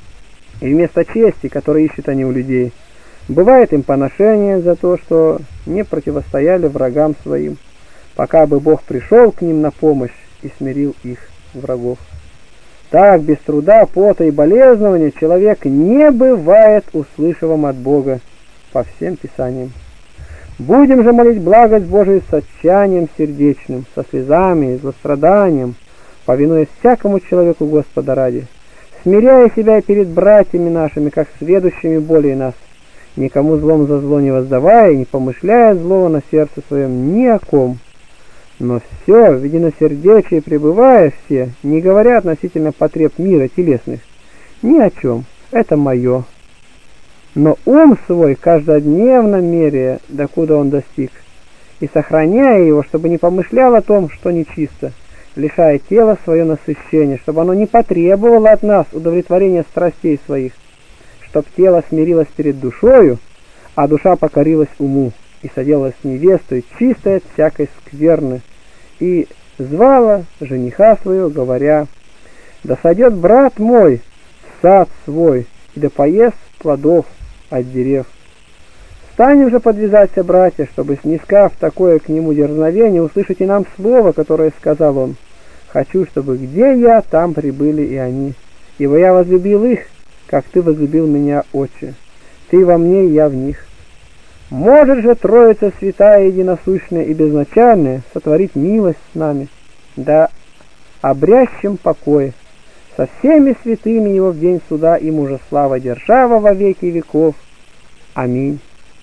И вместо чести, которую ищут они у людей, бывает им поношение за то, что не противостояли врагам своим, пока бы Бог пришел к ним на помощь и смирил их врагов. Так, без труда, пота и болезнования человек не бывает услышивым от Бога по всем Писаниям. Будем же молить благость Божию с отчаянием сердечным, со слезами и злостраданием, повинуясь всякому человеку Господа ради, смиряя себя перед братьями нашими, как сведущими более нас, никому злом за зло не воздавая, не помышляя злого на сердце своем ни о ком, но все в единосердечии пребывая все, не говоря относительно потреб мира телесных, ни о чем, это мое. Но ум свой каждодневно меряя, докуда он достиг, и сохраняя его, чтобы не помышлял о том, что нечисто, лишая тело свое насыщения, чтобы оно не потребовало от нас удовлетворения страстей своих, чтоб тело смирилось перед душою, а душа покорилась уму и соделалась невестой, чистой от всякой скверны, и звала жениха своего, говоря: да сойдет брат мой в сад свой, и да поест плодов от дерев. Станем же подвязаться, братья, чтобы, снискав такое к нему дерзновение, услышать и нам слово, которое сказал он: хочу, чтобы где я, там прибыли и они, ибо я возлюбил их, как ты возлюбил меня, Отче. Ты во мне, и я в них. Может же Троица святая, единосущная и безначальная сотворить милость с нами, да обрящем покой со всеми святыми его в день суда и мужа слава, держава во веки веков. Аминь.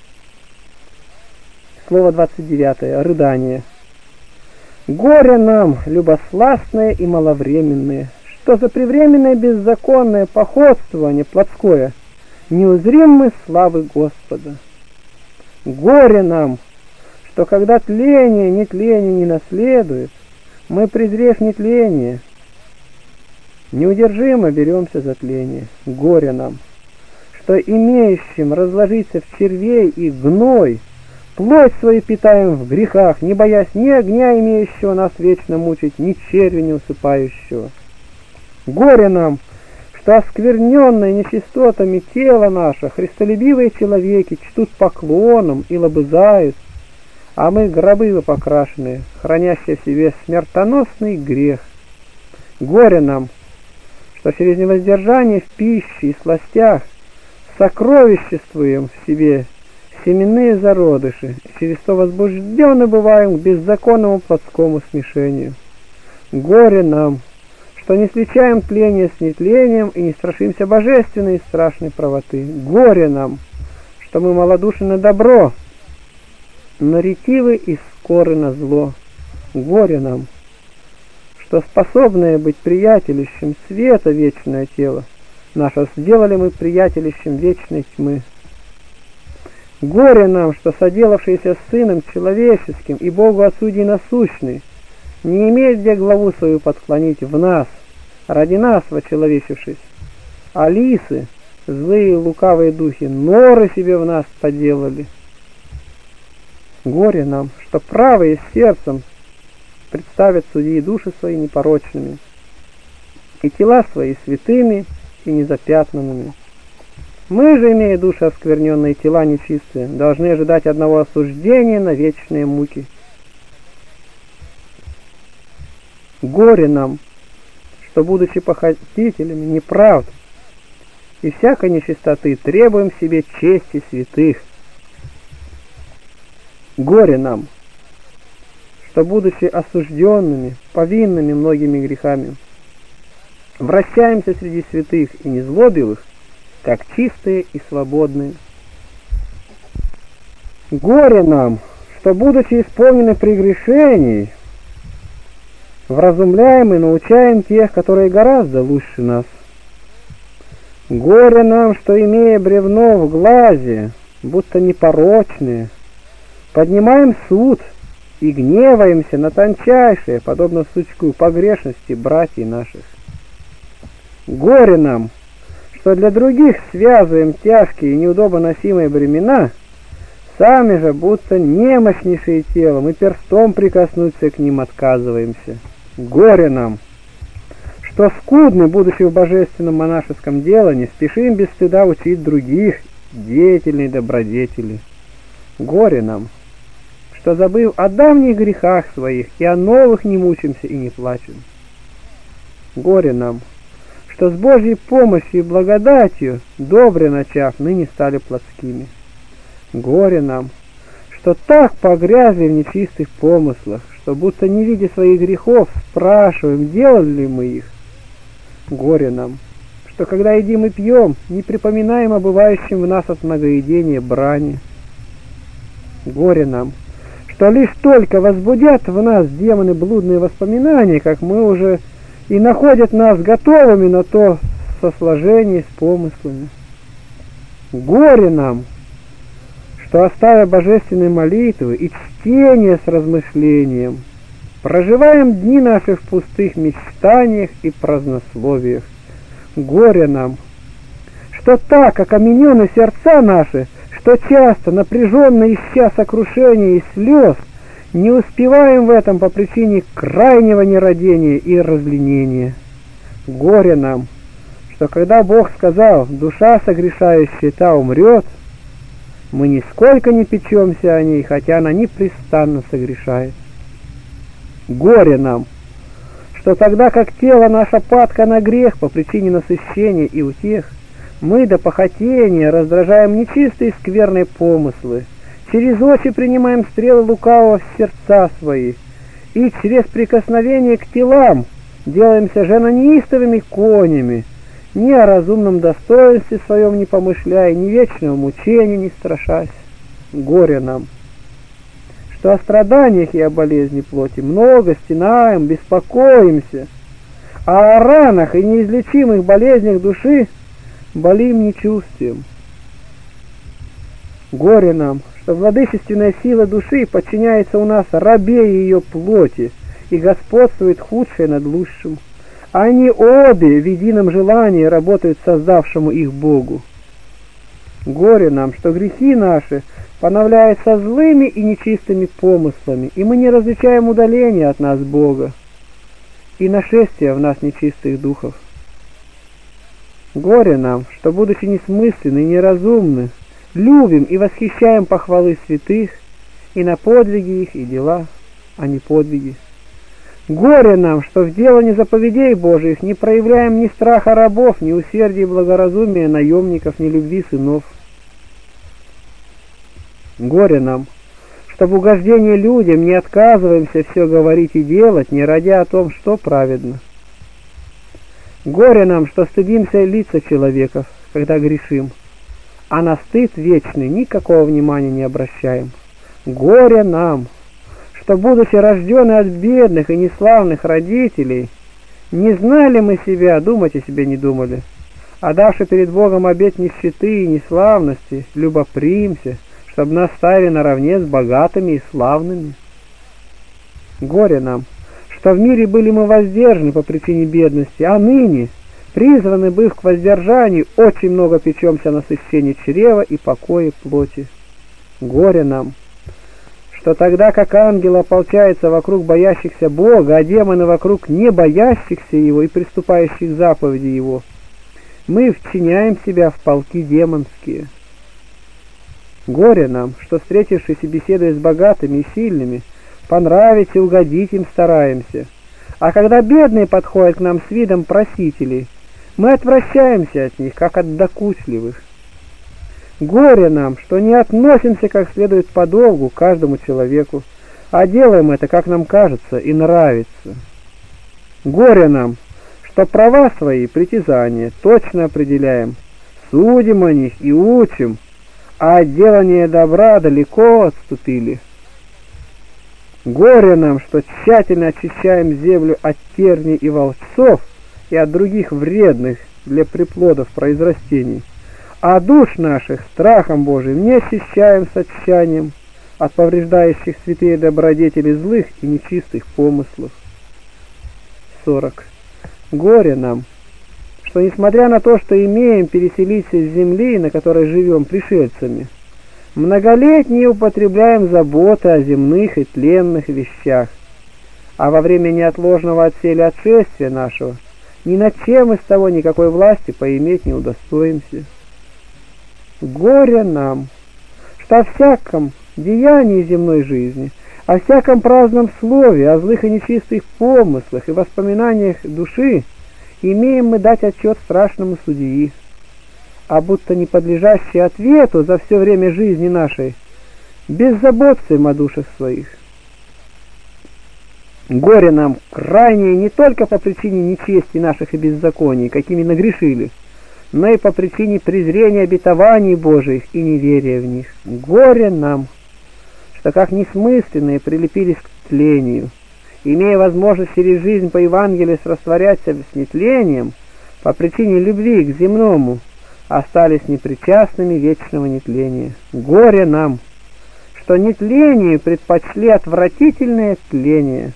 Слово двадцать девятое. Рыдание. Горе нам, любосластные и маловременные, что за превременное беззаконное походствование плотское не узрим мы славы Господа. Горе нам, что когда тление нетление не наследует, мы, презрев нетление, неудержимо беремся за тление. Горе нам, что имеющим разложиться в червей и гной, плоть свою питаем в грехах, не боясь ни огня, имеющего нас вечно мучить, ни червя не усыпающего. Горе нам, что оскверненное нечистотами тело наше христолюбивые человеки чтут поклоном и лобызают, а мы гробы покрашенные, хранящие в себе смертоносный грех. Горе нам, что через невоздержание в пище и сластях сокровиществуем в себе семенные зародыши, и через то возбужденно бываем к беззаконному плотскому смешению. Горе нам, что не сличаем тление с нетлением и не страшимся божественной и страшной правоты. Горе нам, что мы малодушны на добро, но ретивы и скоры на зло. Горе нам, что способное быть приятелищем света вечное тело наше сделали мы приятелищем вечной тьмы. Горе нам, что соделавшийся с Сыном Человеческим и Богу Отцу единосущный не имеет где главу свою подклонить в нас, ради нас вочеловечившись, а лисы, злые лукавые духи, норы себе в нас поделали. Горе нам, что правые сердцем представят судьи души свои непорочными, и тела свои святыми и незапятнанными. Мы же, имея души оскверненные, тела нечистые, должны ожидать одного осуждения на вечные муки. Горе нам, что, будучи похотителями неправд и всякой нечистоты, требуем себе чести святых. Горе нам, что, будучи осужденными, повинными многими грехами, вращаемся среди святых и незлобивых, как чистые и свободные. Горе нам, что, будучи исполнены прегрешений, вразумляем и научаем тех, которые гораздо лучше нас. Горе нам, что, имея бревно в глазе, будто непорочные, поднимаем суд и гневаемся на тончайшие, подобно сучку, погрешности братьев наших. Горе нам, что для других связываем тяжкие и неудобно носимые бремена, сами же, будто немощнейшие телом, и перстом прикоснуться к ним отказываемся. Горе нам, что скудны, будучи в божественном монашеском делании, спешим без стыда учить других деятельной добродетели. Горе нам, что, забыв о давних грехах своих, и о новых не мучимся и не плачем. Горе нам, что с Божьей помощью и благодатью, добре начав, ныне стали плотскими. Горе нам, что так погрязли в нечистых помыслах, что, будто не видя своих грехов, спрашиваем, делали ли мы их. Горе нам, что, когда едим и пьем, не припоминаем о бывающем в нас от многоедения брани. Горе нам, что лишь только возбудят в нас демоны блудные воспоминания, как мы уже и находят нас готовыми на то сосложение с помыслами. Горе нам, что, оставя божественные молитвы и чтение с размышлением, проживаем дни наши в пустых мечтаниях и празднословиях. Горе нам, что так окаменены сердца наши, что часто, напряженно ища сокрушения и слез, не успеваем в этом по причине крайнего нерадения и разленения. Горе нам, что когда Бог сказал, душа согрешающая та умрет, мы нисколько не печемся о ней, хотя она непрестанно согрешает. Горе нам, что тогда как тело наше падко на грех по причине насыщения и утех, мы до похотения раздражаем нечистые скверные помыслы, через очи принимаем стрелы лукавого в сердца свои, и через прикосновение к телам делаемся женонеистовыми конями, ни о разумном достоинстве своем не помышляя, ни вечного мучения не страшась. Горе нам, что о страданиях и о болезни плоти много стенаем, беспокоимся, а о ранах и неизлечимых болезнях души болим нечувствием. Горе нам, что владычественная сила души подчиняется у нас рабе ее плоти и господствует худшее над лучшим. Они обе в едином желании работают создавшему их Богу. Горе нам, что грехи наши поновляются злыми и нечистыми помыслами, и мы не различаем удаления от нас Бога и нашествия в нас нечистых духов. Горе нам, что, будучи несмысленны и неразумны, любим и восхищаем похвалы святых и на подвиги их и дела, а не подвиги. Горе нам, что в делании заповедей Божиих не проявляем ни страха рабов, ни усердия и благоразумия наемников, ни любви сынов. Горе нам, что в угождении людям не отказываемся все говорить и делать, не радя о том, что праведно. Горе нам, что стыдимся лица человеков, когда грешим, а на стыд вечный никакого внимания не обращаем. Горе нам, что, будучи рождены от бедных и неславных родителей, не знали мы себя, думать о себе не думали, а давши перед Богом обет нищеты и неславности, любопримся, чтобы нас ставили наравне с богатыми и славными. Горе нам, что в мире были мы воздержаны по причине бедности, а ныне, призваны быв к воздержанию, очень много печемся о насыщении чрева и покое плоти. Горе нам, что тогда как ангелы ополчаются вокруг боящихся Бога, а демоны вокруг не боящихся Его и приступающих к заповеди Его, мы вчиняем себя в полки демонские. Горе нам, что, встретившись и беседуя с богатыми и сильными, понравить и угодить им стараемся, а когда бедные подходят к нам с видом просителей, мы отвращаемся от них, как от докучливых. Горе нам, что не относимся как следует подолгу к каждому человеку, а делаем это, как нам кажется и нравится. Горе нам, что права свои, притязания точно определяем, судим о них и учим, а от делания добра далеко отступили. Горе нам, что тщательно очищаем землю от терней и волчцов и от других вредных для приплодов произрастений, а душ наших страхом Божиим не очищаем с отчаянием от повреждающих святые добродетели злых и нечистых помыслов. сорок. Горе нам, что несмотря на то, что имеем переселиться с земли, на которой живем пришельцами, многолетние употребляем заботы о земных и тленных вещах, а во время неотложного отселя отшествия нашего ни над чем из того никакой власти поиметь не удостоимся. Горе нам, что о всяком деянии земной жизни, о всяком праздном слове, о злых и нечистых помыслах и воспоминаниях души имеем мы дать отчет страшному судьи, а будто не подлежащий ответу за все время жизни нашей, беззаботствуем о душах своих. Горе нам крайнее не только по причине нечести наших и беззаконий, какими нагрешили, но и по причине презрения обетований Божиих и неверия в них. Горе нам, что как несмысленные прилепились к тлению, имея возможность через жизнь по Евангелию растворяться с нетлением, по причине любви к земному, остались непричастными вечного нетления. Горе нам, что нетлению предпочли отвратительное тление.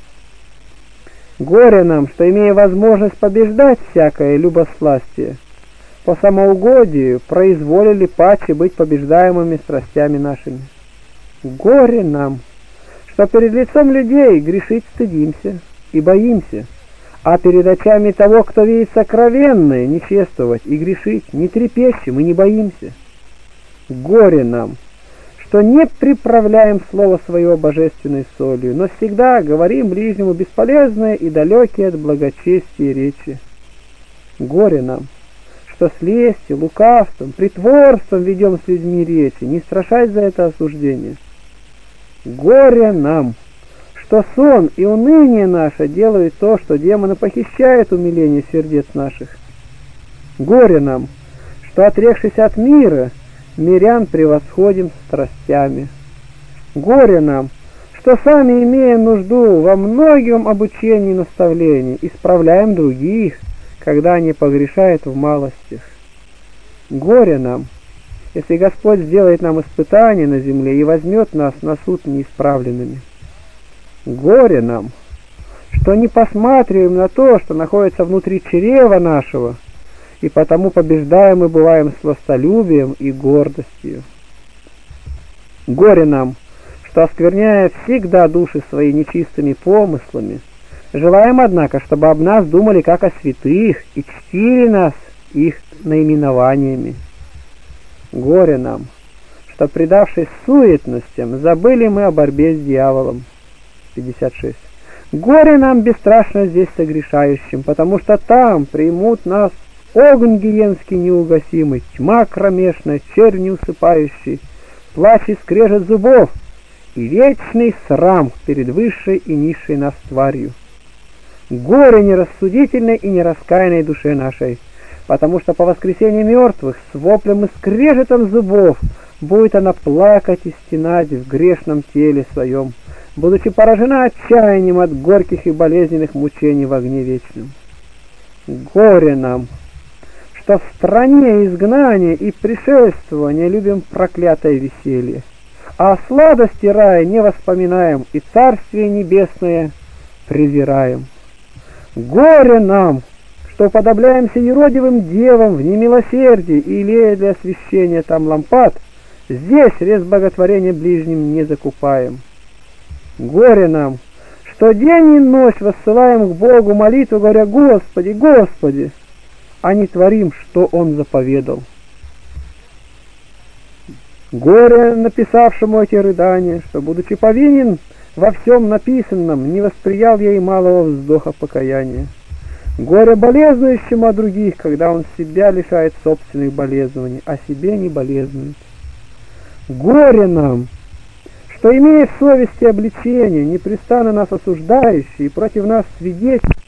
Горе нам, что, имея возможность побеждать всякое любосластие, по самоугодию произволили паче быть побеждаемыми страстями нашими. Горе нам, что перед лицом людей грешить стыдимся и боимся, а перед очами того, кто видит сокровенное, нечествовать и грешить не трепещем и не боимся. Горе нам, что не приправляем слово свое божественной солью, но всегда говорим ближнему бесполезное и далекие от благочестия речи. Горе нам, что с лестью, лукавством, притворством ведем с людьми речи, не страшась за это осуждение. Горе нам, что сон и уныние наше делают то, что демоны похищают умиление сердец наших. Горе нам, что, отрекшись от мира, мирян превосходим страстями. Горе нам, что сами, имея нужду во многом обучении и наставлении, исправляем других, когда они погрешают в малостях. Горе нам, если Господь сделает нам испытание на земле и возьмет нас на суд неисправленными. Горе нам, что не посматриваем на то, что находится внутри чрева нашего, и потому побеждаем и бываем сластолюбием и гордостью. Горе нам, что, оскверняя всегда души свои нечистыми помыслами, желаем, однако, чтобы об нас думали как о святых и чтили нас их наименованиями. Горе нам, что, предавшись суетностям, забыли мы о борьбе с дьяволом. пятьдесят шесть. Горе нам бесстрашно здесь согрешающим, потому что там примут нас огонь гиенский неугасимый, тьма кромешная, червь неусыпающий, плач и скрежет зубов и вечный срам перед высшей и низшей нас тварью. Горе нерассудительной и нераскаянной душе нашей, потому что по воскресении мертвых с воплем и скрежетом зубов будет она плакать и стенать в грешном теле своем, будучи поражена отчаянием от горьких и болезненных мучений в огне вечном. Горе нам, что в стране изгнания и пришельствования любим проклятое веселье, а сладости рая не воспоминаем и Царствие Небесное презираем. Горе нам, что уподобляемся юродивым девам в немилосердии и, лея для освящения там лампад, здесь рез боготворения ближним не закупаем. Горе нам, что день и ночь воссылаем к Богу молитву, говоря: Господи, Господи, а не творим, что Он заповедал. Горе написавшему эти рыдания, что, будучи повинен во всем написанном, не восприял я и малого вздоха покаяния. Горе болезнующему о других, когда он себя лишает собственных болезнований, а себе не болезнует. Горе нам, что, имея в совести обличение, непрестанно нас осуждающие и против нас свидетель,